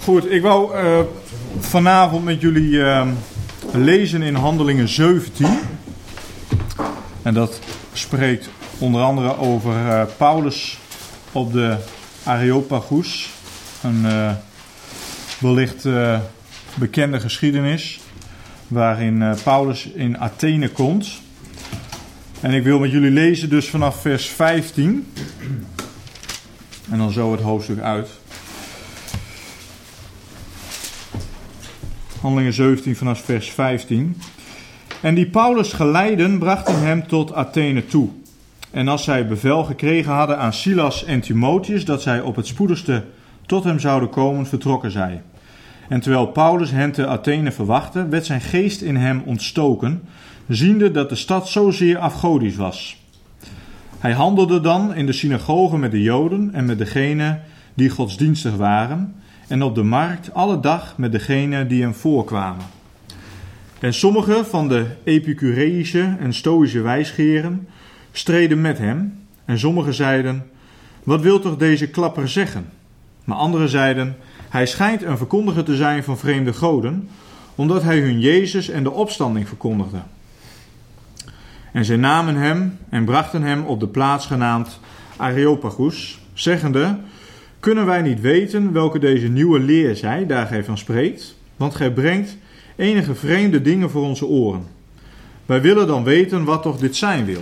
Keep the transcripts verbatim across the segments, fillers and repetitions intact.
Goed, ik wou uh, vanavond met jullie uh, lezen in Handelingen zeventien. En dat spreekt onder andere over uh, Paulus op de Areopagus. Een uh, wellicht uh, bekende geschiedenis waarin uh, Paulus in Athene komt. En ik wil met jullie lezen dus vanaf vers vijftien. En dan zo het hoofdstuk uit. Handelingen zeventien vanaf vers vijftien. En die Paulus geleiden brachten hem tot Athene toe. En als zij bevel gekregen hadden aan Silas en Timotheus dat zij op het spoedigste tot hem zouden komen, vertrokken zij. En terwijl Paulus hen te Athene verwachtte, werd zijn geest in hem ontstoken, ziende dat de stad zozeer afgodisch was. Hij handelde dan in de synagoge met de Joden en met degenen die godsdienstig waren, en op de markt alle dag met degenen die hem voorkwamen. En sommige van de Epicureïsche en Stoïsche wijsgeren streden met hem, en sommigen zeiden: wat wil toch deze klapper zeggen? Maar anderen zeiden: hij schijnt een verkondiger te zijn van vreemde goden, omdat hij hun Jezus en de opstanding verkondigde. En zij namen hem en brachten hem op de plaats genaamd Areopagus, zeggende: kunnen wij niet weten welke deze nieuwe leer zij, daar gij van spreekt? Want gij brengt enige vreemde dingen voor onze oren. Wij willen dan weten wat toch dit zijn wil.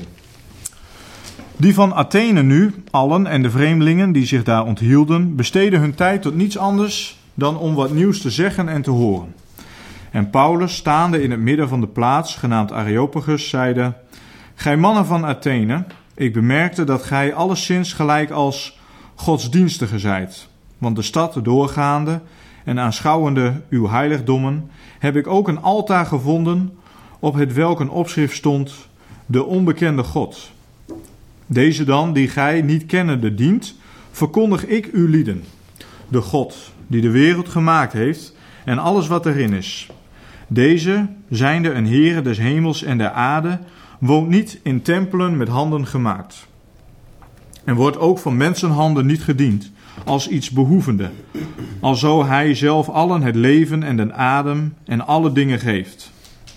Die van Athene nu, allen en de vreemdelingen die zich daar onthielden, besteden hun tijd tot niets anders dan om wat nieuws te zeggen en te horen. En Paulus, staande in het midden van de plaats, genaamd Areopagus, zeide: gij mannen van Athene, ik bemerkte dat gij alleszins gelijk als godsdienstige zijt. Want de stad doorgaande en aanschouwende uw heiligdommen, heb ik ook een altaar gevonden, op het welk een opschrift stond: de onbekende God. Deze dan, die gij niet kennende dient, verkondig ik u lieden. De God, die de wereld gemaakt heeft en alles wat erin is. Deze, zijnde een Heere des hemels en der aarde, woont niet in tempelen met handen gemaakt. En wordt ook van mensenhanden niet gediend, als iets behoevende, alzo hij zelf allen het leven en den adem en alle dingen geeft.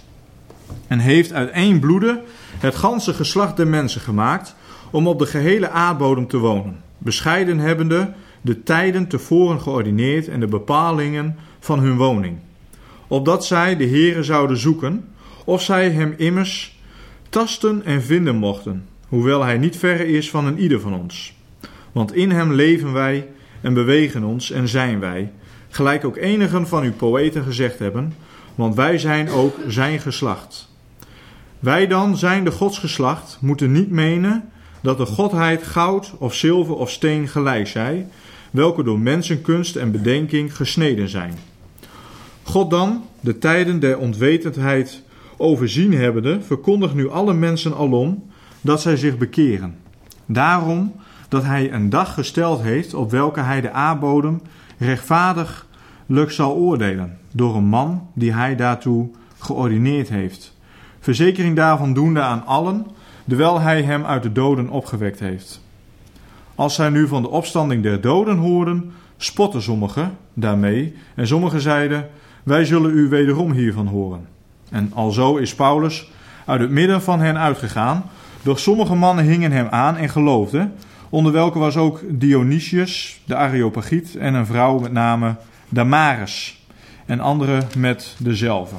En heeft uit één bloede het ganse geslacht der mensen gemaakt, om op de gehele aardbodem te wonen, bescheiden hebbende de tijden tevoren geordineerd en de bepalingen van hun woning, opdat zij de Heere zouden zoeken, of zij hem immers tasten en vinden mochten, hoewel hij niet verre is van een ieder van ons. Want in hem leven wij en bewegen ons en zijn wij, gelijk ook enigen van uw poëten gezegd hebben, want wij zijn ook zijn geslacht. Wij dan, zijn de godsgeslacht, moeten niet menen dat de godheid goud of zilver of steen gelijk zij, welke door mensenkunst en bedenking gesneden zijn. God dan, de tijden der onwetendheid overzien hebbende, verkondigt nu alle mensen alom dat zij zich bekeren. Daarom dat hij een dag gesteld heeft op welke hij de aardbodem rechtvaardiglijk zal oordelen, door een man die hij daartoe geordineerd heeft. Verzekering daarvan doende aan allen, terwijl hij hem uit de doden opgewekt heeft. Als zij nu van de opstanding der doden hoorden, spotten sommigen daarmee, en sommigen zeiden: wij zullen u wederom hiervan horen. En alzo is Paulus uit het midden van hen uitgegaan, doch sommige mannen hingen hem aan en geloofden, onder welke was ook Dionysius, de Areopagiet, en een vrouw met name Damaris, en anderen met dezelfde.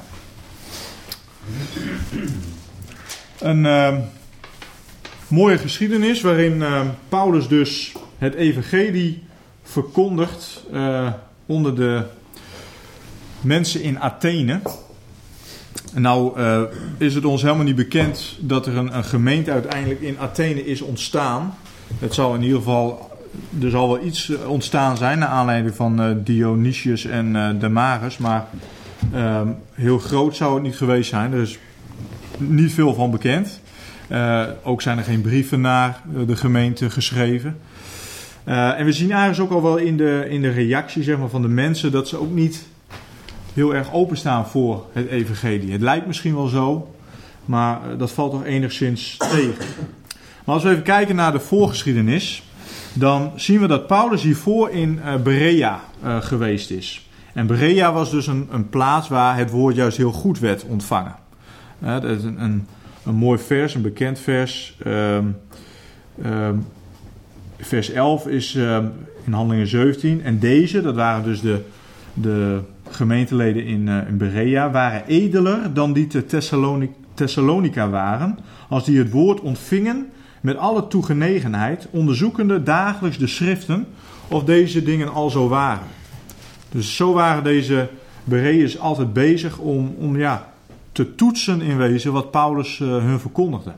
Een uh, mooie geschiedenis waarin uh, Paulus dus het evangelie verkondigt uh, onder de mensen in Athene. Nou uh, is het ons helemaal niet bekend dat er een, een gemeente uiteindelijk in Athene is ontstaan. Het zal in ieder geval, er zal wel iets ontstaan zijn naar aanleiding van uh, Dionysius en uh, Damaris, maar uh, heel groot zou het niet geweest zijn. Er is niet veel van bekend. Uh, ook zijn er geen brieven naar de gemeente geschreven. Uh, en we zien eigenlijk ook al wel in de, in de reactie, zeg maar, van de mensen dat ze ook niet heel erg openstaan voor het evangelie. Het lijkt misschien wel zo, maar dat valt toch enigszins tegen. Maar als we even kijken naar de voorgeschiedenis, dan zien we dat Paulus hiervoor in uh, Berea uh, geweest is. En Berea was dus een, een plaats waar het woord juist heel goed werd ontvangen. Uh, dat is een, een, een mooi vers, een bekend vers. Um, um, vers elf is um, in Handelingen zeventien. En deze, dat waren dus de, de gemeenteleden in, uh, in Berea, waren edeler dan die te Thessalonic, Thessalonica waren, als die het woord ontvingen met alle toegenegenheid, onderzoekende dagelijks de schriften of deze dingen al zo waren. Dus zo waren deze Bereërs altijd bezig om, om ja, te toetsen in wezen wat Paulus uh, hun verkondigde.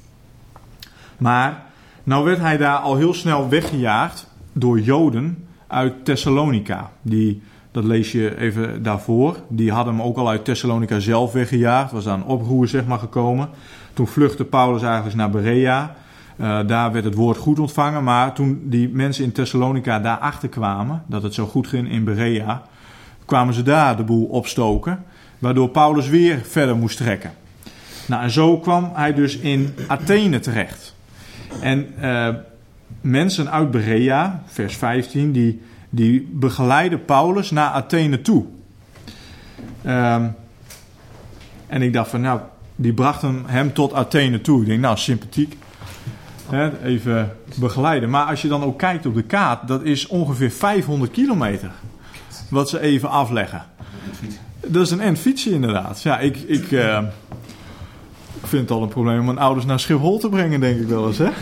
Maar nou werd hij daar al heel snel weggejaagd door Joden uit Thessalonica. Die, dat lees je even daarvoor, die hadden hem ook al uit Thessalonica zelf weggejaagd. Was daar een oproer zeg maar gekomen. Toen vluchtte Paulus eigenlijk naar Berea. Uh, daar werd het woord goed ontvangen. Maar toen die mensen in Thessalonica daarachter kwamen, dat het zo goed ging in Berea, kwamen ze daar de boel opstoken. Waardoor Paulus weer verder moest trekken. Nou, en zo kwam hij dus in Athene terecht. En uh, mensen uit Berea, vers vijftien, die, die begeleidden Paulus naar Athene toe. Um, en ik dacht van, nou, die brachten hem tot Athene toe. Ik denk, nou, sympathiek. He, even begeleiden. Maar als je dan ook kijkt op de kaart, dat is ongeveer vijfhonderd kilometer. Wat ze even afleggen. Dat is een end fietsje inderdaad. Ja, ik, ik uh, vind het al een probleem om mijn ouders naar Schiphol te brengen, denk ik wel eens. Hè?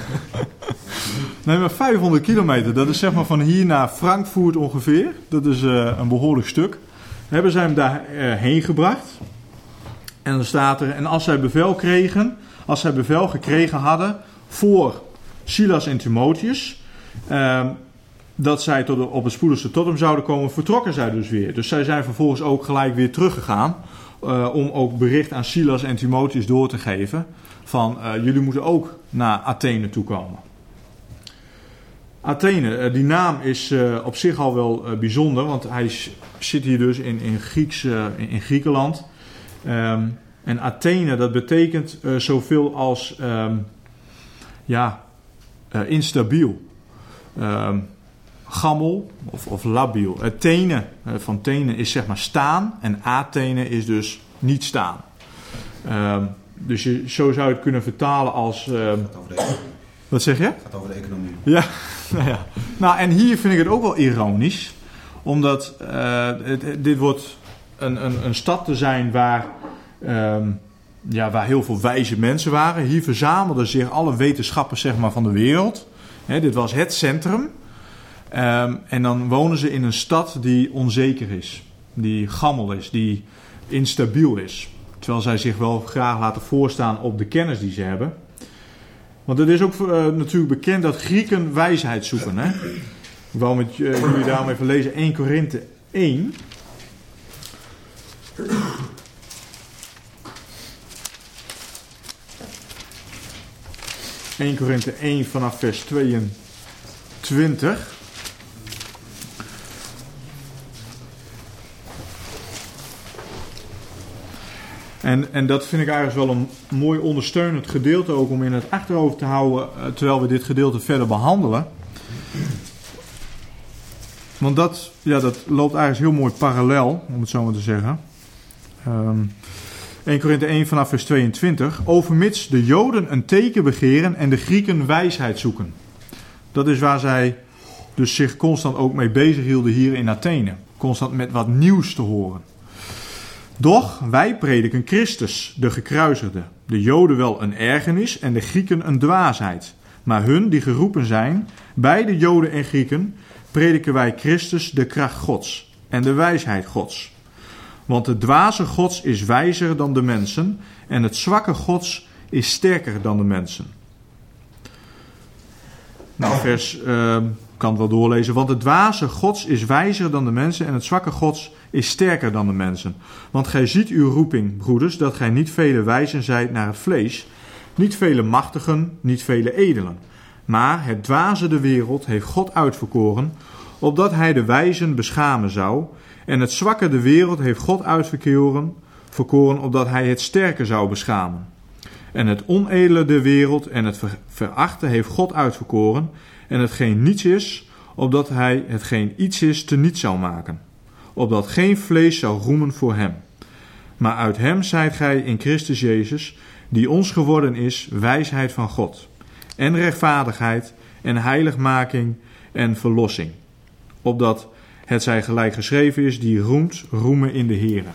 Nee, maar vijfhonderd kilometer, dat is zeg maar van hier naar Frankfurt ongeveer. Dat is uh, een behoorlijk stuk. Hebben zij hem daar uh, heen gebracht. En dan staat er, en als zij bevel kregen, als zij bevel gekregen hadden voor Silas en Timotheus, uh, dat zij tot de, op het spoedigste tot hem zouden komen, vertrokken zij dus weer. Dus zij zijn vervolgens ook gelijk weer teruggegaan, uh, om ook bericht aan Silas en Timotheus door te geven van uh, jullie moeten ook naar Athene toe komen. Athene, uh, die naam is uh, op zich al wel uh, bijzonder, want hij zit hier dus in, in, Grieks, uh, in, in Griekenland. Um, en Athene, dat betekent uh, zoveel als um, ja, uh, instabiel. Um, gammel of, of labiel. Uh, tenen, uh, van tenen is zeg maar staan en Athene is dus niet staan. Um, dus je, zo zou je het kunnen vertalen als... Um, gaat over de economie. Wat zeg je? Het gaat over de economie. Ja, nou ja. Nou, en hier vind ik het ook wel ironisch. Omdat uh, het, dit wordt een, een, een stad te zijn waar... Um, ja, waar heel veel wijze mensen waren. Hier verzamelden zich alle wetenschappers zeg maar, van de wereld. He, dit was het centrum. Um, en dan wonen ze in een stad die onzeker is. Die gammel is. Die instabiel is. Terwijl zij zich wel graag laten voorstaan op de kennis die ze hebben. Want het is ook uh, natuurlijk bekend dat Grieken wijsheid zoeken. Hè? Ik wou met uh, jullie daarom even lezen. eerste Korinthe één. eerste Korinthe één vanaf vers tweeëntwintig. En, en dat vind ik eigenlijk wel een mooi ondersteunend gedeelte ook om in het achterhoofd te houden uh, terwijl we dit gedeelte verder behandelen. Want dat, ja, dat loopt eigenlijk heel mooi parallel, om het zo maar te zeggen. Um, eerste Korinthe één vanaf vers tweeëntwintig. Overmits de Joden een teken begeren en de Grieken wijsheid zoeken. Dat is waar zij dus zich constant ook mee bezig hielden hier in Athene. Constant met wat nieuws te horen. Doch wij prediken Christus, de gekruisigde. De Joden wel een ergernis en de Grieken een dwaasheid. Maar hun die geroepen zijn, beide Joden en Grieken, prediken wij Christus de kracht Gods en de wijsheid Gods. Want de dwaze Gods is wijzer dan de mensen en het zwakke Gods is sterker dan de mensen. Nou, vers, uh, kan het wel doorlezen. Want de dwaze Gods is wijzer dan de mensen en het zwakke Gods is sterker dan de mensen. Want gij ziet uw roeping, broeders, dat gij niet vele wijzen zijt naar het vlees, niet vele machtigen, niet vele edelen. Maar het dwaze de wereld heeft God uitverkoren, opdat hij de wijzen beschamen zou. En het zwakke de wereld heeft God uitverkoren, verkoren, opdat hij het sterke zou beschamen. En het onedele de wereld en het ver- verachte heeft God uitverkoren, en hetgeen niets is, opdat hij hetgeen iets is teniet zou maken. opdat geen vlees zou roemen voor hem. Maar uit hem zijt gij in Christus Jezus, die ons geworden is wijsheid van God, en rechtvaardigheid, en heiligmaking, en verlossing. Opdat het zij gelijk geschreven is, die roemt, roemen in de Here.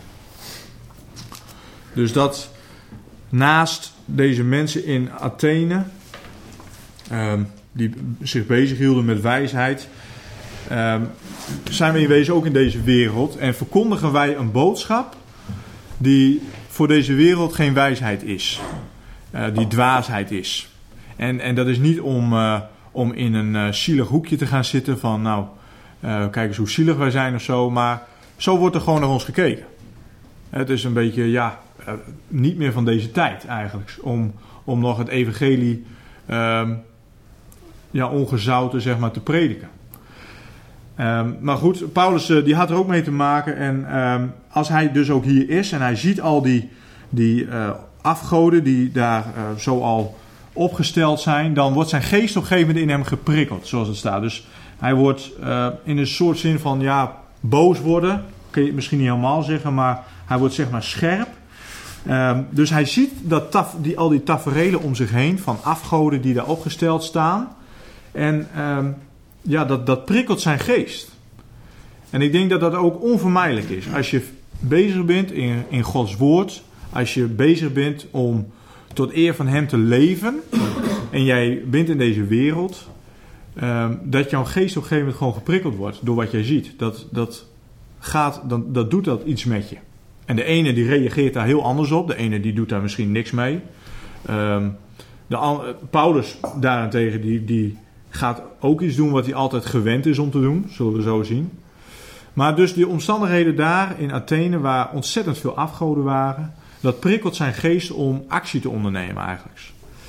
Dus dat naast deze mensen in Athene, um, die zich bezighielden met wijsheid, um, zijn we in wezen ook in deze wereld en verkondigen wij een boodschap die voor deze wereld geen wijsheid is. Uh, die dwaasheid is. En, en dat is niet om, uh, om in een uh, zielig hoekje te gaan zitten van nou, uh, kijk eens hoe zielig wij zijn of zo. Maar zo wordt er gewoon naar ons gekeken. Het is een beetje, ja, uh, niet meer van deze tijd eigenlijk. Om, om nog het evangelie uh, ja, ongezouten zeg maar te prediken. Um, maar goed, Paulus uh, die had er ook mee te maken. En um, als hij dus ook hier is en hij ziet al die, die uh, afgoden die daar uh, zo al opgesteld zijn, dan wordt zijn geest op een gegeven moment in hem geprikkeld, zoals het staat. Dus hij wordt uh, in een soort zin van, ja, boos worden, kun je het misschien niet helemaal zeggen, maar hij wordt zeg maar scherp. Um, dus hij ziet dat taf, die, al die taferelen om zich heen van afgoden die daar opgesteld staan. En um, ja, dat, dat prikkelt zijn geest. En ik denk dat dat ook onvermijdelijk is. Als je bezig bent in, in Gods woord, als je bezig bent om tot eer van hem te leven, en jij bent in deze wereld, um, dat jouw geest op een gegeven moment gewoon geprikkeld wordt door wat jij ziet. Dat, dat, gaat, dat, dat doet dat iets met je. En de ene die reageert daar heel anders op, de ene die doet daar misschien niks mee. Um, de, Paulus daarentegen, die, die gaat ook iets doen wat hij altijd gewend is om te doen, zullen we zo zien. Maar dus die omstandigheden daar in Athene, waar ontzettend veel afgoden waren, dat prikkelt zijn geest om actie te ondernemen eigenlijk.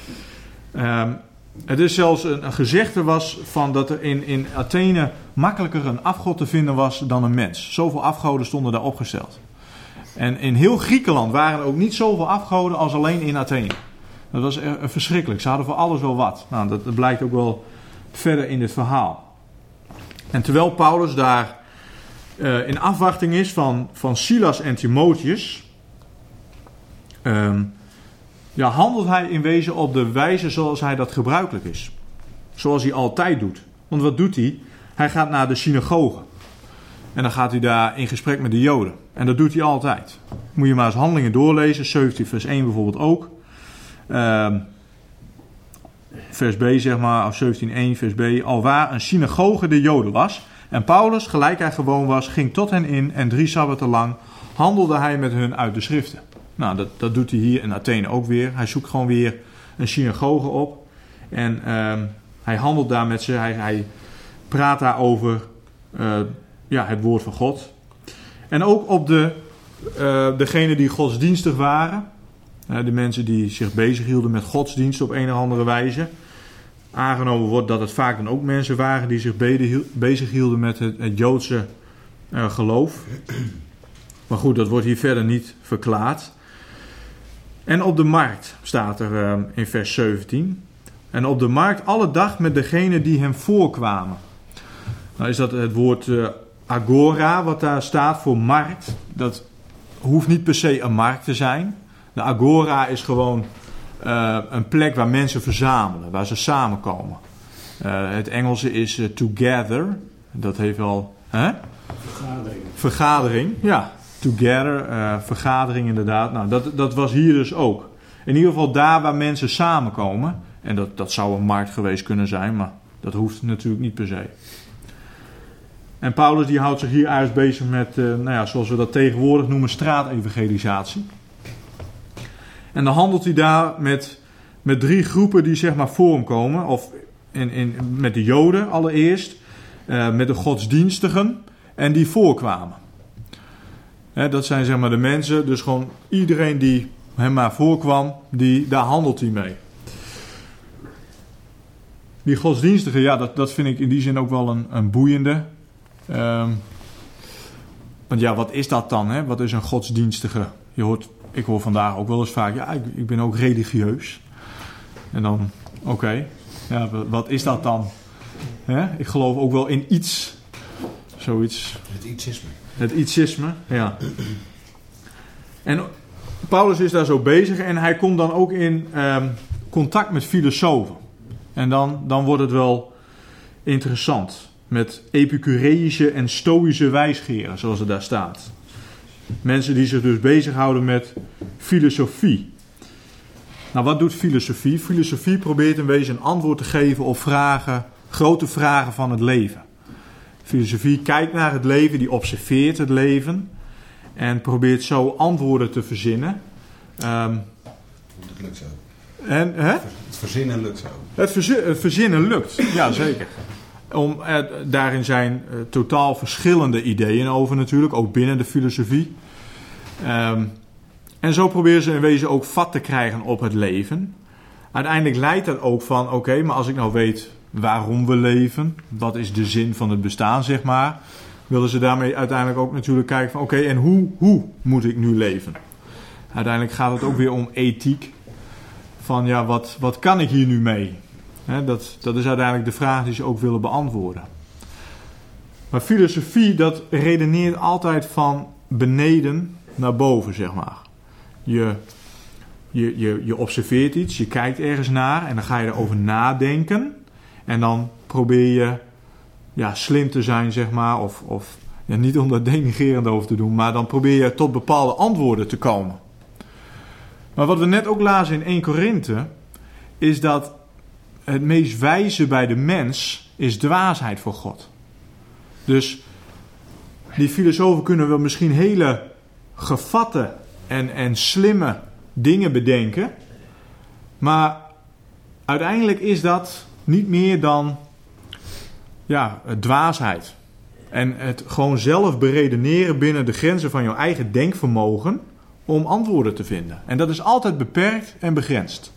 Um, het is zelfs een, een gezegde was van dat er in, in Athene makkelijker een afgod te vinden was dan een mens. Zoveel afgoden stonden daar opgesteld. En in heel Griekenland waren er ook niet zoveel afgoden als alleen in Athene. Dat was er, er verschrikkelijk. Ze hadden voor alles wel wat. Nou, dat, dat blijkt ook wel verder in dit verhaal. En terwijl Paulus daar uh, in afwachting is van, van Silas en Timotheus, Um, ja, handelt hij in wezen op de wijze zoals hij dat gebruikelijk is. Zoals hij altijd doet. Want wat doet hij? Hij gaat naar de synagoge. En dan gaat hij daar in gesprek met de Joden. En dat doet hij altijd. Moet je maar eens Handelingen doorlezen. zeventien vers één bijvoorbeeld ook. Um, vers B zeg maar. Of zeventien één vers B. Alwaar een synagoge de Joden was. En Paulus, gelijk hij gewoon was, ging tot hen in. En drie sabbaten lang handelde hij met hun uit de schriften. Nou, dat, dat doet hij hier in Athene ook weer. Hij zoekt gewoon weer een synagoge op. En um, hij handelt daar met ze. Hij, hij praat daar over uh, ja, het woord van God. En ook op de, uh, degenen die godsdienstig waren. Uh, de mensen die zich bezighielden met godsdienst op een of andere wijze. Aangenomen wordt dat het vaak dan ook mensen waren die zich bezighielden met het, het Joodse uh, geloof. Maar goed, dat wordt hier verder niet verklaard. En op de markt staat er uh, in vers zeventien. En op de markt alle dag met degenen die hem voorkwamen. Nou is dat het woord uh, agora wat daar staat voor markt. Dat hoeft niet per se een markt te zijn. De agora is gewoon uh, een plek waar mensen verzamelen. Waar ze samenkomen. Uh, het Engelse is uh, to gather. Dat heeft wel... Hè? Vergadering. Vergadering, ja. Together, uh, vergadering inderdaad. Nou, dat, dat was hier dus ook. In ieder geval daar waar mensen samenkomen. En dat, dat zou een markt geweest kunnen zijn, maar dat hoeft natuurlijk niet per se. En Paulus die houdt zich hier eigenlijk bezig met, uh, nou ja, zoals we dat tegenwoordig noemen, straatevangelisatie. En dan handelt hij daar met, met drie groepen die zeg maar voor hem komen. Of in, in, met de Joden allereerst, uh, met de godsdienstigen en die voorkwamen. He, dat zijn zeg maar de mensen, dus gewoon iedereen die hem maar voorkwam, die, daar handelt hij mee. Die godsdienstige, ja, dat, dat vind ik in die zin ook wel een, een boeiende. Um, want ja, wat is dat dan? Hè? Wat is een godsdienstige? Je hoort, ik hoor vandaag ook wel eens vaak, ja, ik, ik ben ook religieus. En dan, oké, okay, ja, wat is dat dan? He? Ik geloof ook wel in iets. zoiets. Het ietsisme. Het ietsisme, ja. En Paulus is daar zo bezig en hij komt dan ook in um, contact met filosofen. En dan, dan wordt het wel interessant. Met Epicureïsche en Stoïsche wijsgeren, zoals het daar staat. Mensen die zich dus bezighouden met filosofie. Nou, wat doet filosofie? Filosofie probeert in wezen een antwoord te geven op vragen, grote vragen van het leven. Filosofie kijkt naar het leven, die observeert het leven en probeert zo antwoorden te verzinnen. Um, Het lukt zo. En, hè? Het verzinnen lukt zo. Het, verzi- het verzinnen lukt, ja zeker. Om, eh, daarin zijn eh, totaal verschillende ideeën over natuurlijk, ook binnen de filosofie. Um, en zo proberen ze in wezen ook vat te krijgen op het leven. Uiteindelijk leidt dat ook van, oké, okay, maar als ik nou weet waarom we leven, wat is de zin van het bestaan, zeg maar, willen ze daarmee uiteindelijk ook natuurlijk kijken van, oké, okay, en hoe, hoe moet ik nu leven? Uiteindelijk gaat het ook weer om ethiek. Van ja, wat, wat kan ik hier nu mee? He, dat, dat is uiteindelijk de vraag die ze ook willen beantwoorden. Maar filosofie, dat redeneert altijd van beneden naar boven, zeg maar. Je, je, je, je observeert iets, je kijkt ergens naar en dan ga je erover nadenken. En dan probeer je ja, slim te zijn, zeg maar. Of, of ja, niet om daar denigrerend over te doen, maar dan probeer je tot bepaalde antwoorden te komen. Maar wat we net ook lazen in Eerste Korinthe, is dat het meest wijze bij de mens is dwaasheid voor God. Dus die filosofen kunnen wel misschien hele gevatte en, en slimme dingen bedenken. Maar uiteindelijk is dat niet meer dan ja, dwaasheid. En het gewoon zelf beredeneren binnen de grenzen van jouw eigen denkvermogen om antwoorden te vinden. En dat is altijd beperkt en begrensd.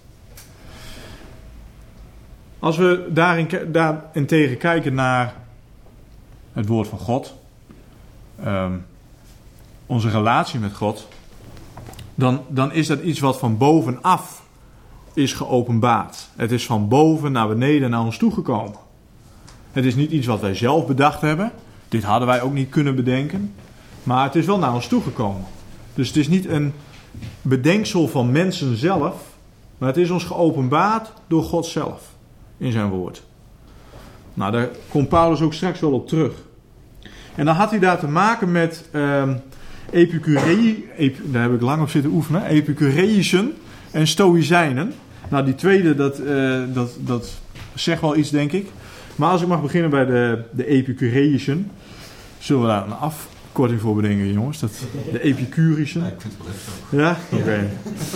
Als we daarin, daarentegen kijken naar het woord van God, um, onze relatie met God, dan, dan is dat iets wat van bovenaf is geopenbaard. Het is van boven naar beneden naar ons toegekomen. Het is niet iets wat wij zelf bedacht hebben. Dit hadden wij ook niet kunnen bedenken. Maar het is wel naar ons toegekomen. Dus het is niet een bedenksel van mensen zelf, maar het is ons geopenbaard door God zelf in zijn woord. Nou, daar komt Paulus ook straks wel op terug. En dan had hij daar te maken met um, Epicurei, ep, daar heb ik lang op zitten oefenen, Epicureïschen en Stoïcijnen. Nou, die tweede, dat, uh, dat, dat zegt wel iets, denk ik. Maar als ik mag beginnen bij de, de Epicureïschen, zullen we daar een afkorting voor bedenken, jongens? Dat, de Epicurischen. Ja, ik vind het wel even zo. Ja? Oké. Okay.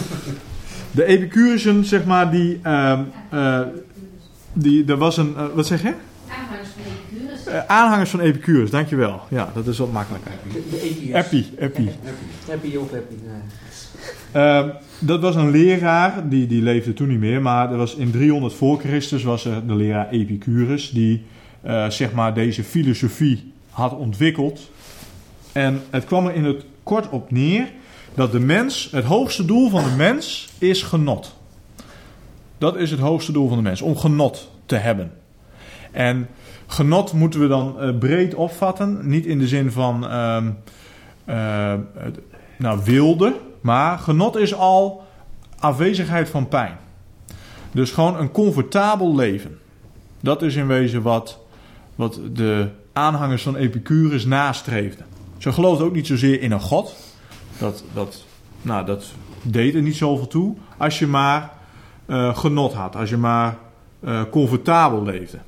De Epicurischen, zeg maar, die... Uh, uh, die er was een... Uh, wat zeg je? Aanhangers van Epicurus. Uh, aanhangers van Epicurus, dankjewel. Ja, dat is wat makkelijker. De, de Epius. Epi, Epi. Epi of Epi. Nee. Uh, dat was een leraar, die, die leefde toen niet meer, maar er was in driehonderd voor Christus was er de leraar Epicurus, die uh, zeg maar deze filosofie had ontwikkeld. En het kwam er in het kort op neer dat de mens, het hoogste doel van de mens is genot. Dat is het hoogste doel van de mens, om genot te hebben. En genot moeten we dan uh, breed opvatten, niet in de zin van uh, uh, nou, wilde, maar genot is al afwezigheid van pijn. Dus gewoon een comfortabel leven. Dat is in wezen wat, wat de aanhangers van Epicurus nastreefden. Ze geloofden ook niet zozeer in een God. Dat, dat, nou, dat deed er niet zoveel toe. Als je maar uh, genot had. Als je maar uh, comfortabel leefde.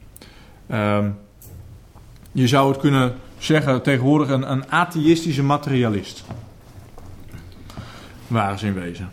Um, je zou het kunnen zeggen tegenwoordig een, een atheïstische materialist. Waren ze in wezen.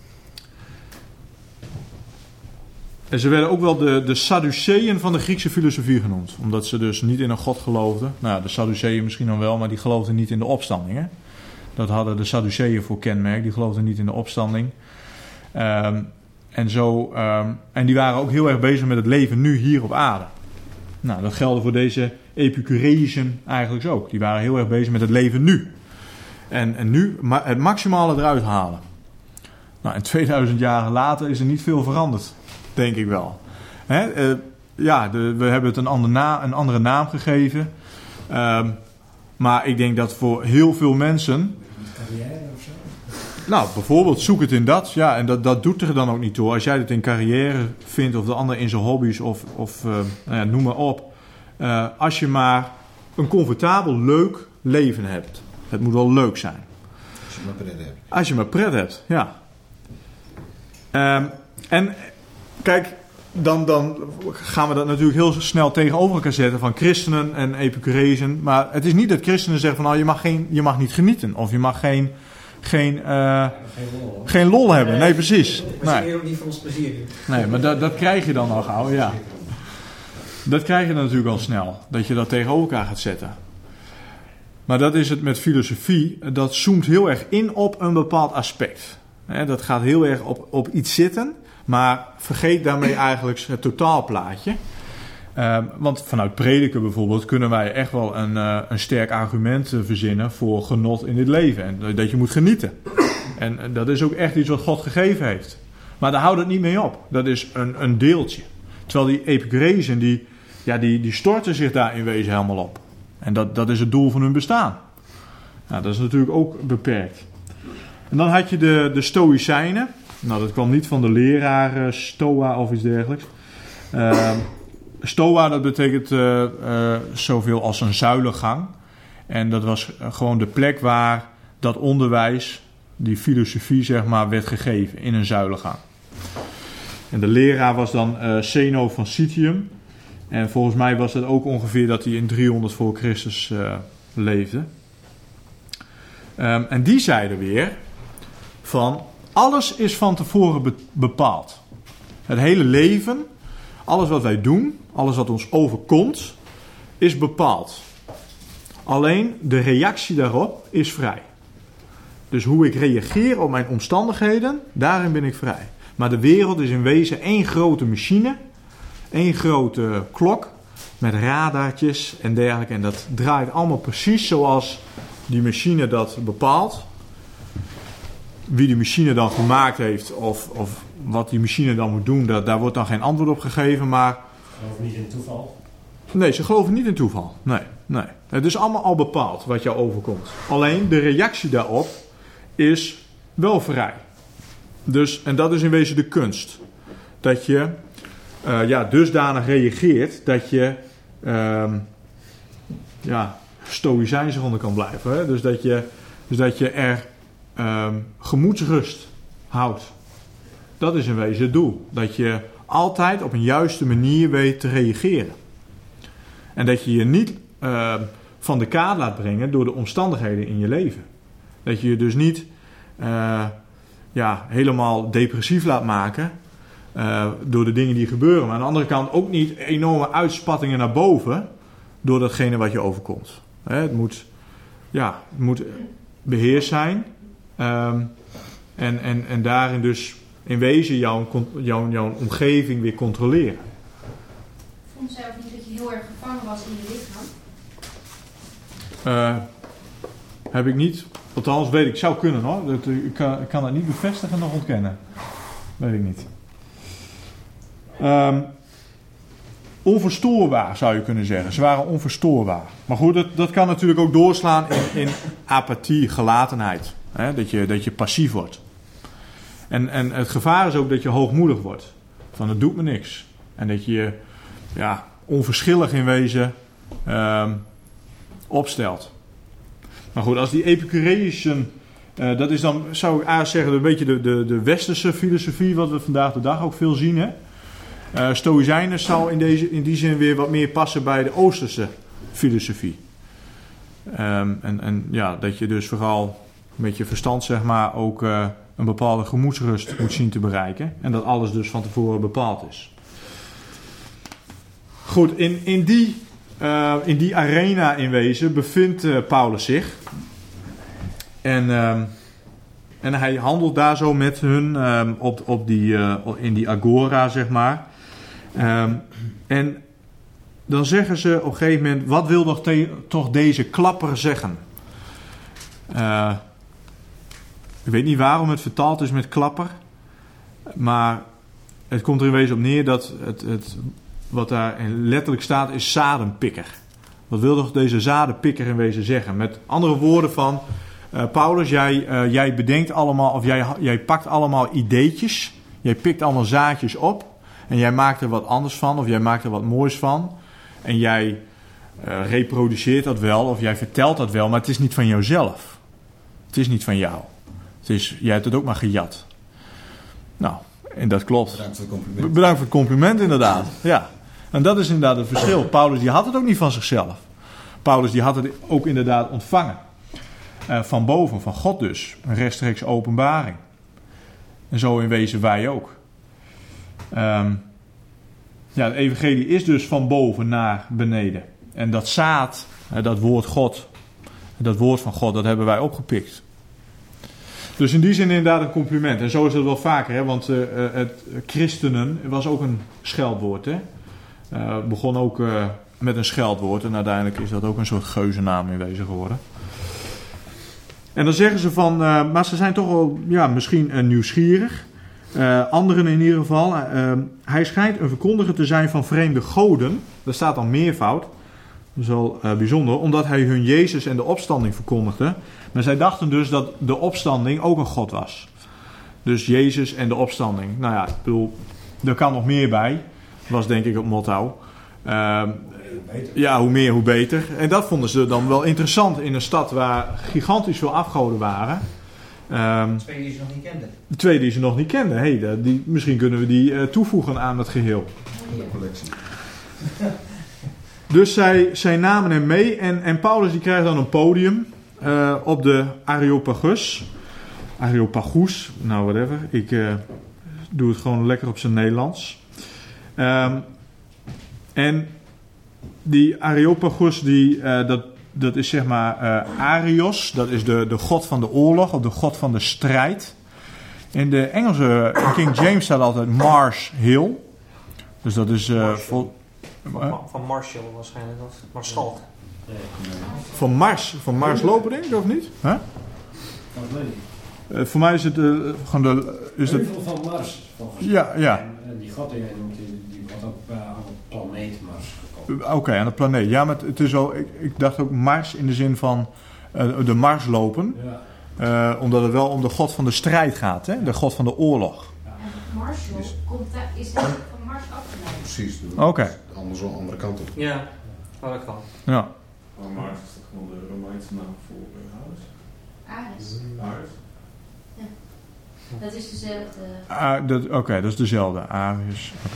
En ze werden ook wel de, de Sadduceeën van de Griekse filosofie genoemd. Omdat ze dus niet in een God geloofden. Nou, de Sadduceeën misschien dan wel, maar die geloofden niet in de opstanding. Hè? Dat hadden de Sadduceeën voor kenmerk. Die geloofden niet in de opstanding. Um, en, zo, um, en die waren ook heel erg bezig met het leven nu hier op aarde. Nou, dat geldde voor deze Epicureïschen eigenlijk ook. Die waren heel erg bezig met het leven nu. En, en nu het maximale eruit halen. Nou, en tweeduizend jaar later is er niet veel veranderd. Denk ik wel. Hè? Uh, ja, de, we hebben het een, ander na, een andere naam gegeven. Um, maar ik denk dat voor heel veel mensen... Carrière of zo? Nou, bijvoorbeeld zoek het in dat. Ja, en dat, dat doet er dan ook niet toe. Als jij het in carrière vindt of de ander in zijn hobby's of, of uh, nou ja, noem maar op. Uh, als je maar een comfortabel, leuk leven hebt. Het moet wel leuk zijn. Als je maar pret hebt. Als je maar pret hebt, ja. Um, en kijk, dan, dan gaan we dat natuurlijk heel snel tegenover elkaar zetten van christenen en epicurezen. Maar het is niet dat christenen zeggen van nou, je mag, geen, je mag niet genieten of je mag geen... Geen, uh, Geen lol. geen lol hebben, nee precies. We Nee, zien ook niet van ons plezier in. nee maar dat, dat krijg je dan al gauw, ja. Dat krijg je dan natuurlijk al snel, dat je dat tegenover elkaar gaat zetten. Maar dat is het met filosofie, dat zoomt heel erg in op een bepaald aspect. He, dat gaat heel erg op, op iets zitten, maar vergeet daarmee eigenlijk het totaalplaatje. Uh, want vanuit prediken bijvoorbeeld kunnen wij echt wel een, uh, een sterk argument uh, verzinnen voor genot in dit leven. En uh, dat je moet genieten. En uh, dat is ook echt iets wat God gegeven heeft. Maar daar houdt het niet mee op. Dat is een, een deeltje. Terwijl die epicurezen, die, ja, die, die storten zich daar in wezen helemaal op. En dat, dat is het doel van hun bestaan. Nou, dat is natuurlijk ook beperkt. En dan had je de, de Stoïcijnen. Nou, dat kwam niet van de leraar uh, Stoa of iets dergelijks. Uh, Stoa, dat betekent uh, uh, zoveel als een zuilengang. En dat was uh, gewoon de plek waar dat onderwijs, die filosofie zeg maar, werd gegeven in een zuilengang. En de leraar was dan uh, Zeno van Citium. En volgens mij was dat ook ongeveer dat hij in driehonderd voor Christus uh, leefde. Um, en die zeiden weer van alles is van tevoren be- bepaald. Het hele leven, alles wat wij doen, alles wat ons overkomt, is bepaald. Alleen de reactie daarop is vrij. Dus hoe ik reageer op mijn omstandigheden, daarin ben ik vrij. Maar de wereld is in wezen één grote machine, één grote klok met radartjes en dergelijke. En dat draait allemaal precies zoals die machine dat bepaalt. Wie die machine dan gemaakt heeft of, of wat die machine dan moet doen, daar, daar wordt dan geen antwoord op gegeven. Maar Geloof niet in toeval. nee, ze geloven niet in toeval. Nee, nee. Het is allemaal al bepaald wat jou overkomt. Alleen de reactie daarop is wel vrij. Dus, en dat is in wezen de kunst. Dat je uh, ja, dusdanig reageert dat je uh, ja, stoïcijns eronder kan blijven. Hè? Dus, dat je, dus dat je er uh, gemoedsrust houdt. Dat is in wezen het doel. Dat je altijd op een juiste manier weet te reageren. En dat je je niet uh, van de kaart laat brengen door de omstandigheden in je leven. Dat je je dus niet uh, ja, helemaal depressief laat maken uh, door de dingen die gebeuren. Maar aan de andere kant ook niet enorme uitspattingen naar boven door datgene wat je overkomt. Hè, het, moet, ja, het moet beheerst zijn. Um, en, en, en daarin dus in wezen jouw, jouw, jouw omgeving weer controleren. Vond zij ook niet dat je heel erg gevangen was in je lichaam? Uh, heb ik niet. Althans, weet ik, zou kunnen hoor. Dat, ik, kan, ik kan dat niet bevestigen nog ontkennen. Weet ik niet. Um, onverstoorbaar zou je kunnen zeggen. Ze waren onverstoorbaar. Maar goed, dat, dat kan natuurlijk ook doorslaan in, in apathie, gelatenheid. Hè? Dat, je, dat je passief wordt. En, en het gevaar is ook dat je hoogmoedig wordt. Van het doet me niks. En dat je ja, onverschillig in wezen um, opstelt. Maar goed, als die Epicureïschen, uh, dat is dan, zou ik eigenlijk zeggen, een beetje de, de, de westerse filosofie, wat we vandaag de dag ook veel zien. Hè? Uh, Stoïcijnen zou in, deze, in die zin weer wat meer passen bij de Oosterse filosofie. Um, en, en ja, dat je dus vooral met je verstand, zeg maar, ook uh, een bepaalde gemoedsrust moet zien te bereiken. En dat alles dus van tevoren bepaald is. Goed, in, in, die, uh, in die arena in wezen bevindt uh, Paulus zich. En, um, en hij handelt daar zo met hun um, op, op die, uh, in die agora, zeg maar. Um, en dan zeggen ze op een gegeven moment, wat wil nog te, toch deze klapper zeggen? Uh, ik weet niet waarom het vertaald is met klapper. Maar het komt er in wezen op neer dat het, het, wat daar letterlijk staat is zadenpikker. Wat wil toch deze zadenpikker in wezen zeggen? Met andere woorden van, uh, Paulus, jij, uh, jij bedenkt allemaal, of jij, jij pakt allemaal ideetjes. Jij pikt allemaal zaadjes op. En jij maakt er wat anders van, of jij maakt er wat moois van. En jij uh, reproduceert dat wel, of jij vertelt dat wel, maar het is niet van jouzelf. Het is niet van jou. Het is, jij hebt het ook maar gejat. Nou, en dat klopt. Bedankt voor het compliment. Bedankt voor het compliment, inderdaad. Ja. En dat is inderdaad het verschil. Paulus die had het ook niet van zichzelf. Paulus die had het ook inderdaad ontvangen. Uh, van boven, van God dus. Een rechtstreeks openbaring. En zo in wezen wij ook. Um, ja, het evangelie is dus van boven naar beneden. En dat zaad, dat woord God, dat woord van God, dat hebben wij opgepikt. Dus in die zin inderdaad een compliment. En zo is het wel vaker, hè? Want uh, het christenen was ook een scheldwoord. Hè? Uh, het begon ook uh, met een scheldwoord en uiteindelijk is dat ook een soort geuzennaam in wezen geworden. En dan zeggen ze van, uh, maar ze zijn toch wel ja, misschien uh, nieuwsgierig. Uh, anderen in ieder geval. Uh, hij schijnt een verkondiger te zijn van vreemde goden. Daar staat dan meervoud. Dat is wel uh, bijzonder. Omdat hij hun Jezus en de opstanding verkondigde. Maar zij dachten dus dat de opstanding ook een god was. Dus Jezus en de opstanding. Nou ja, ik bedoel, er kan nog meer bij. Was denk ik het motto. Uh, ja, hoe meer hoe beter. En dat vonden ze dan wel interessant in een stad waar gigantisch veel afgoden waren. Um, Twee die ze nog niet kenden. De twee die ze nog niet kenden. Hey, die, misschien kunnen we die uh, toevoegen aan het geheel. De collectie. Dus zij, zij namen hem mee. En, en Paulus die krijgt dan een podium uh, op de Areopagus. Areopagus, nou whatever. Ik uh, doe het gewoon lekker op zijn Nederlands. Um, en die Areopagus, die, uh, dat, dat is zeg maar uh, Arios. Dat is de, de god van de oorlog, of de god van de strijd. In de Engelse King James staat altijd Mars Hill. Dus dat is uh, vol, Van, uh, van Marshall waarschijnlijk, of Marschalk. Nee, van Mars, van Mars lopen denk ik, of niet? Huh? dat weet ik. Uh, voor mij is het uh, gewoon de... Is het... Heuvel van Mars, volgens mij. Ja, ja. En, en die god die jij noemt, die, die wordt ook uh, aan de planeet Mars gekoppeld. Oké, okay, aan de planeet. Ja, maar het is wel... Ik, ik dacht ook Mars in de zin van uh, de Mars lopen. Ja. Uh, omdat het wel om de god van de strijd gaat, hè? De god van de oorlog. Ja. En Marshall komt daar, is daar van Mars afgeleid. Precies. Oké. Okay. Andersom, andere kant op. Ja, oh, dat kan. Ja. Maar Mars is toch gewoon de Romeinse naam voor uh, Ares? Ares. Ares? Dat is dezelfde. Uh, dat, Oké, okay, dat is dezelfde. Arius. Oké.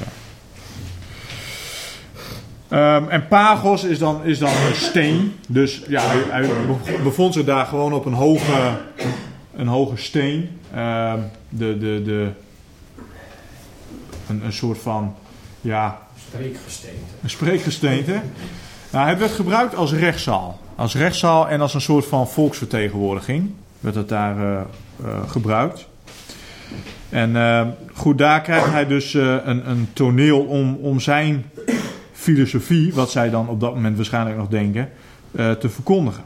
Okay. Um, en Pagos is dan, is dan een steen. Dus ja, hij, hij bevond zich daar gewoon op een hoge, een hoge steen. Uh, de, de, de, een, een soort van, ja... Spreekgesteente. Een spreekgesteente. Nou, het werd gebruikt als rechtszaal. Als rechtszaal en als een soort van volksvertegenwoordiging werd het daar uh, uh, gebruikt. En uh, goed, daar krijgt hij dus uh, een, een toneel om, om zijn filosofie, wat zij dan op dat moment waarschijnlijk nog denken, uh, te verkondigen.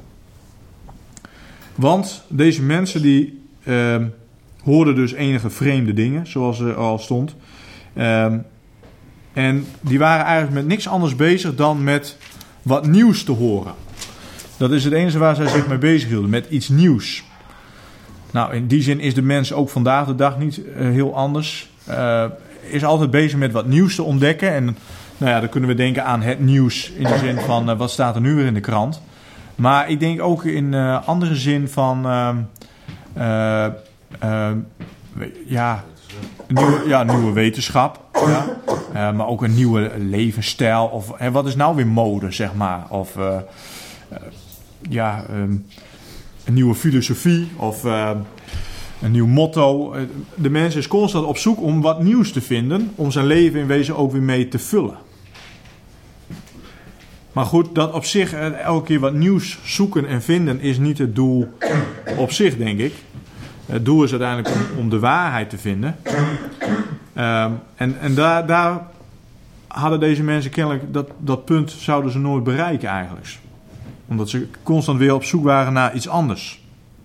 Want deze mensen die uh, hoorden dus enige vreemde dingen, zoals er al stond. Uh, en die waren eigenlijk met niks anders bezig dan met wat nieuws te horen. Dat is het enige waar zij zich mee bezig hielden, met iets nieuws. Nou, in die zin is de mens ook vandaag de dag niet uh, heel anders. Uh, is altijd bezig met wat nieuws te ontdekken. En nou ja, dan kunnen we denken aan het nieuws in de zin van uh, wat staat er nu weer in de krant. Maar ik denk ook in uh, andere zin van uh, uh, uh, ja, nieuwe, ja, nieuwe wetenschap. Ja. Uh, maar ook een nieuwe levensstijl. Of hè, wat is nou weer mode, zeg maar. Of uh, uh, ja... Um, een nieuwe filosofie of uh, een nieuw motto. De mens is constant op zoek om wat nieuws te vinden, om zijn leven in wezen ook weer mee te vullen. Maar goed, dat op zich elke keer wat nieuws zoeken en vinden is niet het doel op zich, denk ik. Het doel is uiteindelijk om, om de waarheid te vinden. Um, en en daar, daar hadden deze mensen kennelijk, dat, dat punt zouden ze nooit bereiken eigenlijk. Omdat ze constant weer op zoek waren naar iets anders.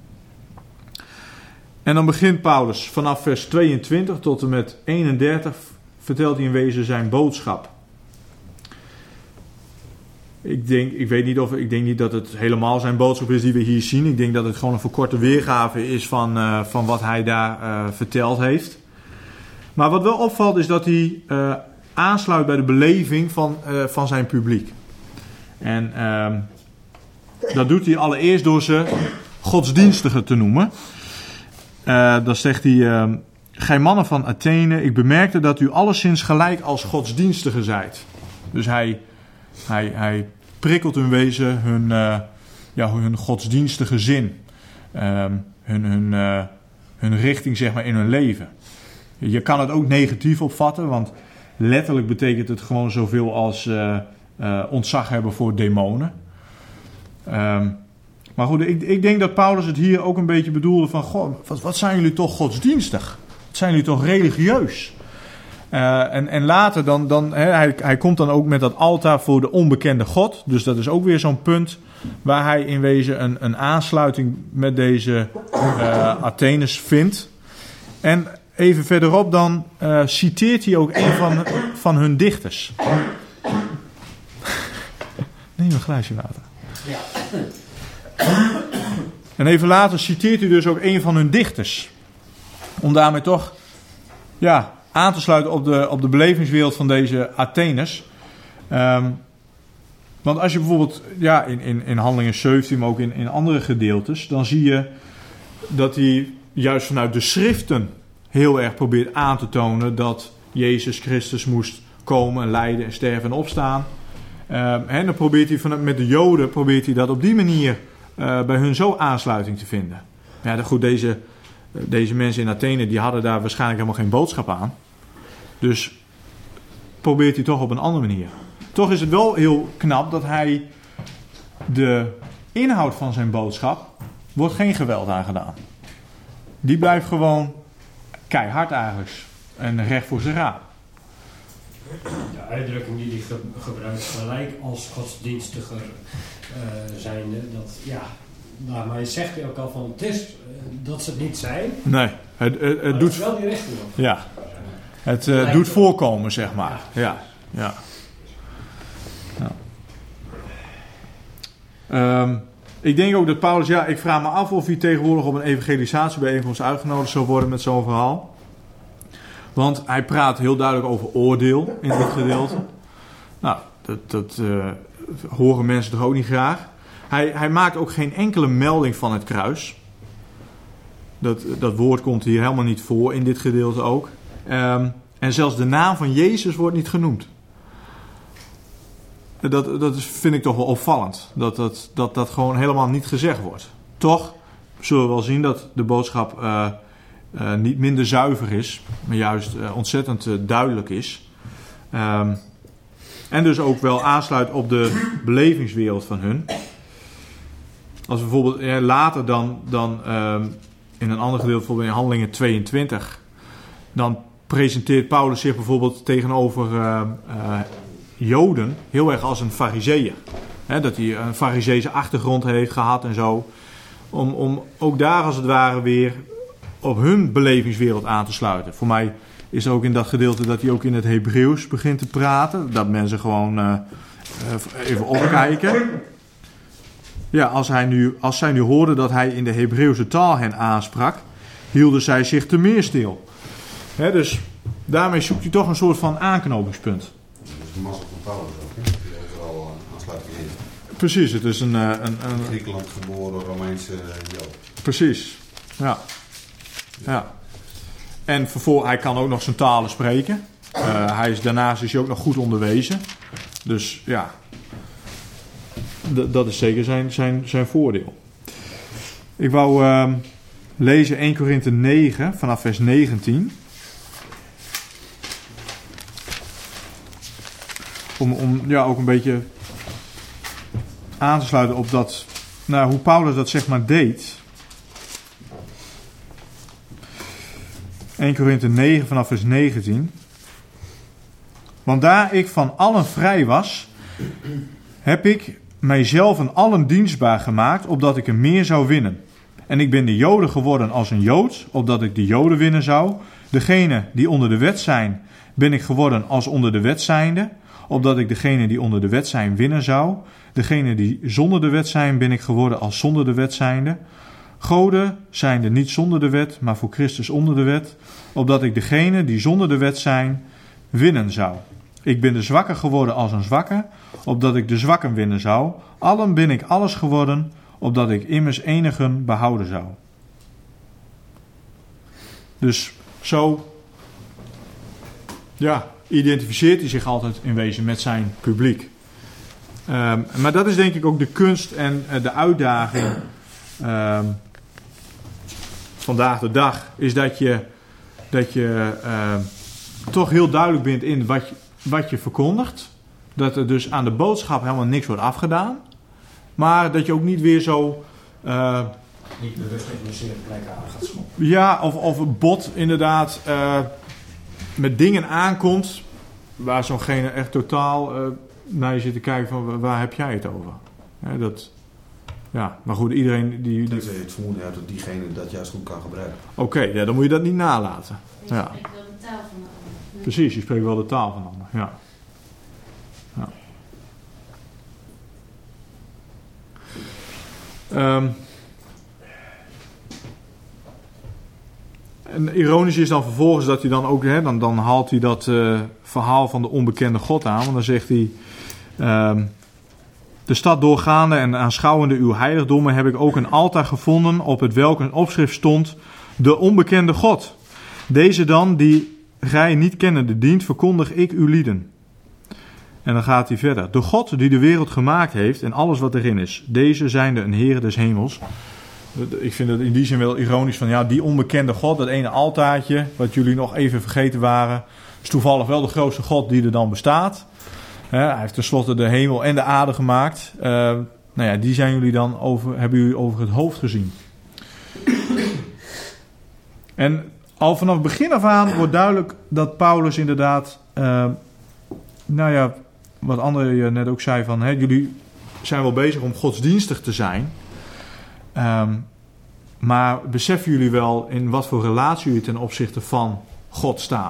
En dan begint Paulus vanaf vers tweeëntwintig tot en met eenendertig vertelt hij in wezen zijn boodschap. ik denk, ik weet niet of, ik denk niet dat het helemaal zijn boodschap is die we hier zien. Ik denk dat het gewoon een verkorte weergave is van, uh, van wat hij daar uh, verteld heeft. Maar wat wel opvalt is dat hij uh, aansluit bij de beleving van, uh, van zijn publiek. En uh, dat doet hij allereerst door ze godsdienstigen te noemen. Uh, dan zegt hij, uh, gij mannen van Athene, ik bemerkte dat u alleszins gelijk als godsdienstigen zijt. Dus hij, hij, hij prikkelt hun wezen hun, uh, ja, hun godsdienstige zin. Uh, hun, hun, uh, hun richting zeg maar in hun leven. Je kan het ook negatief opvatten, want letterlijk betekent het gewoon zoveel als uh, uh, ontzag hebben voor demonen. Um, maar goed, ik, ik denk dat Paulus het hier ook een beetje bedoelde van, goh, wat, wat zijn jullie toch godsdienstig? Wat zijn jullie toch religieus? Uh, en, en later dan, dan hè, hij, hij komt dan ook met dat altaar voor de onbekende God. Dus dat is ook weer zo'n punt waar hij in wezen een, een aansluiting met deze uh, Atheners vindt. En even verderop dan uh, citeert hij ook een van, van hun dichters. Neem een glaasje water. Ja. En even later citeert hij dus ook een van hun dichters. Om daarmee toch ja, aan te sluiten op de, op de belevingswereld van deze Atheners. Um, want als je bijvoorbeeld ja, in, in, in Handelingen zeventien, maar ook in, in andere gedeeltes, dan zie je dat hij juist vanuit de schriften heel erg probeert aan te tonen dat Jezus Christus moest komen, lijden en sterven en opstaan. Um, en dan probeert hij vanuit, met de Joden probeert hij dat op die manier uh, bij hun zo aansluiting te vinden. Ja, goed, deze, deze mensen in Athene die hadden daar waarschijnlijk helemaal geen boodschap aan. Dus probeert hij toch op een andere manier. Toch is het wel heel knap dat hij de inhoud van zijn boodschap wordt geen geweld aangedaan. Die blijft gewoon keihard eigenlijk en recht voor zijn raap. De uitdrukking die hij ge- gebruikt, gelijk als godsdienstiger uh, zijnde, dat ja, daarmee zegt hij ook al van het is uh, dat ze het niet zijn. Nee, het, het, het doet het wel die richting op. Ja, het uh, doet voorkomen zeg maar. Ja, ja. ja. Um, ik denk ook dat Paulus, ja, ik vraag me af of hij tegenwoordig op een evangelisatiebijeenkomst uitgenodigd zou worden met zo'n verhaal. Want hij praat heel duidelijk over oordeel in dit gedeelte. Nou, dat, dat uh, horen mensen toch ook niet graag. Hij, hij maakt ook geen enkele melding van het kruis. Dat, dat woord komt hier helemaal niet voor in dit gedeelte ook. Um, en zelfs de naam van Jezus wordt niet genoemd. Dat, dat vind ik toch wel opvallend. Dat dat, dat dat gewoon helemaal niet gezegd wordt. Toch zullen we wel zien dat de boodschap Uh, Uh, niet minder zuiver is, maar juist uh, ontzettend uh, duidelijk is. Um, en dus ook wel aansluit op de belevingswereld van hun. Als we bijvoorbeeld ja, later dan, dan um, in een ander gedeelte, bijvoorbeeld in Handelingen tweeëntwintig, dan presenteert Paulus zich bijvoorbeeld tegenover uh, uh, Joden heel erg als een farizeeër. He, dat hij een farizeese achtergrond heeft gehad en zo. Om, om ook daar als het ware weer op hun belevingswereld aan te sluiten. Voor mij is er ook in dat gedeelte dat hij ook in het Hebreeuws begint te praten. Dat mensen gewoon uh, even opkijken. Ja, als, hij nu, als zij nu hoorden dat hij in de Hebreeuwse taal hen aansprak, hielden zij zich te meer stil. He, dus daarmee zoekt hij toch een soort van aanknopingspunt. Dat is de massa van Paulus ook, hè? Die overal aansluiting heeft. Precies, het is een... een, een Griekenland geboren, Romeinse Jood. Precies, ja. Ja. En vervolgens, hij kan ook nog zijn talen spreken. Uh, hij is, daarnaast is hij ook nog goed onderwezen. Dus ja, d- dat is zeker zijn, zijn, zijn voordeel. Ik wou uh, lezen Eerste Korinthe negen vanaf vers negentien. Om, om ja, ook een beetje aan te sluiten op dat, nou, hoe Paulus dat zeg maar deed. Eerste Korinthe negen vanaf vers negentien. Want daar ik van allen vrij was, heb ik mijzelf en allen dienstbaar gemaakt, opdat ik er meer zou winnen. En ik ben de Joden geworden als een Jood, opdat ik de Joden winnen zou. Degene die onder de wet zijn, ben ik geworden als onder de wet zijnde, opdat ik degene die onder de wet zijn winnen zou. Degene die zonder de wet zijn, ben ik geworden als zonder de wet zijnde. Goden zijnde niet zonder de wet, maar voor Christus onder de wet, opdat ik degene die zonder de wet zijn, winnen zou. Ik ben de zwakke geworden als een zwakke, opdat ik de zwakken winnen zou. Allen ben ik alles geworden, opdat ik immers enigen behouden zou. Dus zo ja, identificeert hij zich altijd in wezen met zijn publiek. Um, maar dat is denk ik ook de kunst en uh, de uitdaging um, vandaag de dag. Is dat je, dat je uh, toch heel duidelijk bent in wat je, wat je verkondigt. Dat er dus aan de boodschap helemaal niks wordt afgedaan. Maar dat je ook niet weer zo... Uh, Niet bewust met een zeer plek aan gaat schoppen. Ja, of, of een bot inderdaad uh, met dingen aankomt waar zo'ngene echt totaal uh, naar je zit te kijken van waar heb jij het over? Ja, dat, ja, maar goed, iedereen die... die... Tenzij je het vermoeden hebt dat diegene dat juist goed kan gebruiken. Oké, okay, ja, dan moet je dat niet nalaten. Je Ja. spreekt wel de taal van de ander. Precies, je spreekt wel de taal van anderen. Ja. Ja. Um, en ironisch is dan vervolgens dat hij dan ook, hè, dan, dan haalt hij dat uh, verhaal van de onbekende God aan. Want dan zegt hij, um, de stad doorgaande en aanschouwende uw heiligdommen heb ik ook een altaar gevonden op het welk een opschrift stond, de onbekende God. Deze dan, die gij niet kennende dient, verkondig ik uw lieden. En dan gaat hij verder. De God die de wereld gemaakt heeft en alles wat erin is. Deze zijnde een Heer des hemels. Ik vind het in die zin wel ironisch van ja, die onbekende God, dat ene altaartje, wat jullie nog even vergeten waren, is toevallig wel de grootste God die er dan bestaat. Hij heeft tenslotte de hemel en de aarde gemaakt. Uh, nou ja, die zijn jullie dan over, hebben jullie over het hoofd gezien. En al vanaf het begin af aan wordt duidelijk dat Paulus inderdaad, uh, nou ja, wat André je net ook zei van, hè, jullie zijn wel bezig om godsdienstig te zijn. Um, maar beseffen jullie wel in wat voor relatie jullie ten opzichte van God staan?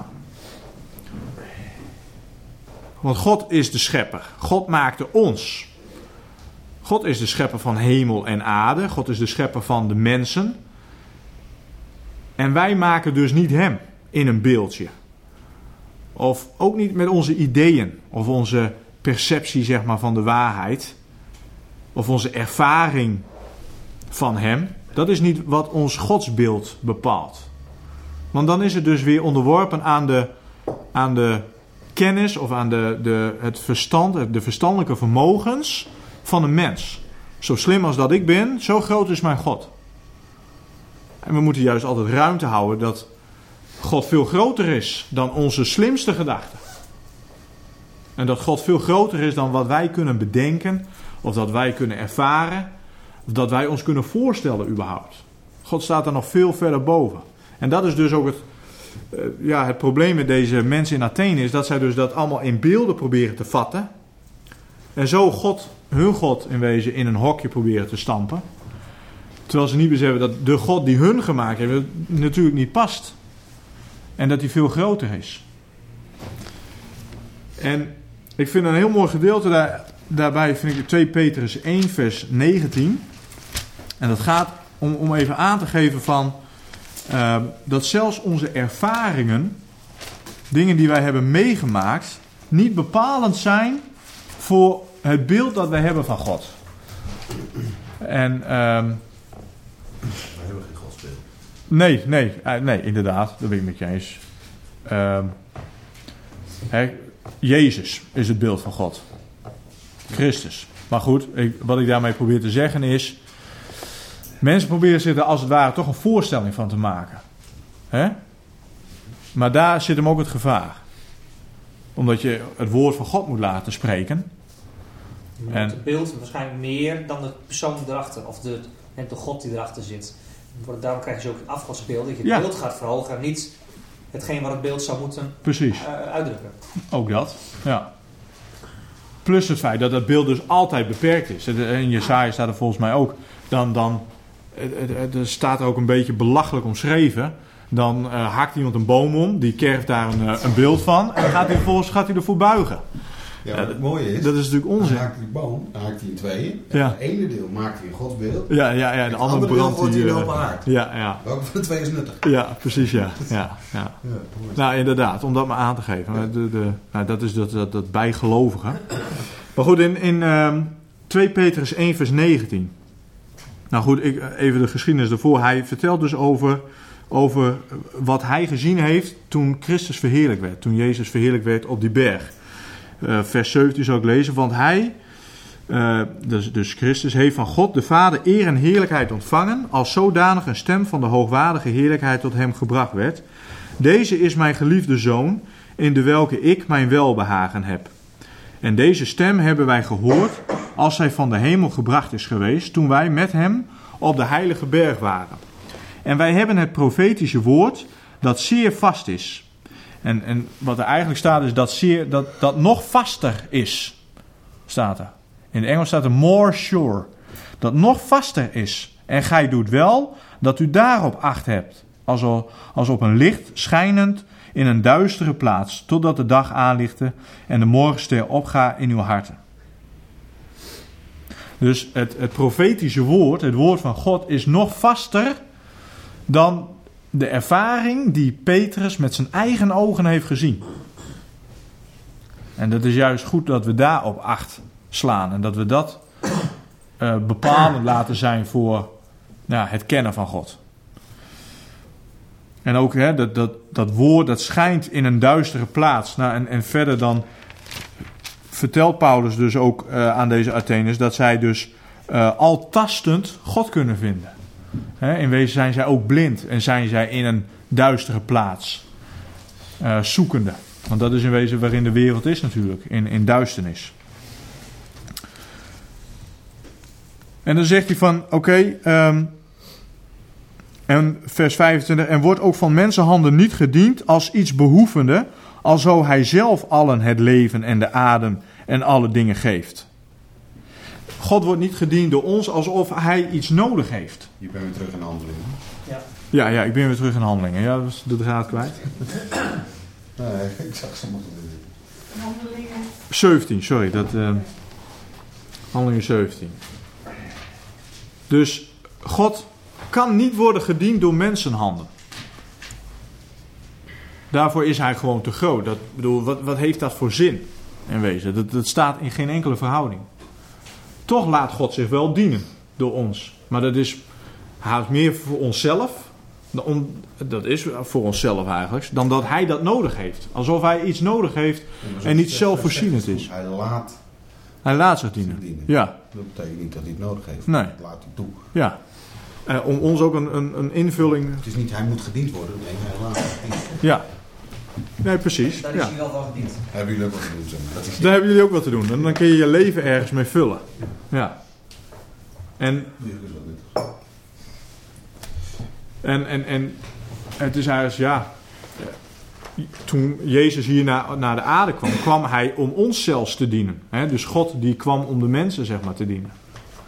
Want God is de schepper. God maakte ons. God is de schepper van hemel en aarde. God is de schepper van de mensen. En wij maken dus niet hem in een beeldje. Of ook niet met onze ideeën. Of onze perceptie zeg maar van de waarheid. Of onze ervaring van hem. Dat is niet wat ons godsbeeld bepaalt. Want dan is het dus weer onderworpen aan de, aan de kennis of aan de, de, het verstand, de verstandelijke vermogens van een mens. Zo slim als dat ik ben, zo groot is mijn God. En we moeten juist altijd ruimte houden dat God veel groter is dan onze slimste gedachten. En dat God veel groter is dan wat wij kunnen bedenken, of dat wij kunnen ervaren, of dat wij ons kunnen voorstellen überhaupt. God staat er nog veel verder boven. En dat is dus ook het, uh, ja, het probleem met deze mensen in Athene, is dat zij dus dat allemaal in beelden proberen te vatten. En zo God, hun God in wezen, in een hokje proberen te stampen. Terwijl ze niet beseffen dat de God die hun gemaakt heeft natuurlijk niet past. En dat hij veel groter is. En ik vind een heel mooi gedeelte daar, daarbij, vind ik twee Petrus één vers negentien. En dat gaat om, om even aan te geven van uh, dat zelfs onze ervaringen, dingen die wij hebben meegemaakt, niet bepalend zijn voor het beeld dat wij hebben van God. En um, wij hebben geen godsbeeld. Nee, nee, nee, inderdaad, dat ben ik met je eens. Um, he, Jezus is het beeld van God. Christus. Maar goed, ik, wat ik daarmee probeer te zeggen is, mensen proberen zich er als het ware toch een voorstelling van te maken. He? Maar daar zit hem ook het gevaar. Omdat je het woord van God moet laten spreken. En het beeld waarschijnlijk meer dan de persoon erachter, of de, de God die erachter zit. Daarom krijg je ook een afgodsbeeld, dat je het ja. beeld gaat verhogen en niet hetgeen wat het beeld zou moeten Precies. Uh, uitdrukken. Ook dat, ja. Plus het feit dat dat beeld dus altijd beperkt is. In Jesaja staat er volgens mij ook, dan, dan er staat er ook een beetje belachelijk omschreven. Dan uh, haakt iemand een boom om, die kerft daar een, een beeld van en dan gaat hij vervolgens gaat hij ervoor buigen. Ja, maar het mooie is, dat is natuurlijk onzin. Dan haakt die boom, dan haakt hij in tweeën. Ja. Het ene deel maakt hij in Gods beeld. Ja, ja, ja. Het De andere andere deel brandt gooit hij die... in Uh, open haard. ja, ja. Welke van de twee is nuttig? Ja, precies, ja. ja, ja. Ja, mooi. Nou, inderdaad, om dat maar aan te geven. Ja. De, de, nou, dat is dat, dat, dat bijgelovige. Maar goed, in, in um, twee Petrus één vers negentien. Nou goed, ik, even de geschiedenis ervoor. Hij vertelt dus over, over wat hij gezien heeft toen Christus verheerlijk werd. Toen Jezus verheerlijk werd op die berg. Uh, vers zeventien zal ik lezen. Want hij, uh, dus, dus Christus, heeft van God de Vader eer en heerlijkheid ontvangen. Als zodanig een stem van de hoogwaardige heerlijkheid tot hem gebracht werd. Deze is mijn geliefde zoon, in de welke ik mijn welbehagen heb. En deze stem hebben wij gehoord als hij van de hemel gebracht is geweest, toen wij met hem op de heilige berg waren. En wij hebben het profetische woord dat zeer vast is. En, en wat er eigenlijk staat is dat, zeer, dat dat nog vaster is. Staat er. In het Engels staat er more sure. Dat nog vaster is. En gij doet wel dat u daarop acht hebt. Als, al, als op een licht schijnend in een duistere plaats. Totdat de dag aanlichte en de morgenster opgaat in uw harten. Dus het, het profetische woord, het woord van God, is nog vaster dan de ervaring die Petrus met zijn eigen ogen heeft gezien. En dat is juist goed dat we daarop acht slaan. En dat we dat uh, bepalend laten zijn voor nou, het kennen van God. En ook hè, dat, dat, dat woord dat schijnt in een duistere plaats. Nou, en, en verder dan vertelt Paulus dus ook uh, aan deze Atheners dat zij dus uh, al tastend God kunnen vinden. Hè, in wezen zijn zij ook blind en zijn zij in een duistere plaats uh, zoekende. Want dat is in wezen waarin de wereld is natuurlijk, in, in duisternis. En dan zegt hij van, oké, okay, um, en vers vijfentwintig, en wordt ook van mensenhanden niet gediend als iets behoevende, alzo hij zelf allen het leven en de adem en alle dingen geeft. God wordt niet gediend door ons alsof hij iets nodig heeft. Je bent weer terug in handelingen. Ja. Ja, ja, ik ben weer terug in handelingen. Ja, dat is de draad kwijt. Nee, ik zag ze moeten doen. Handelingen. zeventien, sorry. Dat, uh, handelingen zeventien. Dus God kan niet worden gediend door mensenhanden. Daarvoor is hij gewoon te groot. Dat, bedoel, wat, wat heeft dat voor zin in wezen? Dat, dat staat in geen enkele verhouding. Toch laat God zich wel dienen door ons. Maar dat is haast meer voor onszelf. Om, dat is voor onszelf eigenlijk. Dan dat hij dat nodig heeft. Alsof hij iets nodig heeft ja, en niet zelfvoorzienend is. Hij laat, hij laat zich dienen. dienen. Ja. Dat betekent niet dat hij het nodig heeft. Nee. Dat laat hij toe. Ja. Uh, om ons ook een, een, een invulling... Het is niet hij moet gediend worden. Nee, hij laat het dienen. Ja. Nee, precies. Daar is ja. hij wel van gediend. Hebben jullie ook wat te doen? Zeg maar. Dat is Daar hebben jullie ook wat te doen. En dan kun je je leven ergens mee vullen. Ja. En... En, en, en het is eigenlijk, ja... Toen Jezus hier naar, naar de aarde kwam, kwam hij om ons zelfs te dienen. He, dus God die kwam om de mensen, zeg maar, te dienen.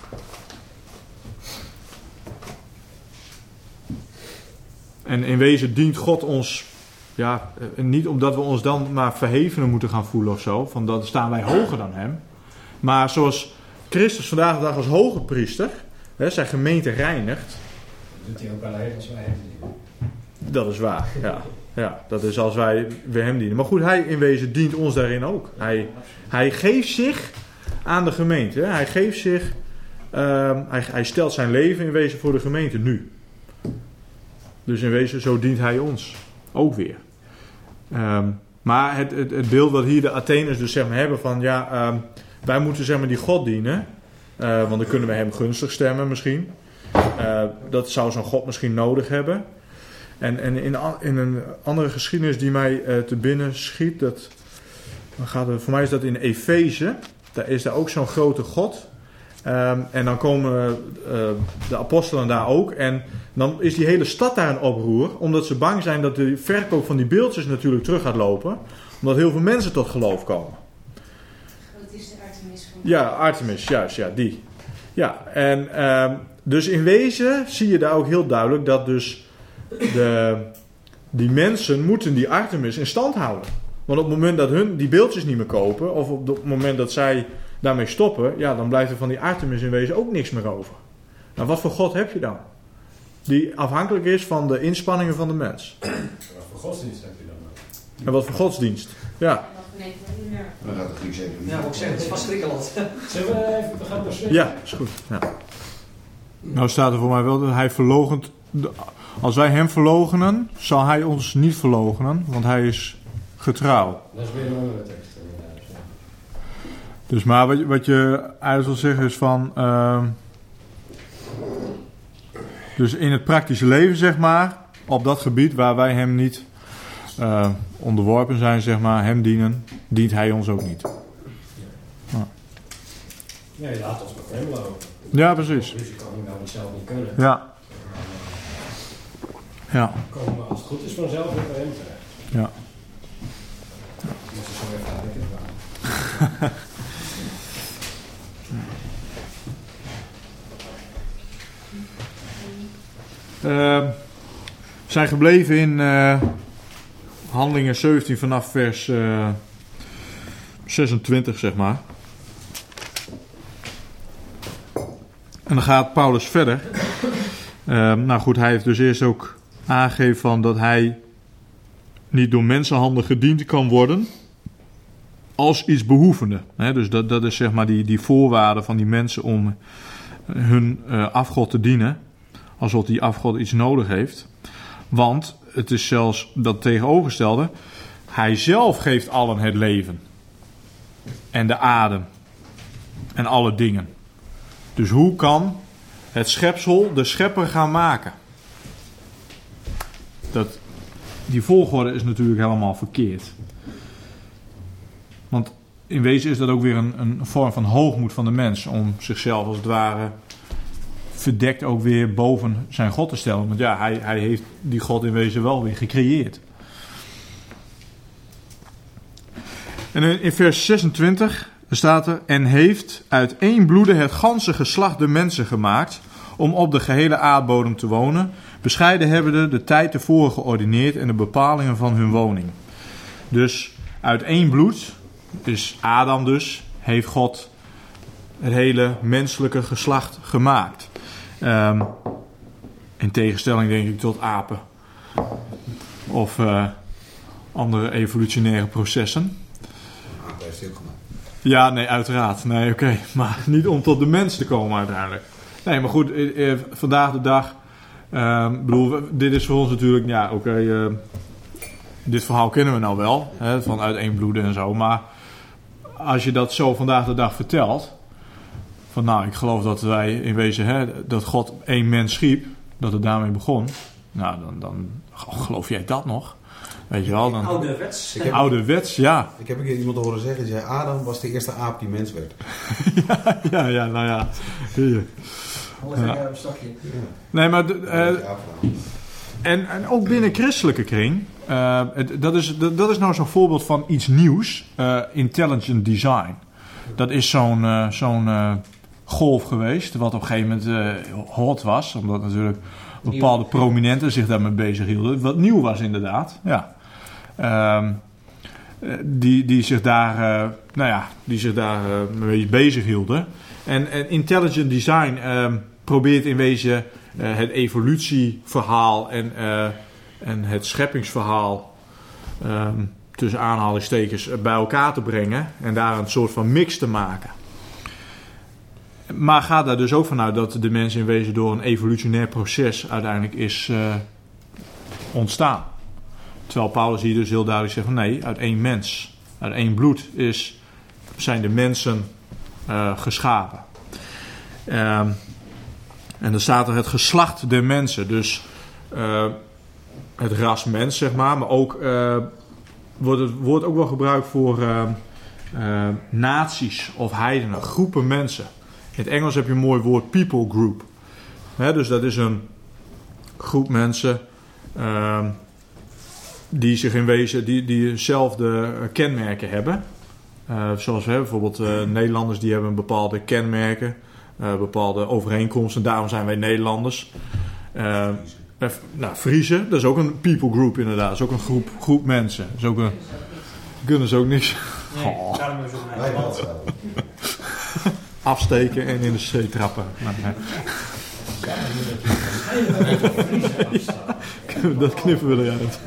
En in wezen dient God ons... Ja, niet omdat we ons dan maar verhevener moeten gaan voelen of zo. Van dan staan wij hoger dan hem. Maar zoals Christus vandaag de dag als hoge priester... He, zijn gemeente reinigt... Dat hij ook alleen als wij hem dienen. Dat is waar, ja. Ja, dat is als wij weer hem dienen. Maar goed, hij in wezen dient ons daarin ook. Hij, hij geeft zich aan de gemeente. Hij geeft zich... Uh, hij, hij stelt zijn leven in wezen voor de gemeente nu. Dus in wezen, zo dient hij ons ook weer. Um, maar het, het, het beeld wat hier de Atheners dus zeg maar hebben van... Ja, um, wij moeten zeg maar die God dienen. Uh, want dan kunnen we hem gunstig stemmen misschien. Uh, dat zou zo'n God misschien nodig hebben. En, en in, in een andere geschiedenis die mij uh, te binnen schiet, dat, dan gaat het, voor mij is dat in Efeze. Daar is daar ook zo'n grote God. Um, en dan komen uh, de apostelen daar ook. En dan is die hele stad daar een oproer. Omdat ze bang zijn dat de verkoop van die beeldjes natuurlijk terug gaat lopen. Omdat heel veel mensen tot geloof komen. Dat is de Artemis van... Ja, Artemis, juist, ja, die. Ja, en um, dus in wezen zie je daar ook heel duidelijk dat dus de, die mensen moeten die Artemis in stand houden. Want op het moment dat hun die beeldjes niet meer kopen, of op het moment dat zij daarmee stoppen, ja, dan blijft er van die Artemis in wezen ook niks meer over. Nou, wat voor God heb je dan? Die afhankelijk is van de inspanningen van de mens. Wat voor godsdienst heb je dan? En wat voor godsdienst? Ja. Dan gaat de Griekse economie. Ja, moet ik zeggen, het is vast Griekenland. Zullen we even, we gaan naar Zweden? Ja, is goed. Ja. Nou staat er voor mij wel dat hij verloochent. Als wij hem verloochenen, zal hij ons niet verloochenen, want hij is getrouw. Dat is weer een andere tekst. Ja. Dus maar wat, wat je uit wil zeggen is van... Uh, dus in het praktische leven, zeg maar, op dat gebied waar wij hem niet uh, onderworpen zijn, zeg maar, hem dienen, dient hij ons ook niet. Ja. Nee, laat ons met hem lopen. Ja, precies. Dus je kan hem nou zelf niet kunnen. Ja. Ja. Komen we als het goed is vanzelf weer bij hem terecht. Ja. Dat is zo even uit het waar. Uh, we zijn gebleven in uh, Handelingen zeventien vanaf vers uh, zesentwintig, zeg maar. En dan gaat Paulus verder. Uh, nou goed, hij heeft dus eerst ook aangegeven van dat hij niet door mensenhanden gediend kan worden als iets behoevende. He, dus dat, dat is zeg maar die, die voorwaarde van die mensen om hun uh, afgod te dienen. Alsof die afgod iets nodig heeft. Want het is zelfs dat tegenovergestelde. Hij zelf geeft allen het leven. En de adem. En alle dingen. Dus hoe kan het schepsel de schepper gaan maken? Dat, die volgorde is natuurlijk helemaal verkeerd. Want in wezen is dat ook weer een, een vorm van hoogmoed van de mens. Om zichzelf als het ware verdekt ook weer boven zijn God te stellen. Want ja, hij, hij heeft die God in wezen wel weer gecreëerd. En in, in vers zesentwintig staat er: en heeft uit één bloede het ganse geslacht de mensen gemaakt, om op de gehele aardbodem te wonen, bescheiden hebbende de tijd tevoren geordineerd en de bepalingen van hun woning. Dus uit één bloed, dus Adam dus, heeft God het hele menselijke geslacht gemaakt. Um, in tegenstelling denk ik tot apen. Of uh, andere evolutionaire processen. Apen heeft hij ook gemaakt. Ja, nee, uiteraard. Nee, oké. Okay. Maar niet om tot de mens te komen uiteindelijk. Nee, maar goed, eh, eh, vandaag de dag. Uh, bedoel, dit is voor ons natuurlijk, ja, oké. Okay, uh, dit verhaal kennen we nou wel, hè, van uit één bloeden en zo. Maar als je dat zo vandaag de dag vertelt. Van nou, ik geloof dat wij in wezen, hè, dat God één mens schiep, dat het daarmee begon. Nou, dan, dan oh, geloof jij dat nog? Weet je wel, dan... Ouderwets. Ik heb, Ouderwets, ja. Ik heb een keer iemand horen zeggen, die zei, Adam was de eerste aap die mens werd. ja, ja, ja, nou ja. Hier. Alles ja. Een stokje. Ja. Nee, maar... De, uh, en, en ook binnen christelijke kring, uh, het, dat, is, dat, dat is nou zo'n voorbeeld van iets nieuws. Uh, intelligent design. Dat is zo'n, uh, zo'n uh, golf geweest, wat op een gegeven moment uh, hot was. Omdat natuurlijk bepaalde nieuw. prominenten zich daarmee bezig hielden. Wat nieuw was inderdaad, ja. Um, die, die zich daar, uh, nou ja, die zich daar uh, mee bezig hielden. En, en intelligent design um, probeert in wezen uh, het evolutieverhaal en, uh, en het scheppingsverhaal um, tussen aanhalingstekens bij elkaar te brengen en daar een soort van mix te maken. Maar gaat daar dus ook vanuit dat de mens in wezen door een evolutionair proces uiteindelijk is uh, ontstaan. Terwijl Paulus hier dus heel duidelijk zegt van nee, uit één mens, uit één bloed is, zijn de mensen uh, geschapen. Uh, en dan staat er het geslacht der mensen, dus uh, het ras mens zeg maar, maar ook uh, wordt het woord ook wel gebruikt voor uh, uh, naties of heidenen, groepen mensen. In het Engels heb je een mooi woord people group. He, dus dat is een groep mensen uh, die zich in wezen, die, die dezelfde kenmerken hebben. Uh, zoals hè, bijvoorbeeld uh, Nederlanders die hebben bepaalde kenmerken, uh, bepaalde overeenkomsten. Daarom zijn wij Nederlanders. Uh, uh, nou, Friese, dat is ook een people group inderdaad. Dat is ook een groep, groep mensen. Dat is ook een kunnen ze ook niks. Nee, Oh. daarom hebben ze ook een Wij eigen wel land. zo. Afsteken en in de zee trappen. Maar, nee. Dat knippen we eruit.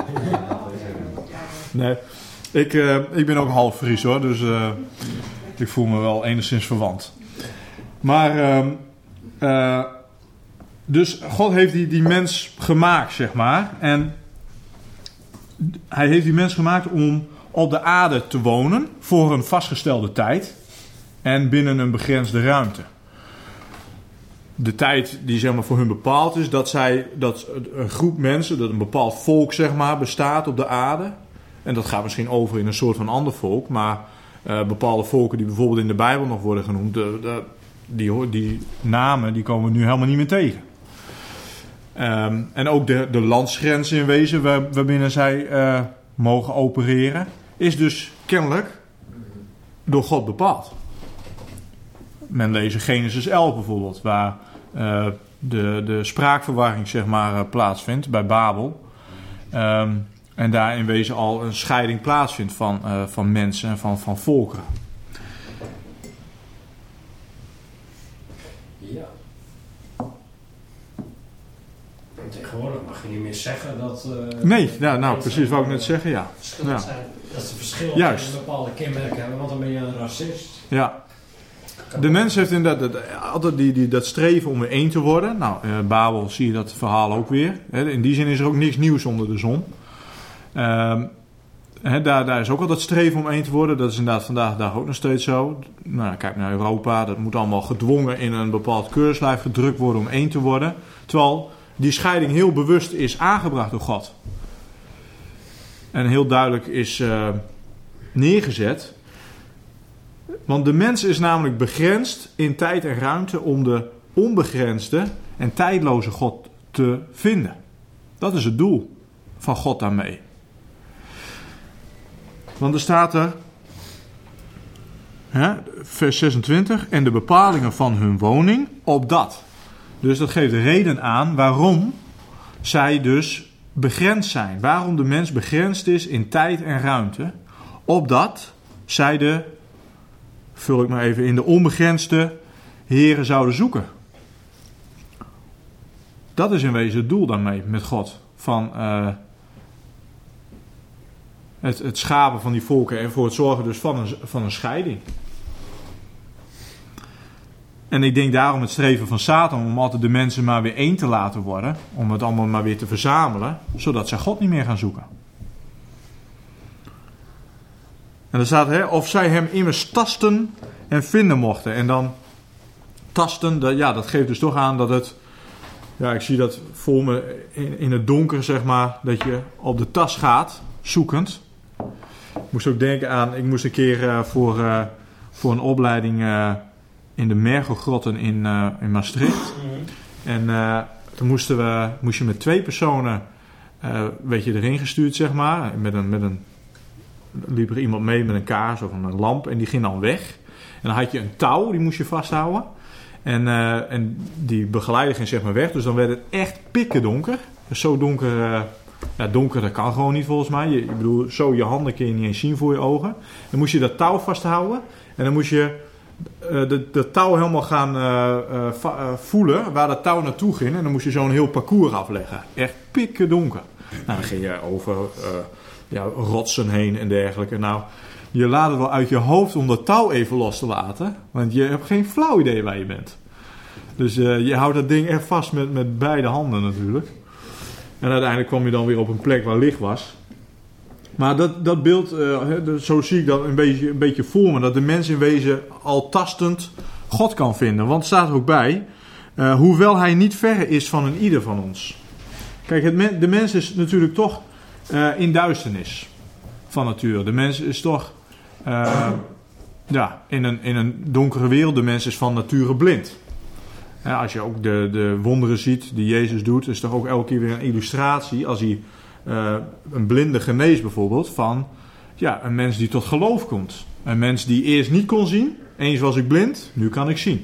Nee, ik, uh, ik ben ook half Fries hoor, dus uh, ik voel me wel enigszins verwant. Maar, uh, uh, dus God heeft die, die mens gemaakt, zeg maar. En hij heeft die mens gemaakt om op de aarde te wonen voor een vastgestelde tijd en binnen een begrensde ruimte. De tijd die zeg maar voor hun bepaald is, dat zij, dat een groep mensen, dat een bepaald volk zeg maar bestaat op de aarde. En dat gaat misschien over in een soort van ander volk, maar uh, bepaalde volken die bijvoorbeeld in de Bijbel nog worden genoemd, de, de, die, die namen die komen we nu helemaal niet meer tegen. Um, en ook de, de landsgrenzen in wezen waar, waarbinnen zij uh, mogen opereren, is dus kennelijk door God bepaald. Men leest Genesis elf bijvoorbeeld, waar uh, de, de spraakverwarring zeg maar uh, plaatsvindt bij Babel. Um, en daar in wezen al een scheiding plaatsvindt van, uh, van mensen en van, van volkeren. Ja. En tegenwoordig mag je niet meer zeggen dat... Uh, nee, ja, nou precies wat ik net zeggen, ja. Verschillend Ja. zijn. Dat ze verschil Juist. in bepaalde kenmerken hebben, want dan ben je een racist. Ja. De mens heeft inderdaad dat, altijd die, die, dat streven om weer één te worden. Nou, in Babel zie je dat verhaal ook weer. In die zin is er ook niks nieuws onder de zon. Um, he, daar, daar is ook al dat streven om één te worden. Dat is inderdaad vandaag de dag ook nog steeds zo. Nou, kijk naar Europa. Dat moet allemaal gedwongen in een bepaald keurslijf gedrukt worden om één te worden. Terwijl die scheiding heel bewust is aangebracht door God. En heel duidelijk is uh, neergezet. Want de mens is namelijk begrensd in tijd en ruimte om de onbegrensde en tijdloze God te vinden. Dat is het doel van God daarmee. Want er staat er, hè, vers zesentwintig, en de bepalingen van hun woning opdat. Dus dat geeft de reden aan waarom zij dus begrensd zijn. Waarom de mens begrensd is in tijd en ruimte. Opdat zij de, vul ik maar even in, de onbegrensde heren zouden zoeken. Dat is in wezen het doel daarmee met God. Van uh, het, het schapen van die volken en voor het zorgen dus van een, van een scheiding. En ik denk daarom het streven van Satan om altijd de mensen maar weer één te laten worden. Om het allemaal maar weer te verzamelen. Zodat zij God niet meer gaan zoeken. En er staat, hè, of zij hem immers tasten en vinden mochten. En dan tasten, dat, ja, dat geeft dus toch aan dat het... Ja, ik zie dat voor me in, in het donker, zeg maar, dat je op de tas gaat, zoekend. Ik moest ook denken aan, ik moest een keer uh, voor, uh, voor een opleiding uh, in de Mergelgrotten in, uh, in Maastricht. Mm-hmm. En uh, toen moesten we, moest je met twee personen, uh, weet je, erin gestuurd, zeg maar. Met een, met een, liep er iemand mee met een kaars of een lamp en die ging dan weg. En dan had je een touw, die moest je vasthouden. En, uh, en die begeleider ging zeg maar weg. Dus dan werd het echt pikken donker. Dus zo donker, uh, ja, donker dat kan gewoon niet volgens mij. Je, ik bedoel, zo je handen kun je niet eens zien voor je ogen. Dan moest je dat touw vasthouden. En dan moest je uh, de, de touw helemaal gaan uh, uh, va- uh, voelen waar dat touw naartoe ging. En dan moest je zo'n heel parcours afleggen. Echt pikken donker. Nou, dan ging je over uh, ja, rotsen heen en dergelijke. Nou... Je laat het wel uit je hoofd om dat touw even los te laten. Want je hebt geen flauw idee waar je bent. Dus uh, je houdt dat ding echt vast met, met beide handen natuurlijk. En uiteindelijk kwam je dan weer op een plek waar licht was. Maar dat, dat beeld, uh, zo zie ik dat een beetje, een beetje voor me. Dat de mens in wezen al tastend God kan vinden. Want er staat er ook bij. Uh, hoewel hij niet verre is van een ieder van ons. Kijk, het, de mens is natuurlijk toch uh, in duisternis. Van nature. De mens is toch... Uh, ja, in een, in een donkere wereld. De mens is van nature blind. Ja, als je ook de, de wonderen ziet die Jezus doet, is toch ook elke keer weer een illustratie. Als hij uh, een blinde geneest bijvoorbeeld. Van ja, een mens die tot geloof komt. Een mens die eerst niet kon zien. Eens was ik blind, nu kan ik zien.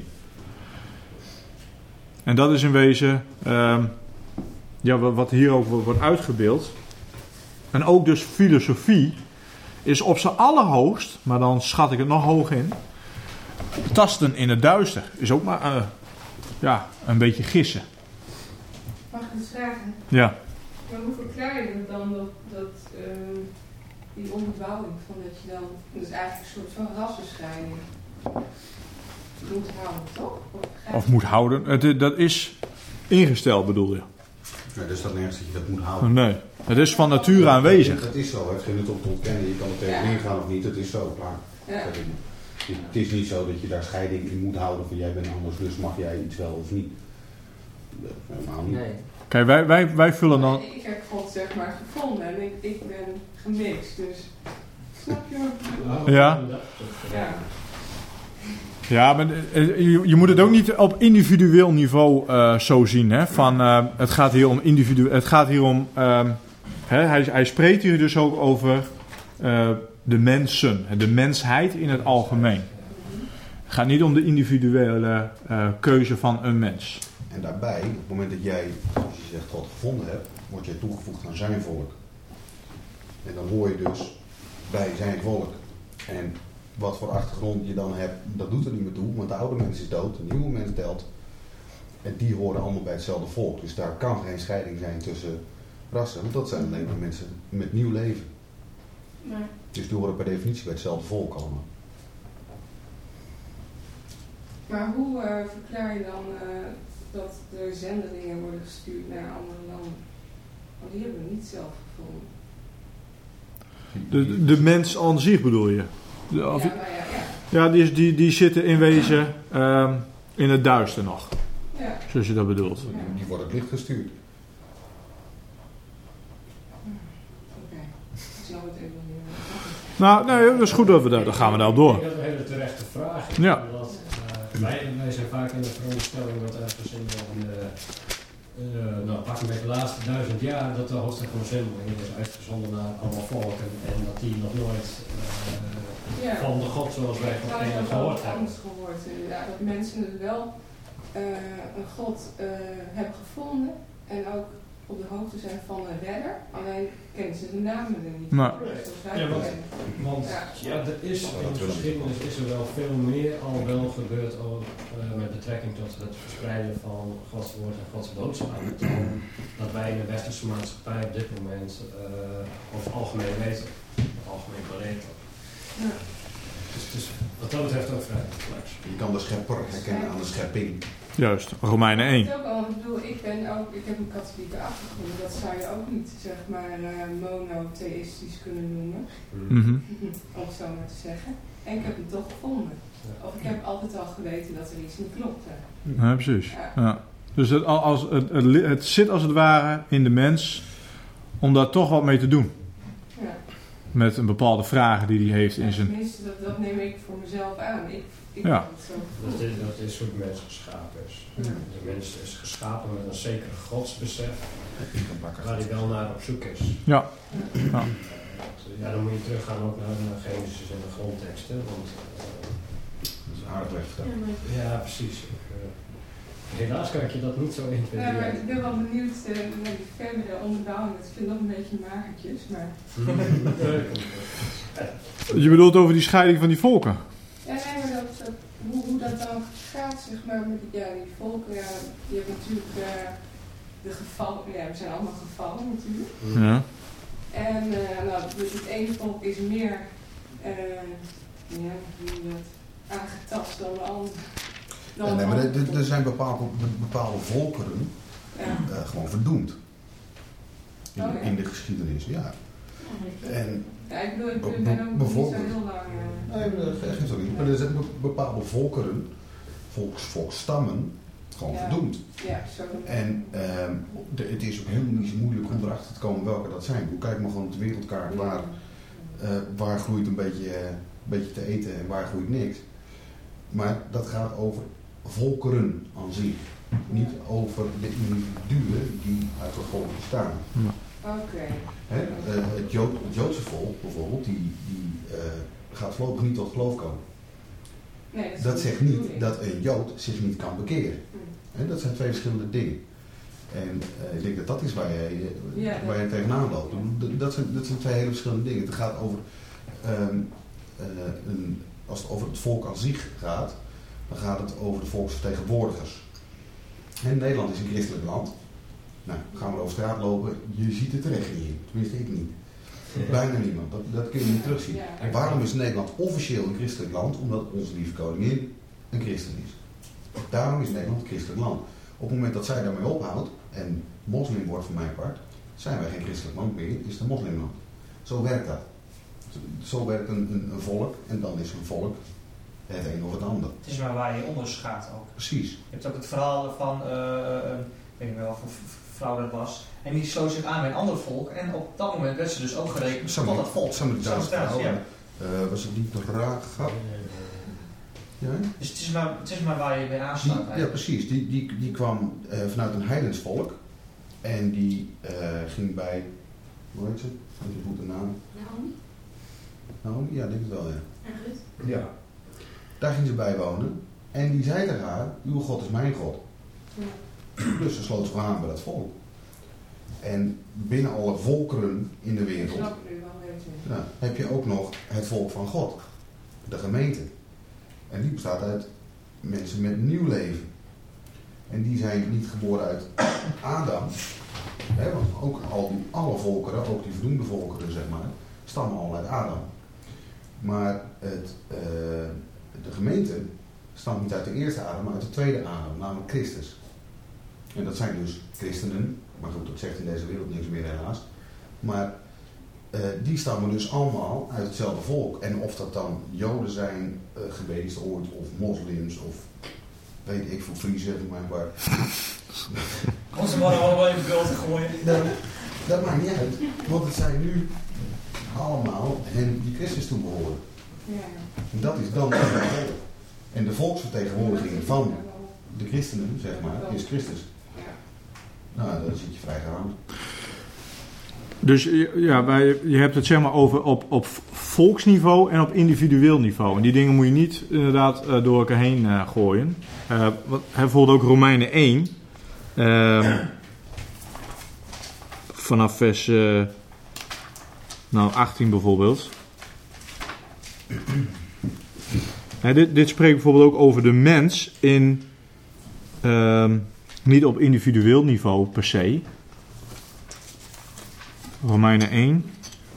En dat is in wezen uh, ja, wat hier ook wordt uitgebeeld. En ook dus filosofie is op zijn allerhoogst, maar dan schat ik het nog hoog in, tasten in het duister. Is ook maar uh, ja, een beetje gissen. Mag ik eens vragen? Ja. Maar hoe verklaar je het dan dat, dat uh, die onderbouwing van dat je dan, dus eigenlijk een soort van rassenscheiding moet houden, toch? Of, of moet houden. Het, dat is ingesteld, bedoel je? Nee, dus dat nergens dat je dat moet houden. Nee, het is van nature aanwezig. Dat is zo, het heeft geen nut om te ontkennen. Je kan er tegenin ja. gaan of niet, het is zo, klaar. Ja. Het is niet zo dat je daar scheiding in moet houden van jij bent anders, dus mag jij iets wel of niet. Helemaal niet. Nee. Kijk, wij, wij, wij vullen dan... Ik heb God zeg maar gevonden en ik, ik ben gemixt, dus snap je wat ik bedoel? Ja. Ja. Ja, maar je, je moet het ook niet op individueel niveau uh, zo zien. Hè? Van, uh, het gaat hier om individu. Het gaat hier om. Uh, hè, hij, hij spreekt hier dus ook over uh, de mensen, de mensheid in het algemeen. Het gaat niet om de individuele uh, keuze van een mens. En daarbij, op het moment dat jij, zoals je zegt, God gevonden hebt, word jij toegevoegd aan zijn volk. En dan hoor je dus bij zijn volk. En wat voor achtergrond je dan hebt, dat doet er niet meer toe, want de oude mens is dood, de nieuwe mens telt. En die horen allemaal bij hetzelfde volk. Dus daar kan geen scheiding zijn tussen rassen, want dat zijn alleen maar mensen met nieuw leven. Nee. Dus die horen per definitie bij hetzelfde volk allemaal. Maar hoe uh, verklaar je dan uh, dat er zendelingen worden gestuurd naar andere landen? Want die hebben we niet zelf gevonden. De, de mens aan zich bedoel je? De, of, ja, maar ja, ja. ja die, die, die zitten in wezen uh, in het duister nog. Ja. Zoals je dat bedoelt. Ja. Die worden het licht gestuurd. Oké, okay. Ik snap het even niet. Nou, nee, dat is goed dat we daar, dan gaan we nou door. Ik heb een hele terechte vraag. Ja. Omdat, uh, wij, wij zijn vaak in de veronderstelling dat ergens in de, uh, nou, pak met de laatste duizend jaar dat de hoofdstad van de zendeling is uitgezonden naar allemaal volken en dat die nog nooit uh, ja. van de God zoals wij van nou, een gehoord hebben. Gehoord, inderdaad, dat mensen dus wel uh, een God uh, hebben gevonden en ook op de hoogte zijn van een redder, alleen kennen ze de namen er niet. Nou. Ja, want, want ja. ja, er is in de geschiedenis is er wel veel meer al wel gebeurd ook, uh, met betrekking tot het verspreiden van Gods woord en Gods boodschap. Dat wij in de westerse maatschappij op dit moment uh, over het algemeen weten, algemeen breed. Ja. Dus het is wat dat betreft ook vrij complex. Je kan de schepper herkennen aan de schepping. Juist, Romeinen één. Ik, ook al, ik bedoel, ik ben ook, ik heb een katholieke achtergrond, dat zou je ook niet zeg maar uh, monotheïstisch kunnen noemen, Mm-hmm. om het zo maar te zeggen. En ik heb hem toch gevonden. Of ik heb altijd al geweten dat er iets niet klopte. Ja, precies. Ja. Ja. Dus het, als, het, het, het zit als het ware in de mens om daar toch wat mee te doen. Ja. Met een bepaalde vragen die hij heeft in zijn... Tenminste, dat, dat neem ik voor mezelf aan. Ik, ik ja. het zo dat, is, dat is hoe de mens geschapen is. Ja. De mens is geschapen met een zeker godsbesef waar hij wel naar op zoek is. Ja. Ja. Ja, dan moet je teruggaan ook naar, naar Genesis en de grondteksten. Want, uh, dat is aardig weggegaan. Ja, ja, precies. Uh, helaas kan ik je dat niet zo intuïtief. Ja, maar ik ben wel benieuwd uh, naar die verdere onderbouwing. Ik vind dat een beetje magertjes, maar... Je bedoelt over die scheiding van die volken? Ja, nee, maar dat, dat, hoe, hoe dat dan gaat, zeg maar, met ja, die volken, ja, die hebben natuurlijk uh, de gevallen, ja, we zijn allemaal gevallen natuurlijk. Ja. En uh, nou, dus het ene volk is meer, uh, ja, hoe noem je dat, aangetast dan de andere. Dan Ja, nee, maar andere er, er zijn bepaalde, bepaalde volkeren ja. uh, gewoon verdoemd. In, Oh, ja. in de geschiedenis, ja. En, Ja, ik bedoel, ik ben ook niet zo heel lang... Uh, nee, dat geeft zo niet. Maar er zijn bepaalde volkeren, volks, volksstammen, gewoon ja. verdoemd. Ja, zo. En um, de, het is ook helemaal niet zo moeilijk om erachter te komen welke dat zijn. Hoe kijk maar gewoon op de wereldkaart waar, uh, waar groeit een beetje, uh, een beetje te eten en waar groeit niks. Maar dat gaat over volkeren aan zich. Niet over de individuen die uit het volk bestaan. Ja. Oké. Okay. Hè, uh, het, Jood, het Joodse volk bijvoorbeeld, die, die uh, gaat voorlopig niet tot geloof komen. Nee, dat, dat zegt niet dat een Jood zich niet kan bekeren. Hm. Hè, dat zijn twee verschillende dingen. En uh, ik denk dat dat is waar je, ja, waar je tegenaan loopt. Dat zijn, dat zijn twee hele verschillende dingen. Het gaat over um, uh, een, als het over het volk aan zich gaat, dan gaat het over de volksvertegenwoordigers. En Nederland is een christelijk land. Nou, gaan we over straat lopen, je ziet het er echt niet in. Tenminste, ik niet. Bijna niemand, dat, dat kun je niet terugzien. En waarom is Nederland officieel een christelijk land? Omdat onze lieve koningin een christen is. Daarom is Nederland een christelijk land. Op het moment dat zij daarmee ophoudt en moslim wordt van mijn part, zijn wij geen christelijk land meer, is het een moslimland. Zo werkt dat. Zo werkt een, een, een volk en dan is een volk het een of het ander. Het is maar waar je onderschaat ook. Precies. Je hebt ook het verhaal van, uh, uh, ik weet niet meer wat voor vrouw dat was, en die sloot zich aan bij een ander volk en op dat moment werd ze dus ook gerekend tot dat volk. Samen ja. uh, was het niet Raga? Ja? Dus het is, maar, het is maar waar je weer aansluit. Die, ja, precies. Die, die, die kwam uh, vanuit een heidens volk en die uh, ging bij, hoe heet ze? Wat is goed de naam? Naomi? Naomi? Ja, denk ik wel, ja. En Ruth? Ja. Daar ging ze bij wonen en die zei tegen haar, uw God is mijn God. Ja. Dus ze sloot zich aan bij dat volk. En binnen alle volkeren in de wereld Snap ik nu wel, weet je. ja, heb je ook nog het volk van God, de gemeente. En die bestaat uit mensen met een nieuw leven. En die zijn niet geboren uit Adam. Hè, want ook al die, alle volkeren, ook die verdoemde volkeren zeg maar, stammen al uit Adam. Maar het, uh, de gemeente stamt niet uit de eerste Adam, maar uit de tweede Adam, namelijk Christus. En dat zijn dus christenen, maar goed, dat zegt in deze wereld niks meer helaas. Maar uh, die stammen dus allemaal uit hetzelfde volk. En of dat dan Joden zijn uh, geweest ooit, of moslims, of weet ik veel, Friese van mijn part. Onze mannen allemaal even beeld te gooien. Dat, dat maakt niet uit, want het zijn nu allemaal hen die Christus toebehoren. Ja. En dat is dan het volk. En de volksvertegenwoordiging van de christenen, zeg maar, is Christus. Nou, dan zit je vrij gehouden. Dus ja, wij, je hebt het zeg maar over op, op volksniveau en op individueel niveau. En die dingen moet je niet inderdaad uh, door elkaar heen uh, gooien. Uh, wat, bijvoorbeeld ook Romeinen één. Uh, vanaf vers uh, nou, achttien bijvoorbeeld. Ja, dit, dit spreekt bijvoorbeeld ook over de mens in... Uh, niet op individueel niveau per se. Romeinen één.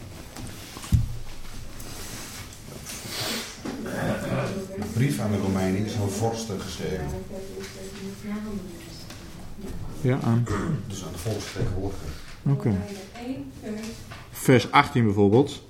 De brief aan de Romeinen is aan vorsten geschreven. Ja, aan. Dus aan de volksvertegenwoordiger. Oké. Okay. Vers achttien bijvoorbeeld.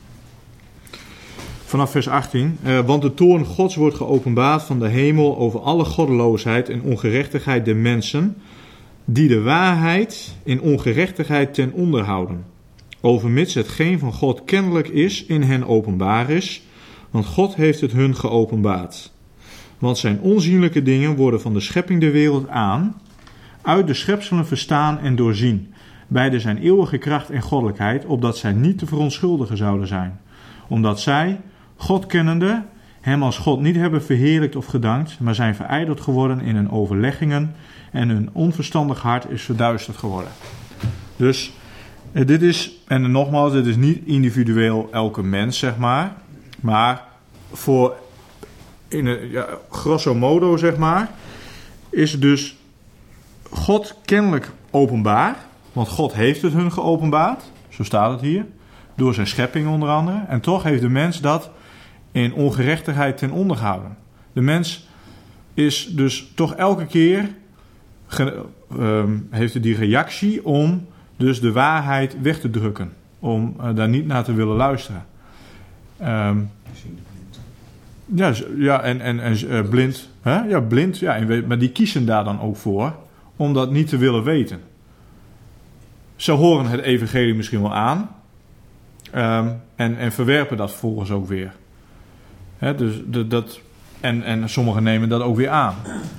Vanaf vers achttien. Uh, want de toorn Gods wordt geopenbaard van de hemel over alle goddeloosheid en ongerechtigheid der mensen, die de waarheid in ongerechtigheid ten onder houden. Overmits hetgeen van God kennelijk is, in hen openbaar is, want God heeft het hun geopenbaard. Want zijn onzienlijke dingen worden van de schepping der wereld aan, uit de schepselen verstaan en doorzien, beide zijn eeuwige kracht en goddelijkheid, opdat zij niet te verontschuldigen zouden zijn. Omdat zij, God kennende, hem als God niet hebben verheerlijkt of gedankt, maar zijn verijdeld geworden in hun overleggingen en hun onverstandig hart is verduisterd geworden. Dus dit is, en nogmaals, dit is niet individueel elke mens, zeg maar, maar voor, in een, ja, grosso modo, zeg maar, is dus God kennelijk openbaar, want God heeft het hun geopenbaard, zo staat het hier, door zijn schepping onder andere, en toch heeft de mens dat in ongerechtigheid ten onder gehouden. De mens is dus toch elke keer ge, um, heeft die reactie om dus de waarheid weg te drukken, om uh, daar niet naar te willen luisteren. Um, ja, ja, en, en, en uh, blind, hè? Ja, blind, ja, en, maar die kiezen daar dan ook voor om dat niet te willen weten. Ze horen het evangelie misschien wel aan, um, en, en verwerpen dat vervolgens ook weer. He, dus de, dat, en, en sommigen nemen dat ook weer aan.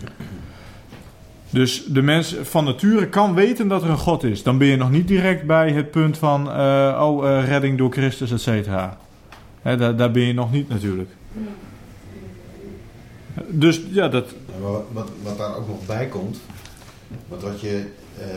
Dus de mens van nature kan weten dat er een God is. Dan ben je nog niet direct bij het punt van uh, oh, uh, redding door Christus, et cetera. He, daar, daar ben je nog niet natuurlijk. Dus ja, dat... Ja, wat, wat, wat daar ook nog bij komt, want wat je... Uh,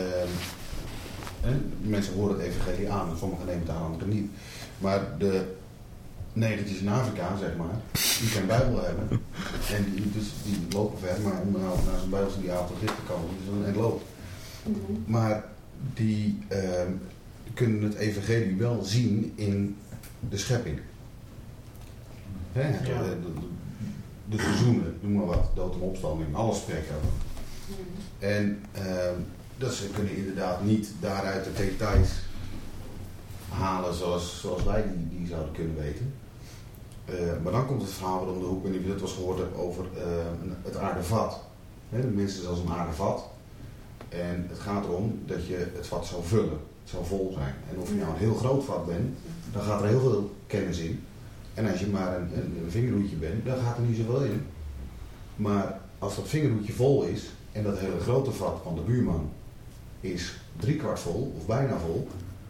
eh, mensen horen het evangelie aan en sommigen nemen het aan, anderen niet. Maar de... Nee, dat is in Afrika, zeg maar. Die geen Bijbel hebben. En die, dus die lopen ver, maar om nou naar zo'n Bijbelstudie tot dit te komen, dat is wel een eind loop. Mm-hmm. Maar die uh, kunnen het evangelie wel zien in de schepping. Hè? Ja. De, de, de seizoenen, noem maar wat, dood en opstanding, alles spreekt over. Mm-hmm. En uh, dat ze kunnen inderdaad niet daaruit de details halen zoals, zoals wij die, die zouden kunnen weten. Uh, maar dan komt het verhaal om de hoek, en ik weet niet of je dat was gehoord hebt, over uh, het aardevat. He, de mensen is als een aardevat. En het gaat erom dat je het vat zou vullen. Het zou vol zijn. En of je nou een heel groot vat bent, dan gaat er heel veel kennis in. En als je maar een, een, een vingerhoedje bent, dan gaat er niet zoveel in. Maar als dat vingerhoedje vol is, en dat hele grote vat van de buurman is driekwart vol, of bijna vol,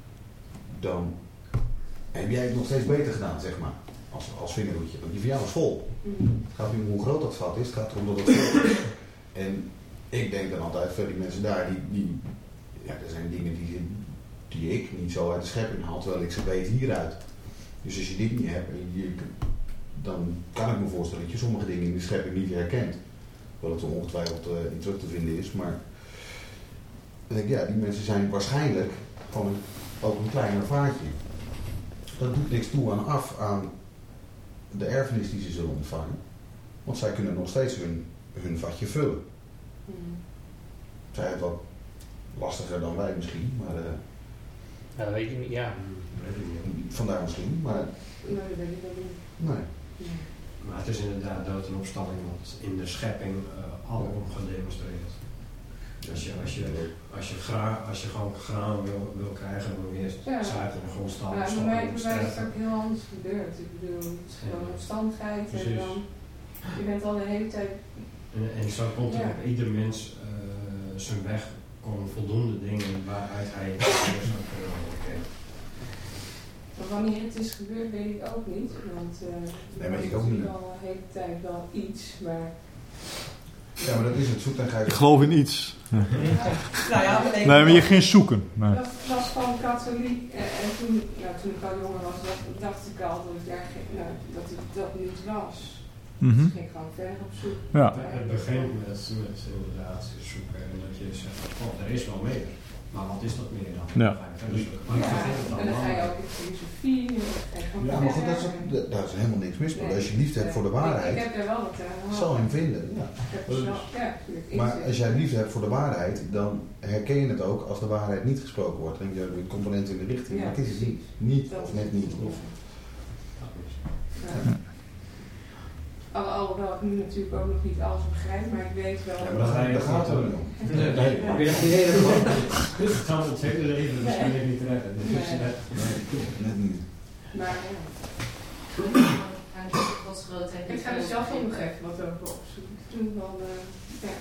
dan heb jij het nog steeds beter gedaan, zeg maar, als, als vingerhoedje. Want die van jou is vol. Het gaat niet om hoe groot dat vat is, het gaat erom dat het vol is. En ik denk dan altijd, voor die mensen daar, die, die ja, er zijn dingen die, die ik niet zo uit de schepping haal, terwijl ik ze weet hieruit. Dus als je dit niet hebt, je, dan kan ik me voorstellen dat je sommige dingen in de schepping niet herkent. Wel het er ongetwijfeld uh, in terug te vinden is, maar dan denk ik, ja, die mensen zijn waarschijnlijk van een, ook een kleiner vaartje. Dat doet niks toe aan af aan de erfenis die ze zullen ontvangen. Want zij kunnen nog steeds hun, hun vatje vullen. Mm. Zij het wat lastiger dan wij misschien, maar uh, Ja, dat weet je niet, ja. vandaar misschien, maar Nee, dat weet ik ook niet. nee. Nee. Maar het is inderdaad dood en opstanding wat in de schepping uh, alom gedemonstreerd. Als je, als je, als je, gra, als je gewoon graan wil, wil krijgen, dan moet je eerst Ja. zaad in de grond staan. Maar bij stoppen, mij, bij mij is het sterven. ook heel anders gebeurd. Ik bedoel, het is gewoon Ja. omstandigheid en Precies. dan, je bent al de hele tijd, En, en zo komt er Ja. op ieder mens uh, zijn weg, komen voldoende dingen waaruit hij het weer zou kunnen herkennen. maar wanneer het is gebeurd weet ik ook niet. Want uh, Nee, maar ik ook was niet. al de hele tijd wel iets, maar Ja, maar dat is het, zoek en Ik geit. geloof in iets. nou ja, maar Nee, maar je ging zoeken. Nee. Dat was gewoon katholiek en, en toen, nou, toen ik al jonger was, dacht, dacht ik al dat ik daar geen, nou, dat ik dat niet was. Mhm. Dus ging ik gewoon verder op zoek. Ja. Het begint met, met inderdaad zoeken en dat je zegt, oh, er is wel meer. Maar wat is dat meer dan? Ja. Dus, maar Ja, ik begin het en dan ga je allemaal. ook in filosofie. en dan ga je gewoon Ja, maar goed, dat is, verder. ook- daar is helemaal niks mis mee. Nee. Als je liefde hebt voor de Ik, ik waarheid, heb er wel wat aan. zal je hem vinden. Ja. Ik heb er wel, ja, natuurlijk. Maar inzicht. als jij liefde hebt voor de waarheid, dan herken je het ook als de waarheid niet gesproken wordt. Dan denk je, de componenten in de richting, Ja, maar het is het niet. precies. Niet Dat of is net het. niet. Of, Ja. Al- Alhoewel ik nu natuurlijk ook nog niet alles begrijp, maar ik weet wel. ja, maar daar, daar gaat het niet om. Nee, nee, Ja. weer echt die hele gewoon. Dit gaan we het hele leven waarschijnlijk niet redden. Dus Nee. net, Nee, net niet. Maar ja, Gods grootheid. ik ga er zelf ook nog even wat over opzoeken. Toen dan, uh, ja.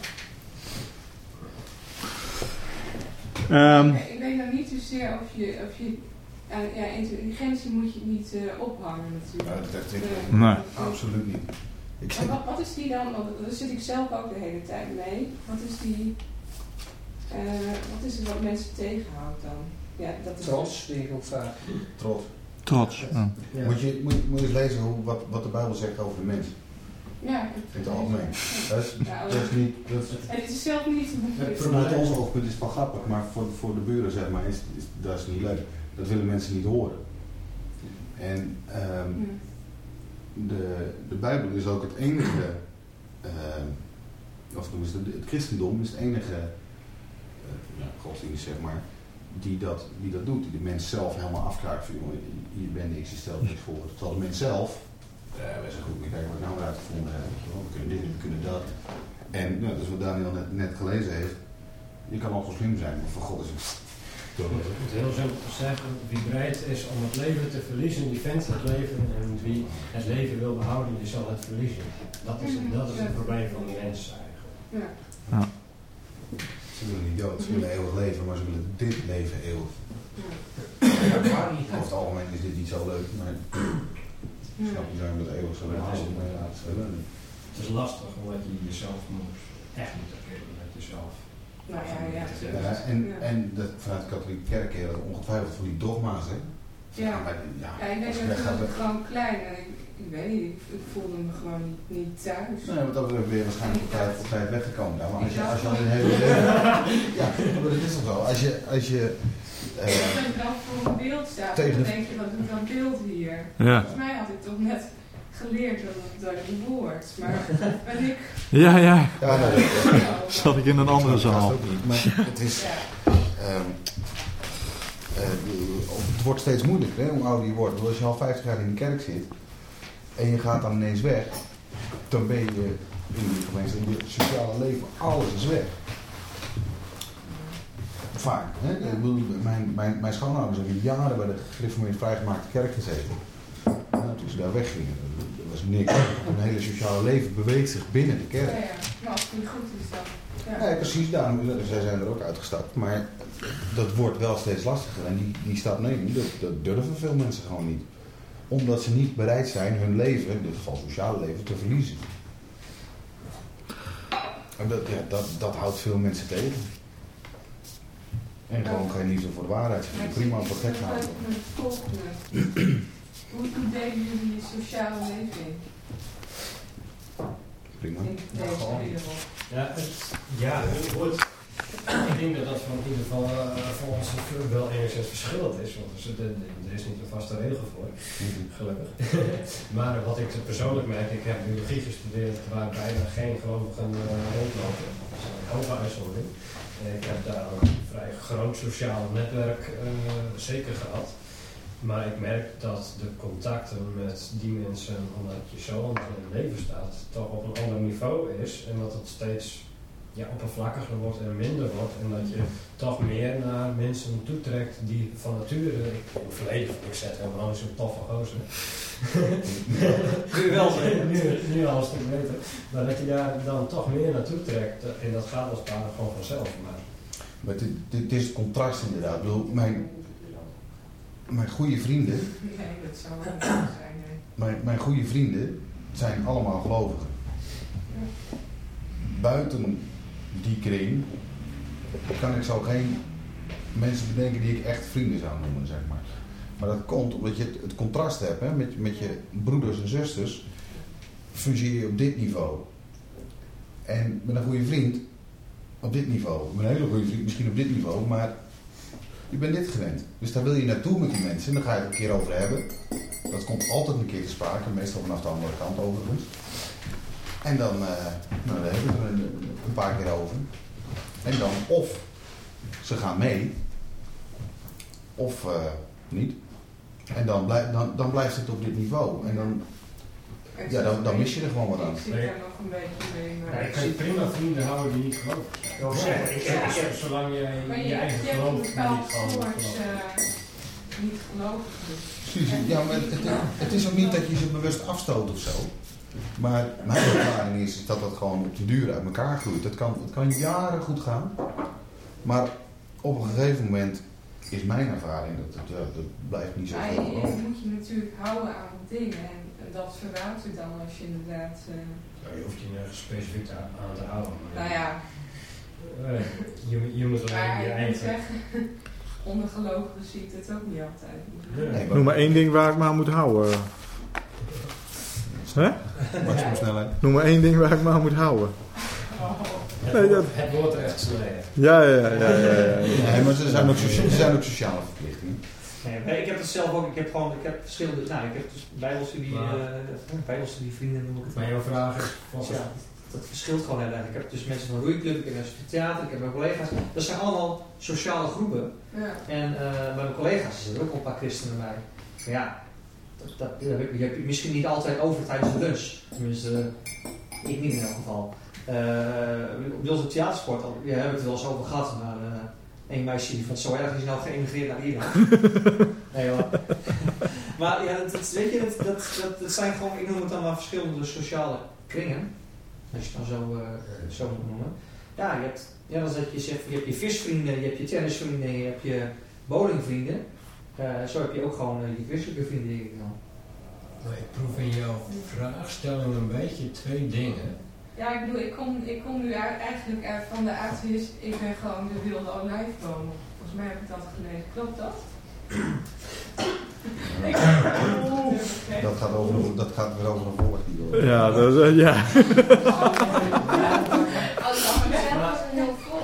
Ehm, Ik weet nou niet zozeer of je, of je aan ja, intelligentie moet je niet uh, ophangen Ja, natuurlijk. dat heeft ik Uh, Nee. absoluut niet. Ik Maar wat, wat is die dan, want daar zit ik zelf ook de hele tijd mee. Wat is die, uh, wat is het wat mensen tegenhoudt dan? Ja, dat is Trots, die ik ook vaak. trots. trots. Ja. ja. Moet, je, moet, je- moet je eens lezen hoe, wat, wat de Bijbel zegt over de mens. Ja, ik In het algemeen. Dat is, Ja, dat is niet... Dat is, en het is zelf niet... vanuit ons oogpunt is het wel grappig, maar voor, voor de buren zeg maar, is, is, dat is niet leuk. Dat willen mensen niet horen. En ehm, Ja. de, de Bijbel is ook het enige, ehm, of noemen ze het, het christendom is het enige uh, ja, godsdienst zeg maar, die dat, die dat doet. Die de mens zelf helemaal afkraakt van, jongen, je bent niks, je stelt niks voor. Terwijl de mens zelf, uh, wij zijn goed, maar kijk wat we nou weer uitgevonden hebben. Weet je wel. We kunnen dit, we kunnen dat. En nou, dat is wat Daniel net, net gelezen heeft. Je kan al zo slim zijn, maar voor God is het... Om het heel simpel te zeggen, wie bereid is om het leven te verliezen, die vindt het leven. En wie het leven wil behouden, die zal het verliezen. Dat is het, dat is het probleem van de mens eigenlijk. Ja. Ze willen niet dood, ze willen eeuwig leven, maar ze willen dit leven eeuwig. Over het algemeen is dit niet zo leuk, maar ik snap niet waarom dat eeuwig zo leuk is. Maar ja, het is wel leuk. Het is lastig omdat je jezelf moet, echt moet erkennen met jezelf. Nou ja, ja. Ja, en en dat, vanuit de katholieke kerk heb je dat ongetwijfeld van die dogma's, hè? Ja, maar, ja, ja, ik als ben je weg gaat, natuurlijk gewoon klein en ik, ik weet niet, ik, ik voelde me gewoon niet, niet thuis. nee, want dan ben je waarschijnlijk op tijd, op tijd weggekomen. Nou, maar als je, Ja. als je al een hele leven... Ja, maar dat is toch zo. Als je... Als je uh, Als ik dan voor een beeld sta, Tegen dan de- denk je, wat doet dat beeld hier? Ja. Volgens mij had ik toch net geleerd dat het dat een woord, maar ben ik... Ja, ja. ja, nee, dat, Zat ik in een andere dat zaal. ook niet. Maar het is... Ja. Um, uh, het wordt steeds moeilijker, hè, hoe ouder je wordt. Als je al vijftig jaar in de kerk zit en je gaat dan ineens weg, dan ben je in je gemeente, in je sociale leven, alles is weg. Vaak. Hè? Ik bedoel, mijn, mijn, mijn schoonouders hebben jaren bij de gereformeerd vrijgemaakte kerk gezeten. Nou, toen ze daar weggingen, dat was niks. Hun hele sociale leven beweegt zich binnen de kerk. Ja, ja. Maar als het niet goed is dan... Ja. Nee, precies, daarom, zij zijn er ook uitgestapt. Maar dat wordt wel steeds lastiger. En die, die stap nemen, dat, dat durven veel mensen gewoon niet. Omdat ze niet bereid zijn hun leven, in dit geval sociale leven, te verliezen. En dat, ja, dat, dat houdt veel mensen tegen. En gewoon geen liefde voor de waarheid. Ze vinden prima voor gek houden. Hoe, hoe delen jullie je sociale leven in? Prima. In deze wereld? Ja, het, ja, het wordt, ik denk dat dat van in ieder geval uh, voor ons wel enigszins verschillend is, want er, zit- er is niet een vaste regel voor, gelukkig. Maar wat ik persoonlijk merk, ik heb biologie gestudeerd waar bijna geen gelovigen uh, rondlopen. Dat is een hoge uitzondering. En ik heb daar ook een vrij groot sociaal netwerk uh, zeker gehad. Maar ik merk dat de contacten met die mensen, omdat je zo anders in het leven staat, toch op een ander niveau is. En dat het steeds ja, oppervlakkiger wordt en minder wordt. En dat je toch meer naar mensen toetrekt die van nature, ik in het verleden vond ik zet helemaal zo'n toffe gozer. Kun je wel zeggen. nu, nu al een stuk beter. Maar dat je daar dan toch meer naartoe trekt. En dat gaat als het ware gewoon vanzelf. Maar Maar het, het, het is het contrast inderdaad. Ik bedoel, mijn, mijn goede vrienden, Nee, dat zou wel niet zijn. Nee. mijn, mijn goede vrienden zijn allemaal gelovigen. Buiten die kring kan ik zo geen mensen bedenken die ik echt vrienden zou noemen, zeg maar. Maar dat komt omdat je het, het contrast hebt, hè, met, met je broeders en zusters, functioneer je op dit niveau. En met een goede vriend op dit niveau. Met een hele goede vriend misschien op dit niveau, maar je bent dit gewend. Dus daar wil je naartoe met die mensen en dan ga je het een keer over hebben. Dat komt altijd een keer te sprake, meestal vanaf de andere kant overigens. En dan, uh, nou, daar hebben we het er een, een paar keer over. En dan of ze gaan mee, of uh, niet. En dan, blijf, dan, dan blijft het op dit niveau. En dan, ja, dan, dan mis je er gewoon wat aan. Ik zit daar nog een beetje mee. Maar ja, ik kan prima vrienden houden die niet geloven. Ik wil zeggen, ik heb, ik heb Zolang jij Maar je, je je eigen hebt een geloof maar bepaald niet gewoon soort gelooft. uh, niet gelovig. Dus. Precies, ja, maar het, het, het is ook niet dat je ze bewust afstoot of zo. Maar mijn ervaring is dat dat gewoon op de duur uit elkaar groeit. Het kan, het kan jaren goed gaan. Maar op een gegeven moment is mijn ervaring dat het ja, dat blijft niet zo Maar veel je, gewoon. je moet je natuurlijk houden aan dingen. En, en dat verwatert dan als je inderdaad... Uh, Nou, je hoeft je nergens specifiek te- aan te houden. Maar nou ja, eh, je, je moet alleen maar je ik moet eigen... zeggen... Onder gelovigen zie ik het ook niet altijd. Ja. Nee, Noem maar één ding waar ik me aan moet houden. Hè? maximum snelheid. Noem maar één ding waar ik me aan moet houden. Oh. Het, Nee, woord, dat- het woord recht snijden. Ja, ja, ja, ja, ja. ja. Nee, maar er zijn ook, socia- er zijn ook sociale verplichtingen. Nee, maar ik heb het zelf ook, ik heb gewoon, ik heb verschillende, nou, ik heb dus bijbelstudie, Maar- uh, bijbelstudie vrienden noem ik het. Maar jouw vraag is... Was Ja, dat verschilt gewoon heel erg. Ik heb dus mensen van roeiclub, ik heb mensen van theater, ik heb mijn collega's. Dat zijn allemaal sociale groepen. Ja. En uh, bij mijn collega's zitten er ook al een paar christenen bij. Maar ja, dat, dat, dat heb je, je hebt je misschien niet altijd over tijdens de lunch. Tenminste, uh, ik niet in elk geval. Uh, bij onze theatersport, al- we hebben het er wel eens over gehad, maar uh, één meisje die vond zo erg, die is nou geëmigreerd naar Ierland. Nee hoor. Maar ja, dat, dat, weet je, dat, dat, dat, dat zijn gewoon, ik noem het dan maar verschillende sociale kringen. Als je het dan zo, uh, zo moet noemen. Ja, je hebt, ja, dat is dat je zegt, je hebt je visvrienden, je hebt je tennisvrienden, je hebt je bowlingvrienden. Uh, zo heb je ook gewoon uh, je christelijke vrienden, denk ik dan. Nou, ik proef in jouw vraagstelling een beetje twee dingen. Ja, ik bedoel, ik kom, ik kom nu uit, eigenlijk uit van de atheïst, ik ben gewoon de wilde olijfboom. Volgens mij heb ik dat gelezen. Klopt dat? Dat gaat, over, dat gaat weer over een volk. Die Ja, dat is, uh, ja. Als het was een heel volk.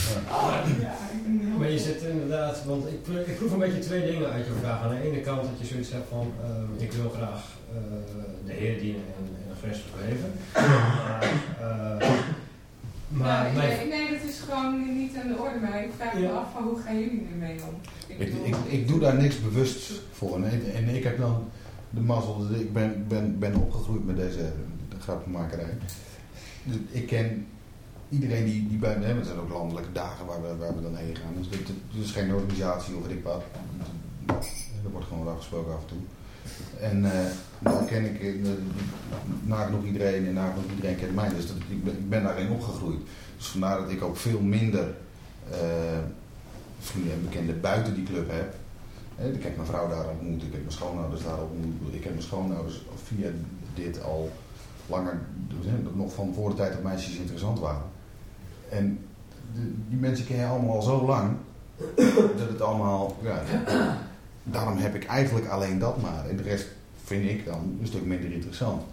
Maar je zit inderdaad, want ik, ik proef een beetje twee dingen uit je vraag. Aan de ene kant dat je zoiets hebt van, uh, ik wil graag uh, de Heer dienen en, en een christelijk leven. Maar, uh, maar ja, mijn... nee, nee, dat is gewoon niet aan de orde, maar ik vraag me Ja. af van hoe gaan jullie ermee om? Ik, Ik, bedoel, ik, ik doe daar niks bewust voor. En, en ik heb dan de mazzel, dus ik ben, ben, ben opgegroeid met deze de grappenmakerij. Dus ik ken iedereen die, die bij me hebben. Er zijn ook landelijke dagen waar we, waar we dan heen gaan. Dus het, het is geen organisatie of weet ik wat. Er wordt gewoon afgesproken af en toe. En uh, daar ken ik uh, nagenoeg iedereen en nagenoeg iedereen kent mij. Dus dat, ik, ben, ik ben daarin opgegroeid. Dus vandaar dat ik ook veel minder uh, vrienden en bekenden buiten die club heb. Uh, ik heb mijn vrouw daar ontmoet, ik heb mijn schoonouders daar ontmoet. Ik heb mijn schoonouders via dit al langer, nog van voor de tijd dat meisjes interessant waren. En de, die mensen ken je allemaal al zo lang, dat het allemaal, ja, daarom heb ik eigenlijk alleen dat maar. En de rest vind ik dan een stuk minder interessant.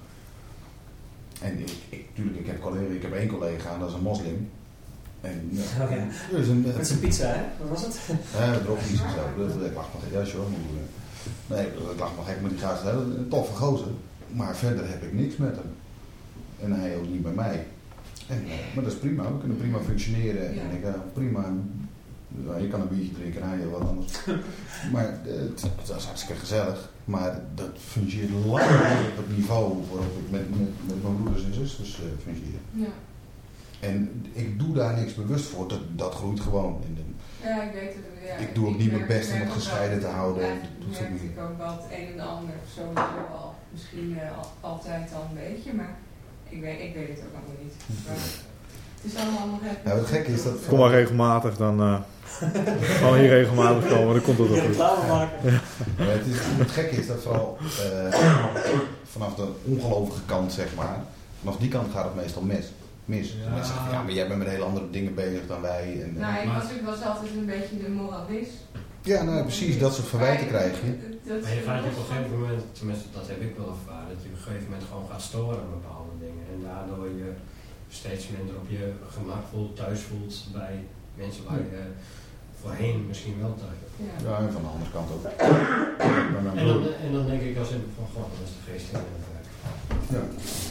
En ik, ik, tuurlijk, ik heb, collega, ik heb één collega, dat is een moslim. En, ja, Oh ja. dus een, Met zijn pizza, hè? Wat was het? ja, dat droog iets of zo. Dat, ik lach me gek, ja, sure, maar, nee, ik lach me gek met die gast. Een toffe gozer. Maar verder heb ik niks met hem. En hij ook niet bij mij. En, maar dat is prima, we kunnen prima functioneren. Ja. En ik, uh, prima, ja, je kan een biertje drinken en hij heel wat anders. Maar uh, het, het is hartstikke gezellig. Maar dat fungeert lang niet op het niveau waarop ik met, met, met mijn broeders en zusters uh, fungeer. Ja. En ik doe daar niks bewust voor, dat, dat groeit gewoon. En, Ja, ik weet het. Ja, ik doe ook niet mijn merk- best om merk het ook gescheiden wel- te houden. Eigenlijk Dat doet merkte niet. ik ook wel het een en ander sowieso al. Misschien uh, al, altijd al een beetje, maar ik weet, ik weet het ook allemaal niet. Maar het is allemaal nog even... Ja, het gekke is dat- Kom maar regelmatig, dan uh, gewoon hier regelmatig komen, dan komt het wel goed. Reclame maken. Maar het, is, het gekke is dat vooral uh, vanaf de ongelovige kant, zeg maar, vanaf die kant gaat het meestal mis. mis. Ja. Mensen zeggen van, ja, maar jij bent met hele andere dingen bezig dan wij. En, uh, Nou, ik Maar- was, ik was altijd een beetje de moralist. ja, nou precies, dat soort verwijten Maar, krijg je. dat- Maar je gaat je op een gegeven moment, tenminste dat heb ik wel ervaren, dat je op een gegeven moment gewoon gaat storen aan bepaalde dingen. En daardoor je steeds minder op je gemak voelt, thuis voelt bij mensen waar je voorheen misschien wel thuis hebt. Ja. Ja, en van de andere kant ook. Bij mijn En dan, broer. en dan denk ik als in van, goh, dat is de geest in het werk. Ja.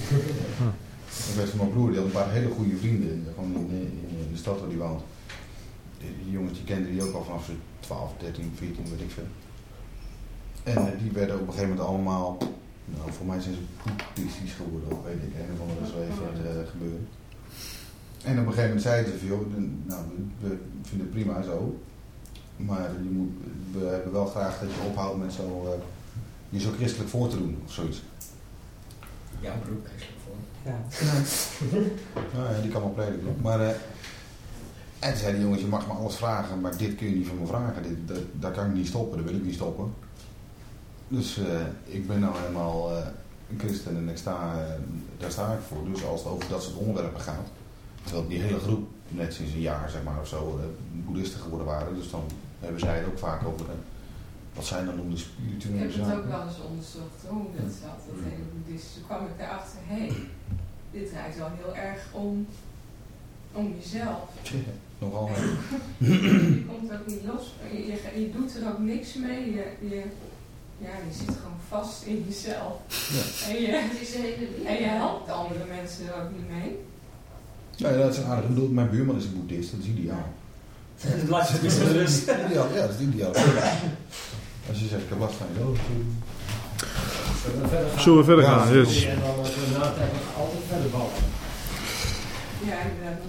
Ik weet van mijn broer, die had een paar hele goede vrienden, gewoon in, in, in de stad waar die woont. Die, die jongens die kenden die ook al vanaf ze twaalf, dertien, veertien, weet ik veel. En uh, die werden op een gegeven moment allemaal, nou voor mij zijn ze boeddhistisch geworden, of weet ik, een of andere zweven uh, gebeuren. En op een gegeven moment zeiden ze van, joh, nou, we vinden het prima zo, maar je moet, we hebben wel graag dat je ophoudt met zo, uh, je zo christelijk voor te doen, of zoiets. Jouw broek is ervoor. Ja. Nou ja, die kan wel prediken. Maar, uh, en toen zei die jongens, je mag me alles vragen, maar dit kun je niet van me vragen. Dit, dat, daar kan ik niet stoppen, dat wil ik niet stoppen. Dus uh, ik ben nou helemaal uh, een christen en ik sta, uh, daar sta ik voor. Dus als het over dat soort onderwerpen gaat, terwijl die hele groep net sinds een jaar zeg maar, of zo uh, boeddhisten geworden waren. Dus dan hebben zij het ook vaak over uh, wat zijn dan noemde Ik spirituele heb het zaken. ook wel eens onderzocht hoe dat zat, dat hele boeddhisme. Toen kwam ik erachter, hé, hey, dit draait wel heel erg om, om jezelf. Tja, nogal. Uh, Je komt ook niet los, je, je, je doet er ook niks mee, je, je, ja, je zit gewoon vast in jezelf. Ja. En, je, Het is een hele en je helpt andere mensen er ook niet mee. Nou ja, dat is aardig. Ik bedoel, mijn buurman is een boeddhist, dat is ideaal. Het laat je niet met rust. Ideaal, ja, dat is ideaal. Als je zegt, ik heb last van je hoofd. Zullen we verder gaan? Zullen we verder Ja, gaan? Dus, En dan moeten we na tijd nog altijd verder ballen. Ja, inderdaad.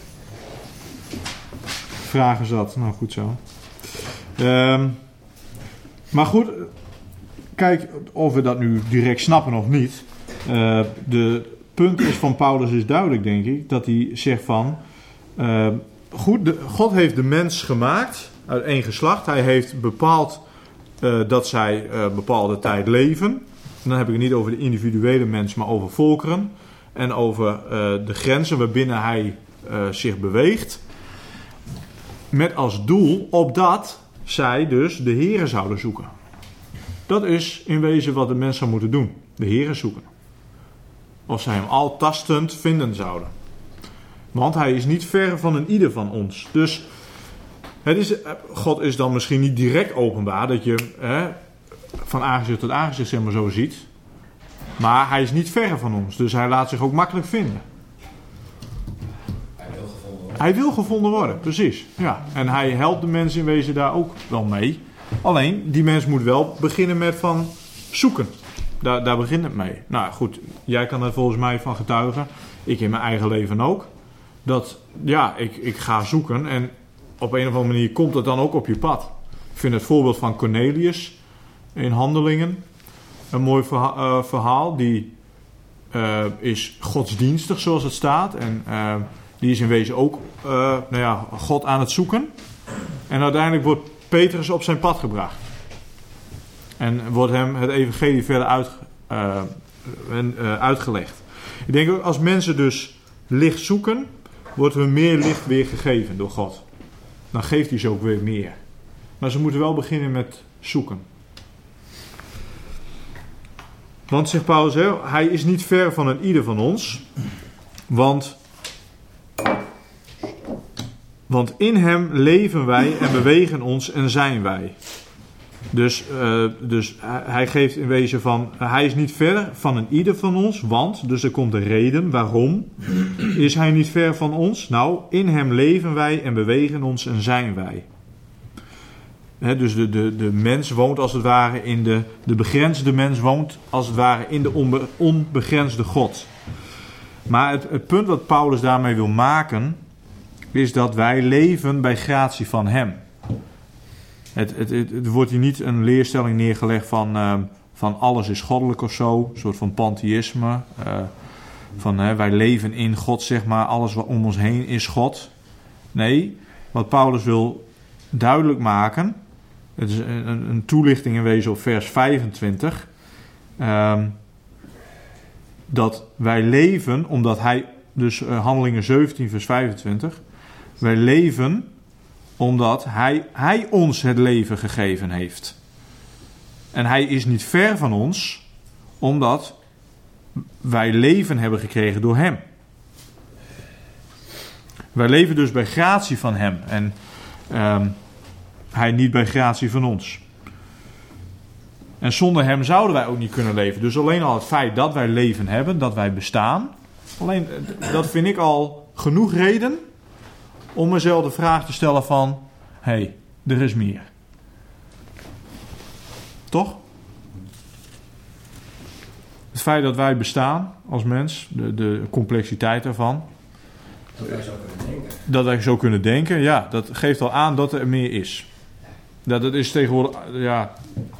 vragen zat. Nou, goed zo. Um, maar goed, kijk of we dat nu direct snappen of niet. Uh, de punt is van Paulus is duidelijk, denk ik, dat hij zegt van, uh, goed, de, God heeft de mens gemaakt uit één geslacht. Hij heeft bepaald uh, dat zij uh, bepaalde tijd leven. En dan heb ik het niet over de individuele mens, maar over volkeren. En over uh, de grenzen waarbinnen hij uh, zich beweegt. Met als doel opdat zij dus de Here zouden zoeken. Dat is in wezen wat de mens zou moeten doen. De Heere zoeken. Of zij hem al tastend vinden zouden. Want hij is niet ver van een ieder van ons. Dus het is, God is dan misschien niet direct openbaar. Dat je hè, van aangezicht tot aangezicht zeg maar zo ziet. Maar hij is niet ver van ons. Dus hij laat zich ook makkelijk vinden. Hij wil gevonden worden. Hij wil gevonden worden, precies. Ja. En hij helpt de mensen in wezen daar ook wel mee. Alleen, die mens moet wel beginnen met van zoeken. Daar, daar begint het mee. Nou goed, jij kan er volgens mij van getuigen. Ik in mijn eigen leven ook. Dat, ja, ik, ik ga zoeken. En op een of andere manier komt het dan ook op je pad. Ik vind het voorbeeld van Cornelius in Handelingen een mooi verha- uh, verhaal. Die uh, is godsdienstig, zoals het staat. En uh, die is in wezen ook uh, nou ja, God aan het zoeken. En uiteindelijk wordt Petrus op zijn pad gebracht. En wordt hem het evangelie verder uit, uh, uh, uitgelegd. Ik denk ook als mensen dus licht zoeken, wordt er meer licht weer gegeven door God. Dan geeft hij ze ook weer meer. Maar ze moeten wel beginnen met zoeken. Want, zegt Paulus, hè, hij is niet ver van een ieder van ons. Want, want in hem leven wij en bewegen ons en zijn wij. Dus, uh, dus hij geeft in wezen van, hij is niet ver van een ieder van ons, want, dus er komt de reden, waarom is hij niet ver van ons? Nou, in hem leven wij en bewegen ons en zijn wij. He, dus de, de, de mens woont als het ware in de, de begrensde mens woont als het ware in de onbe, onbegrensde God. Maar het, het punt wat Paulus daarmee wil maken, is dat wij leven bij gratie van hem. Het, het, het, het wordt hier niet een leerstelling neergelegd van, uh, van alles is goddelijk of zo. Een soort van pantheïsme. Uh, van uh, wij leven in God, zeg maar. Alles wat om ons heen is God. Nee, wat Paulus wil duidelijk maken. Het is een, een toelichting in wezen op vers vijfentwintig. Um, dat wij leven, omdat hij, dus uh, Handelingen zeventien vers vijfentwintig. Wij leven omdat hij, hij ons het leven gegeven heeft. En hij is niet ver van ons, omdat wij leven hebben gekregen door hem. Wij leven dus bij gratie van hem. En um, hij niet bij gratie van ons. En zonder hem zouden wij ook niet kunnen leven. Dus alleen al het feit dat wij leven hebben, dat wij bestaan. Alleen dat vind ik al genoeg reden om mezelf de vraag te stellen van, hé, hey, er is meer. Toch? Het feit dat wij bestaan als mens, de, de complexiteit daarvan. Dat wij zo kunnen denken. Dat wij zo kunnen denken, ja, dat geeft al aan dat er meer is. Dat, dat is tegenwoordig, ja,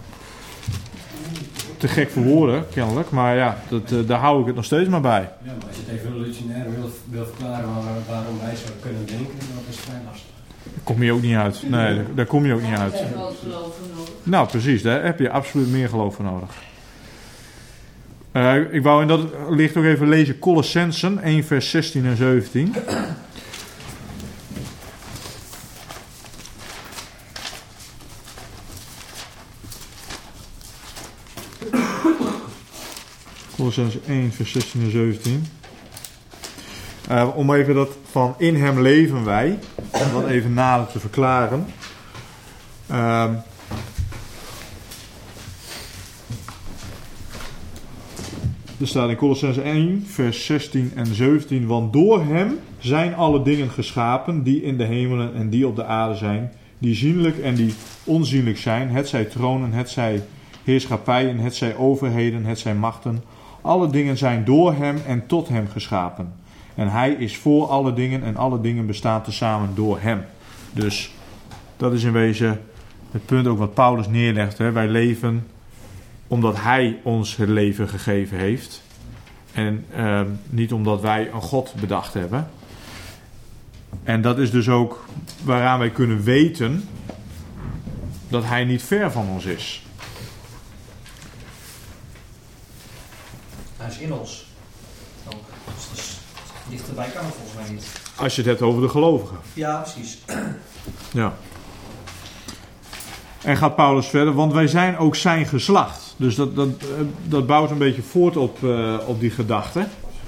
te gek voor woorden, kennelijk. Maar ja, dat, uh, daar hou ik het nog steeds maar bij. Ja, maar als je het evolutionair wil, wil verklaren waar, waarom wij zo kunnen denken, dat is vrij lastig. Daar kom je ook niet uit. Nee, daar, daar kom je ook niet uit. Daar heb je wel geloof voor nodig. Nou, precies, daar heb je absoluut meer geloof voor nodig. Uh, ik wou in dat licht ook even lezen Colossensen één vers zestien en zeventien. Colossensen één vers zestien en zeventien. Uh, om even dat van in hem leven wij, om dat even nader te verklaren. Uh, Er staat in Colossenzen één, vers zestien en zeventien. Want door hem zijn alle dingen geschapen die in de hemelen en die op de aarde zijn. Die zienlijk en die onzienlijk zijn. Het zij tronen, het zij heerschappijen, het zij overheden, het zij machten. Alle dingen zijn door hem en tot hem geschapen. En hij is voor alle dingen en alle dingen bestaan tezamen door hem. Dus dat is in wezen het punt ook wat Paulus neerlegt. Hè. Wij leven omdat hij ons het leven gegeven heeft. En uh, niet omdat wij een God bedacht hebben. En dat is dus ook waaraan wij kunnen weten dat hij niet ver van ons is. Hij is in ons. Ook. Dus, dus dichterbij kan het volgens mij niet. Als je het hebt over de gelovigen. Ja, precies. Ja. En gaat Paulus verder, want wij zijn ook zijn geslacht. Dus dat, dat, dat bouwt een beetje voort op, uh, op die gedachte.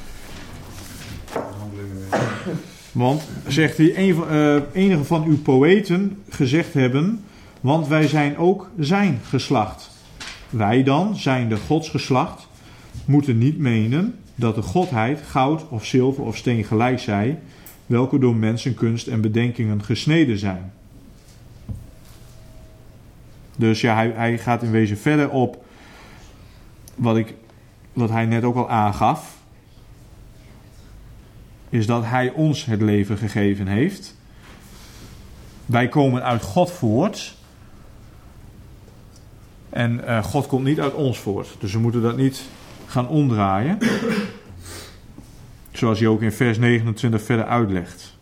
Want, zegt hij, een van, uh, enige van uw poëten gezegd hebben, want wij zijn ook zijn geslacht. Wij dan, zijn de Gods geslacht, moeten niet menen dat de godheid goud of zilver of steen gelijk zij, welke door mensenkunst en bedenkingen gesneden zijn. Dus ja, hij, hij gaat in wezen verder op wat, ik, wat hij net ook al aangaf. Is dat hij ons het leven gegeven heeft. Wij komen uit God voort. En uh, God komt niet uit ons voort. Dus we moeten dat niet gaan omdraaien. Zoals hij ook in vers negenentwintig verder uitlegt.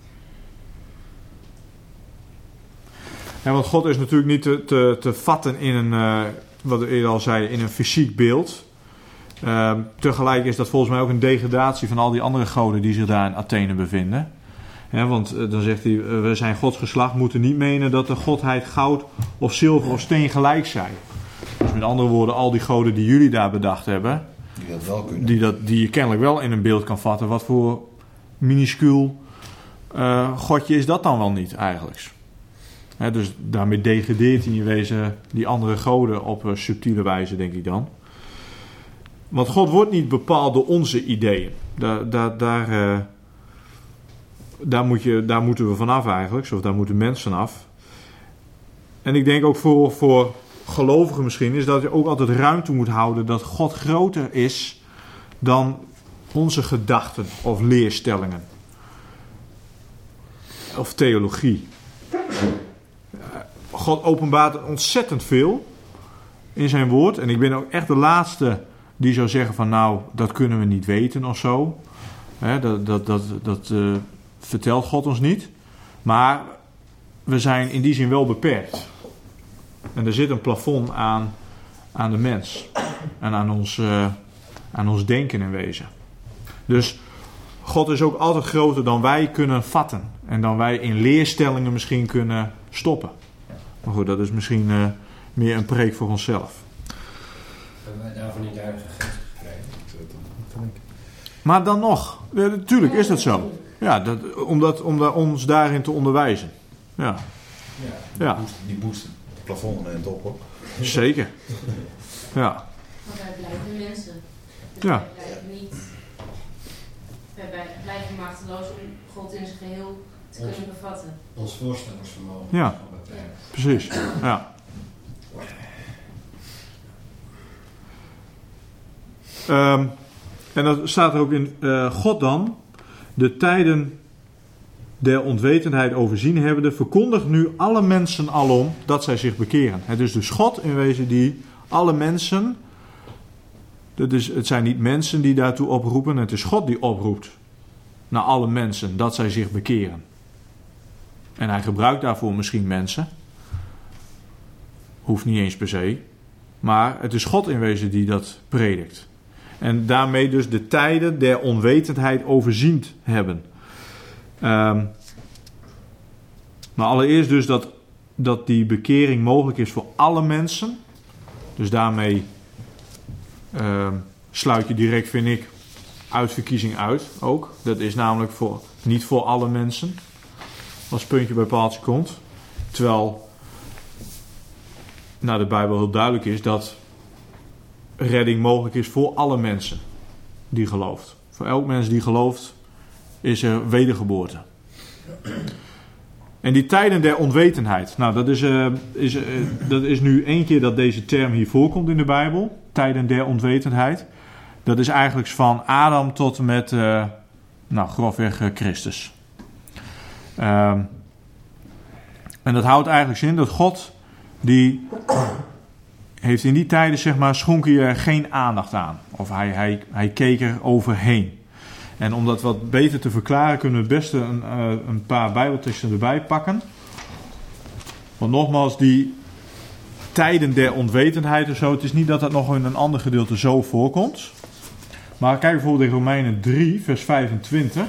Ja, want God is natuurlijk niet te, te, te vatten in een, uh, wat ik eerder al zei, in een fysiek beeld. Uh, tegelijk is dat volgens mij ook een degradatie van al die andere goden die zich daar in Athene bevinden. Ja, want uh, dan zegt hij, uh, we zijn Gods geslacht, moeten niet menen dat de godheid goud of zilver of steen gelijk zijn. Dus met andere woorden, al die goden die jullie daar bedacht hebben, die dat wel kunnen. Die, dat, die je kennelijk wel in een beeld kan vatten. Wat voor minuscuul uh, godje is dat dan wel niet eigenlijk? He, dus daarmee degradeert hij in wezen die andere goden op uh, subtiele wijze, denk ik dan. Want God wordt niet bepaald door onze ideeën. Daar, daar, daar, uh, daar, moet je, daar moeten we vanaf eigenlijk. Of daar moeten mensen vanaf. En ik denk ook voor, voor gelovigen misschien is dat je ook altijd ruimte moet houden dat God groter is dan onze gedachten of leerstellingen. Of theologie. God openbaart ontzettend veel in zijn woord. En ik ben ook echt de laatste die zou zeggen van nou, dat kunnen we niet weten of zo. He, dat dat, dat, dat uh, vertelt God ons niet. Maar we zijn in die zin wel beperkt. En er zit een plafond aan, aan de mens. En aan ons, uh, aan ons denken in wezen. Dus God is ook altijd groter dan wij kunnen vatten. En dan wij in leerstellingen misschien kunnen stoppen. Maar goed, dat is misschien uh, meer een preek voor onszelf. Hebben wij daarvan niet de Heilige Geest gekregen? Maar dan nog, natuurlijk is dat zo. Ja, dat, om, dat, om da, ons daarin te onderwijzen. Ja. Ja, die, boost, die boost het plafond en het op hoor. Zeker. Ja. Want wij blijven mensen. Dus ja. wij blijven niet. Wij blijven machteloos om God in zijn geheel te ons, kunnen bevatten. Ons voorstellingsvermogen. Ja, precies. Ja. Um, en dan staat er ook in uh, God dan, de tijden der onwetendheid overzien hebbende, verkondigt nu alle mensen alom dat zij zich bekeren. Het is dus God in wezen die alle mensen, dat is, het zijn niet mensen die daartoe oproepen, het is God die oproept naar alle mensen dat zij zich bekeren. En hij gebruikt daarvoor misschien mensen. Hoeft niet eens per se. Maar het is God in wezen die dat predikt. En daarmee dus de tijden der onwetendheid overziend hebben. Um, maar allereerst dus dat, dat die bekering mogelijk is voor alle mensen. Dus daarmee um, sluit je direct, vind ik, uitverkiezing uit ook. Dat is namelijk voor, niet voor alle mensen. Als puntje bij paaltje komt. Terwijl nou, de Bijbel heel duidelijk is dat redding mogelijk is voor alle mensen die gelooft. Voor elk mens die gelooft is er wedergeboorte. En die tijden der onwetendheid. Nou, dat is, uh, is, uh, dat is nu één keer dat deze term hier voorkomt in de Bijbel. Tijden der onwetendheid. Dat is eigenlijk van Adam tot en met, uh, nou, grofweg uh, Christus. Um, en dat houdt eigenlijk in dat God, die heeft in die tijden, zeg maar, schonk hij er geen aandacht aan. Of hij, hij, hij keek er overheen. En om dat wat beter te verklaren, kunnen we het beste een, uh, een paar Bijbelteksten erbij pakken. Want nogmaals, die tijden der onwetendheid of zo, het is niet dat dat nog in een ander gedeelte zo voorkomt. Maar kijk bijvoorbeeld in Romeinen drie, vers vijfentwintig.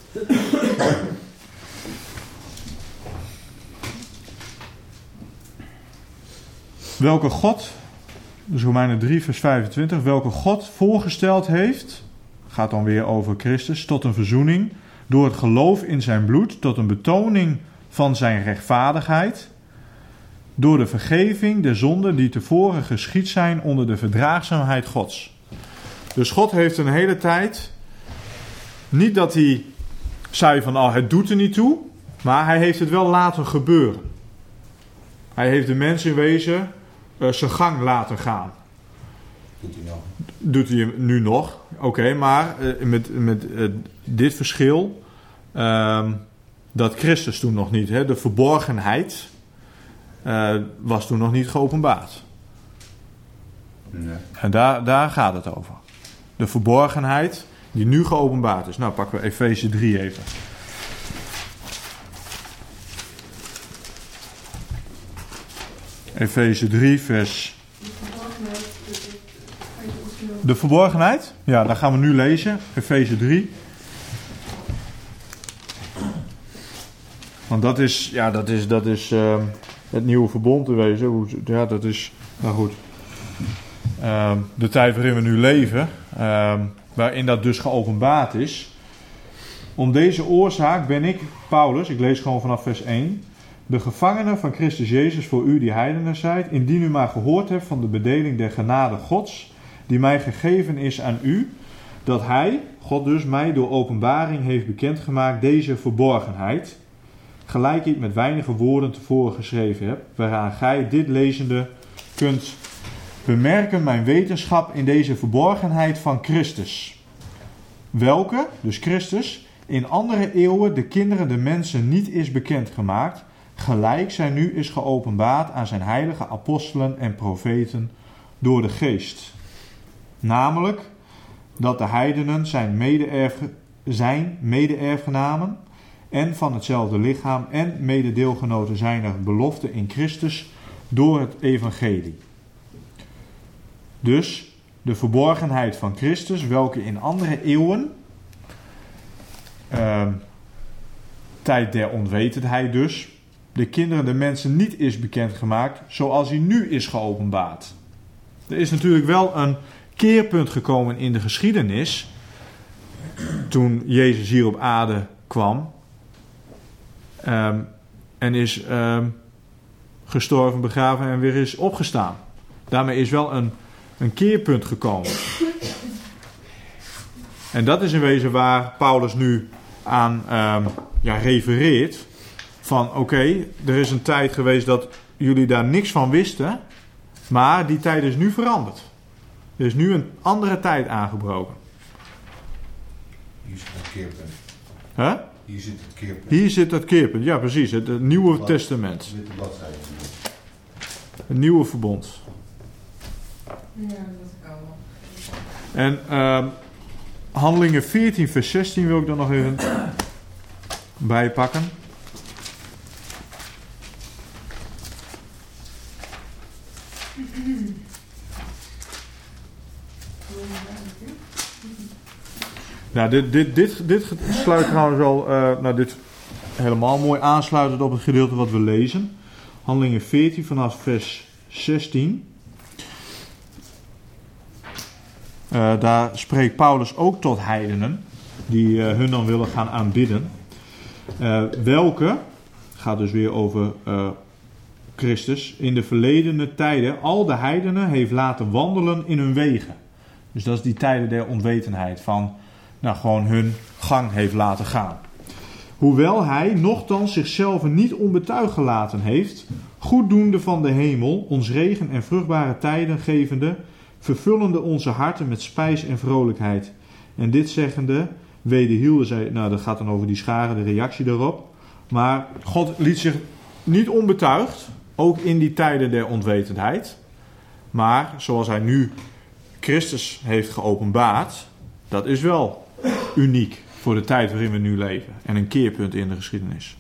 Welke God, dus Romeinen drie vers vijfentwintig, welke God voorgesteld heeft, gaat dan weer over Christus, tot een verzoening, door het geloof in zijn bloed, tot een betoning van zijn rechtvaardigheid, door de vergeving der zonden die tevoren geschied zijn onder de verdraagzaamheid Gods. Dus God heeft een hele tijd, niet dat hij zei van, oh, het doet er niet toe, maar hij heeft het wel laten gebeuren. Hij heeft de mens in wezen uh, zijn gang laten gaan. Doet hij nog? Doet hij nu nog, oké, okay, maar uh, met, met uh, dit verschil, uh, dat Christus toen nog niet, hè, de verborgenheid uh, was toen nog niet geopenbaard. Nee. En daar, daar gaat het over. De verborgenheid die nu geopenbaard is. Nou, pakken we Efeze drie even. Efeze drie vers... De verborgenheid? Ja, daar gaan we nu lezen. Efeze drie. Want dat is, ja, dat is, dat is uh, het nieuwe verbond te wezen. Ja, dat is, nou goed. Uh, de tijd waarin we nu leven, uh, waarin dat dus geopenbaard is. Om deze oorzaak ben ik, Paulus, ik lees gewoon vanaf vers één, de gevangene van Christus Jezus voor u die heidenen zijt, indien u maar gehoord hebt van de bedeling der genade Gods, die mij gegeven is aan u, dat hij, God dus, mij door openbaring heeft bekendgemaakt deze verborgenheid, gelijk ik met weinige woorden tevoren geschreven heb, waaraan gij dit lezende kunt bemerken mijn wetenschap in deze verborgenheid van Christus. Welke, dus Christus, in andere eeuwen de kinderen de mensen niet is bekendgemaakt, gelijk zij nu is geopenbaard aan zijn heilige apostelen en profeten door de geest. Namelijk, dat de heidenen zijn mede-erfge- zijn mede-erfgenamen en van hetzelfde lichaam en mededeelgenoten zijn er belofte in Christus door het evangelie. Dus de verborgenheid van Christus, welke in andere eeuwen, uh, tijd der onwetendheid dus, de kinderen de mensen niet is bekendgemaakt, zoals hij nu is geopenbaard. Er is natuurlijk wel een keerpunt gekomen in de geschiedenis, toen Jezus hier op aarde kwam, um, en is um, gestorven, begraven en weer is opgestaan. Daarmee is wel een Een keerpunt gekomen. En dat is in wezen waar Paulus nu aan um, ja, refereert. Van oké, okay, er is een tijd geweest dat jullie daar niks van wisten. Maar die tijd is nu veranderd. Er is nu een andere tijd aangebroken. Hier zit het keerpunt. Huh? Hier zit het keerpunt. Hier zit het keerpunt, ja precies. Het, het Nieuwe Blad, Testament. Witte bladzijde. Het Nieuwe Verbond. Ja, dat kan wel. En uh, Handelingen veertien vers zestien wil ik dan nog even bijpakken. Nou, dit, dit, dit, dit sluit trouwens wel, uh, nou dit helemaal mooi aansluitend op het gedeelte wat we lezen. Handelingen veertien vanaf vers zestien. Uh, daar spreekt Paulus ook tot heidenen, die uh, hun dan willen gaan aanbidden. Uh, welke, gaat dus weer over uh, Christus, in de verledene tijden al de heidenen heeft laten wandelen in hun wegen. Dus dat is die tijden der onwetendheid, van nou, gewoon hun gang heeft laten gaan. Hoewel hij nochtans zichzelf niet onbetuigd gelaten heeft, goeddoende van de hemel, ons regen en vruchtbare tijden gevende, vervullende onze harten met spijs en vrolijkheid. En dit zeggende, wederhielden zij, nou dat gaat dan over die scharen, de reactie daarop. Maar God liet zich niet onbetuigd, ook in die tijden der onwetendheid. Maar zoals hij nu Christus heeft geopenbaard, dat is wel uniek voor de tijd waarin we nu leven. En een keerpunt in de geschiedenis.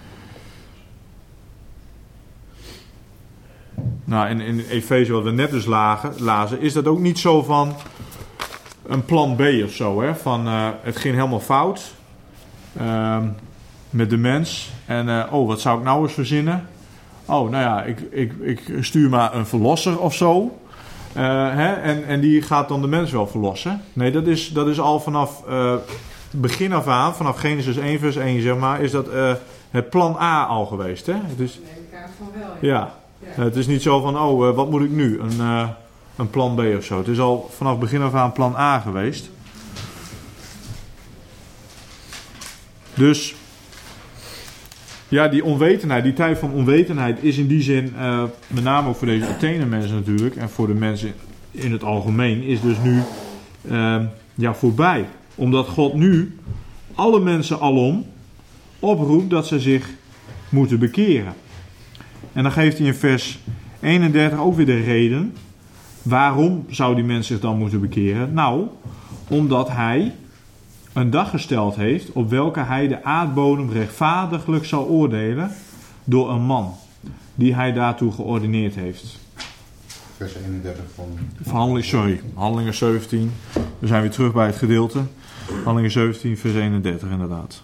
Nou, in, in Efeze wat we net dus lagen, lazen, is dat ook niet zo van een plan B of zo. Hè? Van uh, het ging helemaal fout. uh, met de mens. En uh, oh, wat zou ik nou eens verzinnen? Oh, nou ja, ik, ik, ik stuur maar een verlosser of zo. Uh, hè, en, en die gaat dan de mens wel verlossen. Nee, dat is, dat is al vanaf uh, begin af aan, vanaf Genesis één vers één, zeg maar, is dat uh, het plan A al geweest. Hè? Het is, Nee, ik van wel. Ja. ja. Ja. Het is niet zo van, oh, uh, wat moet ik nu? Een, uh, een plan B of zo. Het is al vanaf begin af aan plan A geweest. Dus, ja, die onwetendheid, die tijd van onwetendheid is in die zin, uh, met name ook voor deze Athene mensen natuurlijk, en voor de mensen in het algemeen, is dus nu uh, ja, voorbij. Omdat God nu alle mensen alom oproept dat ze zich moeten bekeren. En dan geeft hij in vers eenendertig ook weer de reden. Waarom zou die mens zich dan moeten bekeren? Nou, omdat hij een dag gesteld heeft op welke hij de aardbodem rechtvaardiglijk zal oordelen door een man die hij daartoe geordineerd heeft. Vers eenendertig van... Handelingen, sorry, Handelingen zeventien. We zijn weer terug bij het gedeelte. Handelingen zeventien, vers eenendertig inderdaad.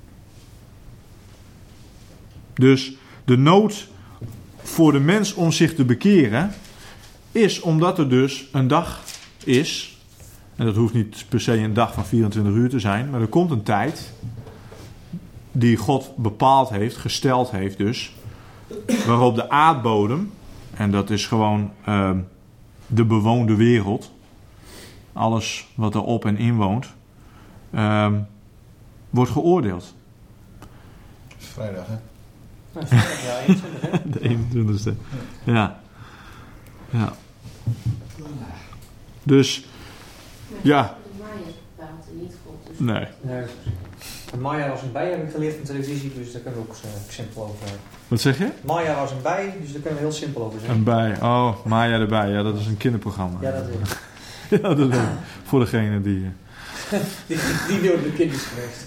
Dus de nood voor de mens om zich te bekeren is omdat er dus een dag is, en dat hoeft niet per se een dag van vierentwintig uur te zijn, maar er komt een tijd die God bepaald heeft, gesteld heeft dus, waarop de aardbodem, en dat is gewoon uh, de bewoonde wereld, alles wat er op en in woont, uh, wordt geoordeeld. Het is vrijdag, hè? Nou, vrijdag, ja, eenentwintig, hè? De eenentwintigste. Ja. Ja. Dus, ja. De Maya bepaalt en niet God. Dus Nee. Nee. Maya was een bij, heb ik geleerd van televisie, dus daar kunnen we ook uh, simpel over. Wat zeg je? Maya was een bij, dus daar kunnen we heel simpel over zijn. Een bij. Oh, Maya erbij. Ja, dat is een kinderprogramma. Ja, dat is Ja, dat is leuk. Voor degene die... Uh... die, die, die door de kindjes geweest.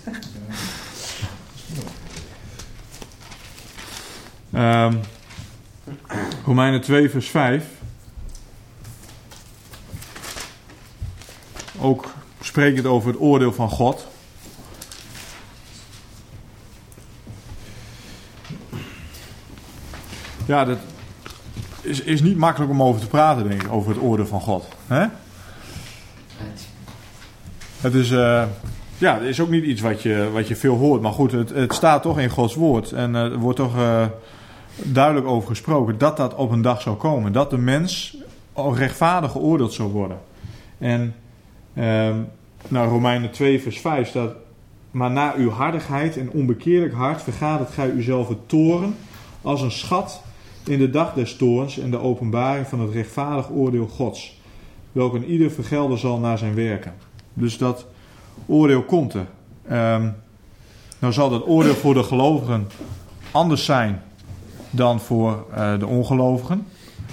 Um, Romeinen twee vers vijf. Ook spreekt het over het oordeel van God. Ja, dat is, is niet makkelijk om over te praten, denk ik, over het oordeel van God. Hè? Het is, uh, ja, het is ook niet iets wat je, wat je veel hoort. Maar goed, het, het staat toch in Gods woord. En uh, er wordt toch uh, duidelijk over gesproken dat dat op een dag zou komen. Dat de mens rechtvaardig geoordeeld zou worden. En uh, nou, Romeinen twee vers vijf staat: maar na uw hardigheid en onbekeerlijk hart vergadert gij uzelf het toren als een schat in de dag des toorns en de openbaring van het rechtvaardig oordeel Gods, welke een ieder vergelden zal naar zijn werken. Dus dat oordeel komt er. Um, nou zal dat oordeel voor de gelovigen anders zijn dan voor uh, de ongelovigen.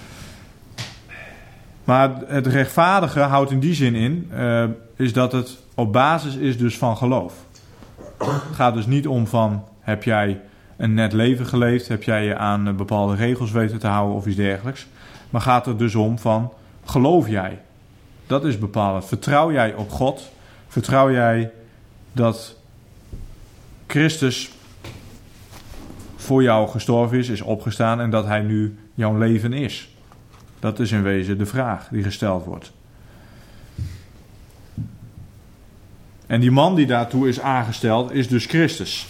Maar het rechtvaardige houdt in die zin in, uh, is dat het op basis is dus van geloof. Het gaat dus niet om van, heb jij een net leven geleefd, heb jij je aan uh, bepaalde regels weten te houden of iets dergelijks. Maar gaat er dus om van, geloof jij? Dat is bepalend. Vertrouw jij op God? Vertrouw jij dat Christus voor jou gestorven is, is opgestaan en dat hij nu jouw leven is? Dat is in wezen de vraag die gesteld wordt. En die man die daartoe is aangesteld is dus Christus.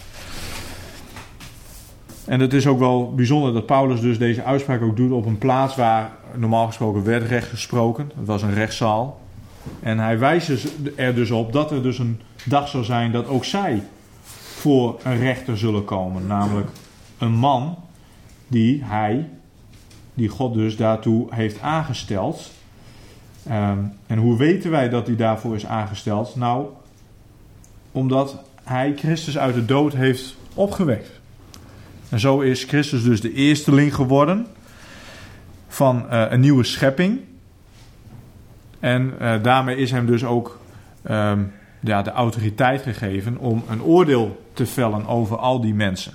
En het is ook wel bijzonder dat Paulus dus deze uitspraak ook doet op een plaats waar normaal gesproken werd recht gesproken. Het was een rechtszaal. En hij wijst er dus op dat er dus een dag zal zijn dat ook zij voor een rechter zullen komen. Namelijk een man die hij, die God dus daartoe heeft aangesteld. Um, en hoe weten wij dat hij daarvoor is aangesteld? Nou, omdat hij Christus uit de dood heeft opgewekt. En zo is Christus dus de eersteling geworden van uh, een nieuwe schepping. En uh, daarmee is hem dus ook um, ja, de autoriteit gegeven om een oordeel te vellen over al die mensen.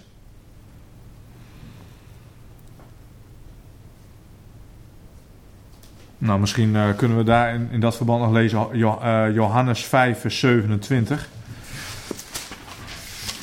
Nou, misschien uh, kunnen we daar in, in dat verband nog lezen uh, Johannes vijf vers zevenentwintig.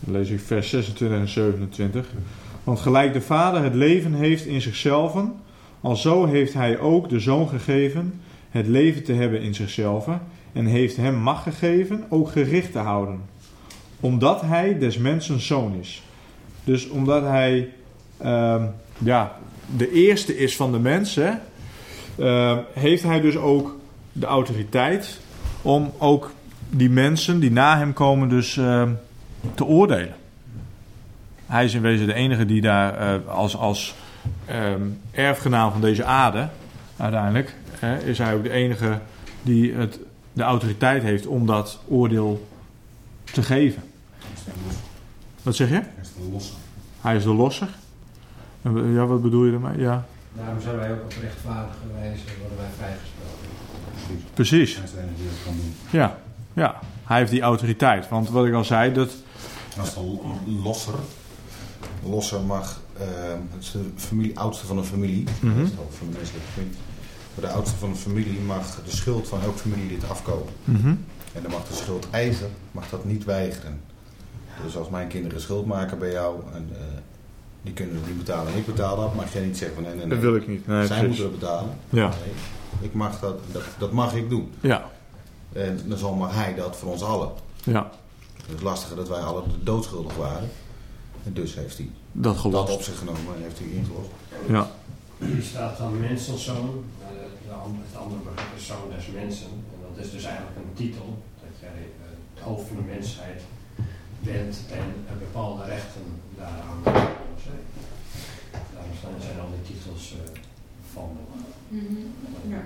Dan lees ik vers zesentwintig en zevenentwintig. Want gelijk de Vader het leven heeft in zichzelf, alzo heeft hij ook de Zoon gegeven het leven te hebben in zichzelf en heeft hem macht gegeven ook gericht te houden. Omdat hij des mensen zoon is. Dus omdat hij uh, ja, de eerste is van de mensen, uh, heeft hij dus ook de autoriteit om ook die mensen die na hem komen dus uh, te oordelen. Hij is in wezen de enige die daar uh, als, als um, erfgenaam van deze aarde, uiteindelijk, uh, is hij ook de enige die het, de autoriteit heeft om dat oordeel te geven. Wat zeg je? Hij is de losser. Hij is de losser. Ja, wat bedoel je ermee? Ja. Daarom zijn wij ook op rechtvaardige wijze worden wij vrijgesproken. Precies. Hij is de enige die dat kan doen. Ja, ja. Hij heeft die autoriteit. Want wat ik al zei, dat... Dat is de losser. Losser mag, uh, het is de familie, oudste van een familie. Mm-hmm. Dat is al van de menselijke vriend. Maar de oudste van een familie mag de schuld van elk familielid afkopen. Mm-hmm. En dan mag de schuldeiser mag dat niet weigeren. Dus als mijn kinderen schuld maken bij jou en uh, die kunnen het niet betalen en ik betaal dat, mag jij niet zeggen van nee, nee, nee. Dat wil ik niet. Nee, zij precies. moeten het betalen. Ja. Nee, ik mag dat, dat, dat mag ik doen. Ja. En dan zal maar hij dat voor ons allen. Ja. Het is lastiger dat wij alle doodschuldig waren. En dus heeft hij Dat gelost. dat op zich genomen en heeft hij ingelost. Ja. Hier staat dan mensenzoon. Het andere begrip is zoon des mensen. En dat is dus eigenlijk een titel. Dat jij het hoofd van de mensheid bent en bepaalde rechten daaraan zijn. Daarom zijn al die titels uh, van. Mm-hmm. Ja.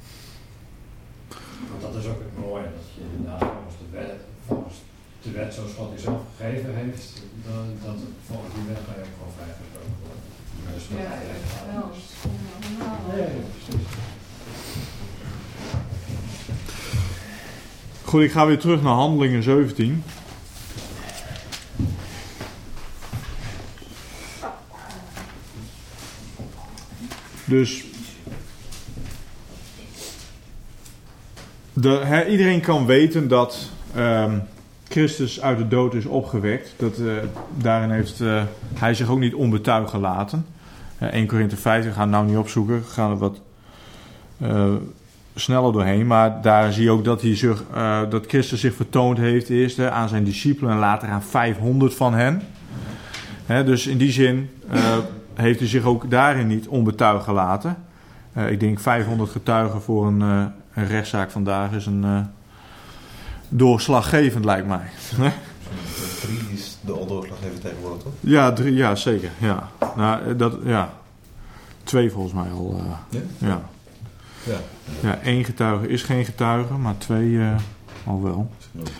Want dat is ook het mooie, dat je inderdaad volgens de wet, volgens de wet zoals God die zelf gegeven heeft, dat, dat volgens die wet wij ook gewoon vrijgesproken worden. Dus dat Ja, hij wel. Nee, precies. Goed, ik ga weer terug naar Handelingen zeventien. Dus de, he, iedereen kan weten dat um, Christus uit de dood is opgewekt. Dat, uh, daarin heeft uh, hij zich ook niet onbetuigd gelaten. Uh, Eerste Korinthe vijftien, we gaan het nou niet opzoeken. We gaan er wat uh, sneller doorheen. Maar daar zie je ook dat, hij zich, uh, dat Christus zich vertoond heeft eerst hè, aan zijn discipelen en later aan vijfhonderd van hen. Hè, dus in die zin uh, heeft hij zich ook daarin niet onbetuigd gelaten. Uh, ik denk vijfhonderd getuigen voor een, uh, een rechtszaak vandaag is een uh, doorslaggevend, lijkt mij. Drie is de al doorslaggevend tegenwoordig, toch? Ja, drie, ja, zeker. Ja. Nou, dat, ja. Twee volgens mij al. Uh, Ja? ja. Ja. Ja, één getuige is geen getuige, maar twee uh, al wel.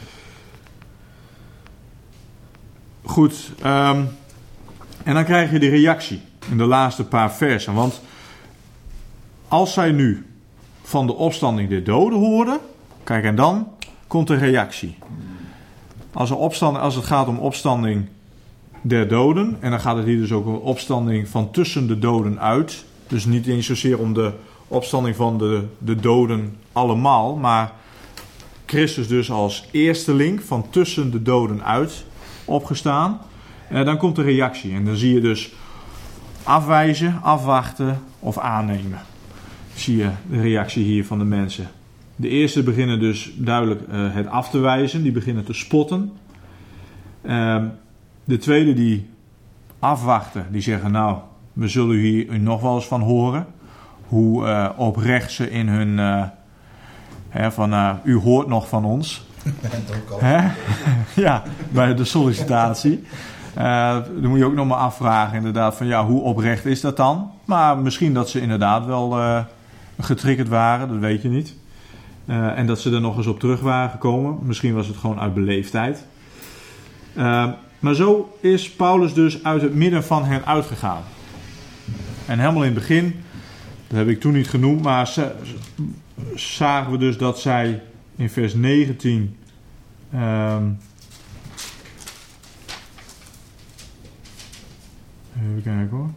Goed. Um, en dan krijg je de reactie in de laatste paar versen. Want als zij nu van de opstanding der doden hoorden, kijk, en dan komt de reactie. Als, er opstanding, als het gaat om opstanding der doden, en dan gaat het hier dus ook om opstanding van tussen de doden uit. Dus niet eens zozeer om de opstanding van de, de doden allemaal, maar Christus dus als eersteling van tussen de doden uit opgestaan. En dan komt de reactie. En dan zie je dus afwijzen, afwachten of aannemen. Zie je de reactie hier van de mensen. De eerste beginnen dus duidelijk uh, het af te wijzen. Die beginnen te spotten. Uh, de tweede die afwachten. Die zeggen nou, we zullen hier nog wel eens van horen. Hoe uh, oprecht ze in hun... Uh, hè, van uh, u hoort nog van ons. Hè? Ja, bij de sollicitatie. Uh, dan moet je ook nog maar afvragen inderdaad van ja, hoe oprecht is dat dan? Maar misschien dat ze inderdaad wel uh, getriggerd waren, dat weet je niet. Uh, en dat ze er nog eens op terug waren gekomen. Misschien was het gewoon uit beleefdheid. Uh, maar zo is Paulus dus uit het midden van hen uitgegaan. En helemaal in het begin, dat heb ik toen niet genoemd, maar z- zagen we dus dat zij in vers negentien... Um, even kijken hoor.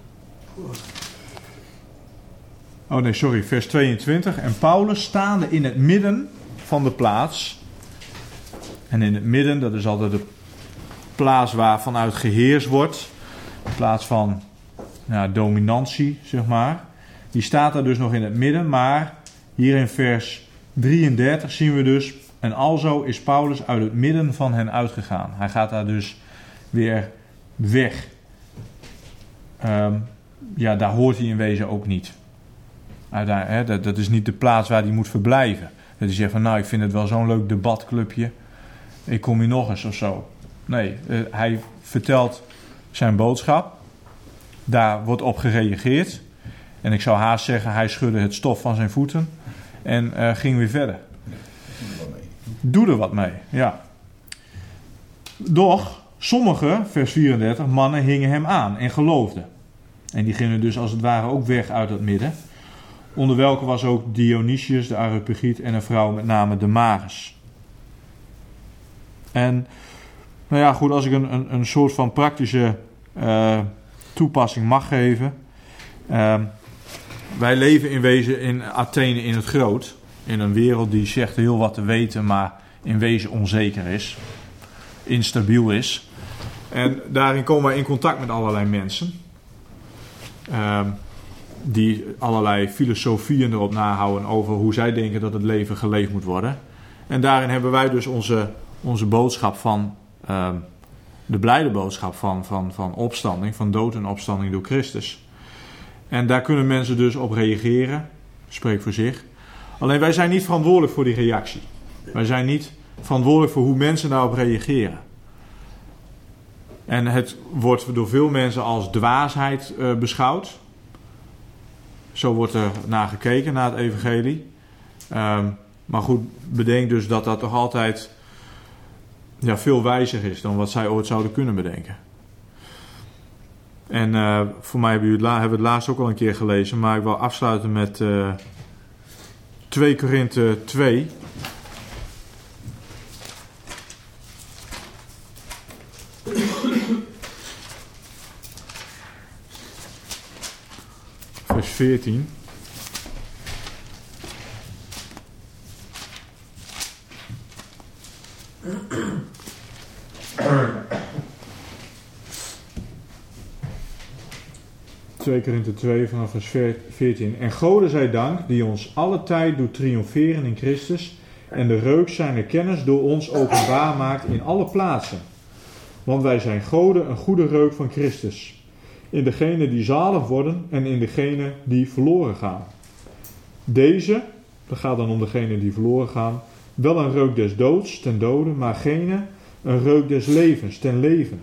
Oh nee, sorry, vers tweeëntwintig. En Paulus staande in het midden van de plaats. En in het midden, dat is altijd de plaats waar vanuit geheerst wordt. Een plaats van ja, dominantie, zeg maar. Die staat daar dus nog in het midden. Maar hier in vers drieëndertig zien we dus... En alzo is Paulus uit het midden van hen uitgegaan. Hij gaat daar dus weer weg. Um, ja, daar hoort hij in wezen ook niet. Uiteindelijk, hè, dat, dat is niet de plaats waar hij moet verblijven. Dat hij zegt van, nou, ik vind het wel zo'n leuk debatclubje. Ik kom hier nog eens of zo. Nee, uh, hij vertelt zijn boodschap. Daar wordt op gereageerd. En ik zou haast zeggen, hij schudde het stof van zijn voeten. En uh, ging weer verder. Doe er wat mee, ja. Doch, sommige, vers vierendertig, mannen hingen hem aan en geloofden. En die gingen dus als het ware ook weg uit het midden. Onder welke was ook Dionysius, de Areopagiet en een vrouw met name Damaris. En, nou ja, goed, als ik een, een, een soort van praktische uh, toepassing mag geven. Uh, wij leven in wezen in Athene in het groot. In een wereld die zegt heel wat te weten, maar in wezen onzeker is. Instabiel is. En daarin komen wij in contact met allerlei mensen. Uh, die allerlei filosofieën erop nahouden over hoe zij denken dat het leven geleefd moet worden. En daarin hebben wij dus onze, onze boodschap van, uh, de blijde boodschap van, van, van opstanding, van dood en opstanding door Christus. En daar kunnen mensen dus op reageren. Spreek voor zich. Alleen wij zijn niet verantwoordelijk voor die reactie. Wij zijn niet verantwoordelijk voor hoe mensen daarop reageren. En het wordt door veel mensen als dwaasheid uh, beschouwd. Zo wordt er naar gekeken, naar het evangelie. Um, maar goed, bedenk dus dat dat toch altijd ja, veel wijzer is dan wat zij ooit zouden kunnen bedenken. En uh, voor mij hebben we, het, hebben we het laatst ook al een keer gelezen, maar ik wil afsluiten met uh, twee Korinthe twee. Vers veertien. twee Korinthe twee vanaf vers veertien. En Gode zij dank, die ons alle tijd doet triomferen in Christus en de reuk zijner kennis door ons openbaar maakt in alle plaatsen. Want wij zijn Gode een goede reuk van Christus. In degene die zalig worden en in degene die verloren gaan. Deze, dat gaat dan om degene die verloren gaan, wel een reuk des doods ten dode, maar gene een reuk des levens ten leven.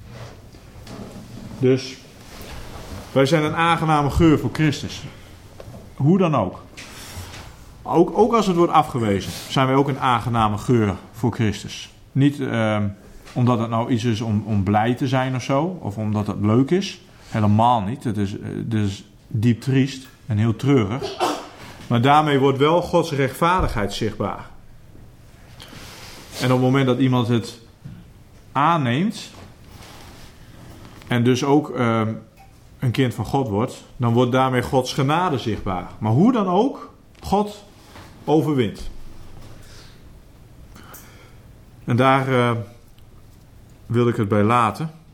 Dus wij zijn een aangename geur voor Christus. Hoe dan ook. Ook, ook als het wordt afgewezen, zijn wij ook een aangename geur voor Christus. Niet uh, omdat het nou iets is om, om blij te zijn of zo, of omdat het leuk is. Helemaal niet. Het is, het is diep triest en heel treurig. Maar daarmee wordt wel Gods rechtvaardigheid zichtbaar. En op het moment dat iemand het aanneemt en dus ook uh, een kind van God wordt, dan wordt daarmee Gods genade zichtbaar. Maar hoe dan ook, God overwint. En daar uh, wil ik het bij laten.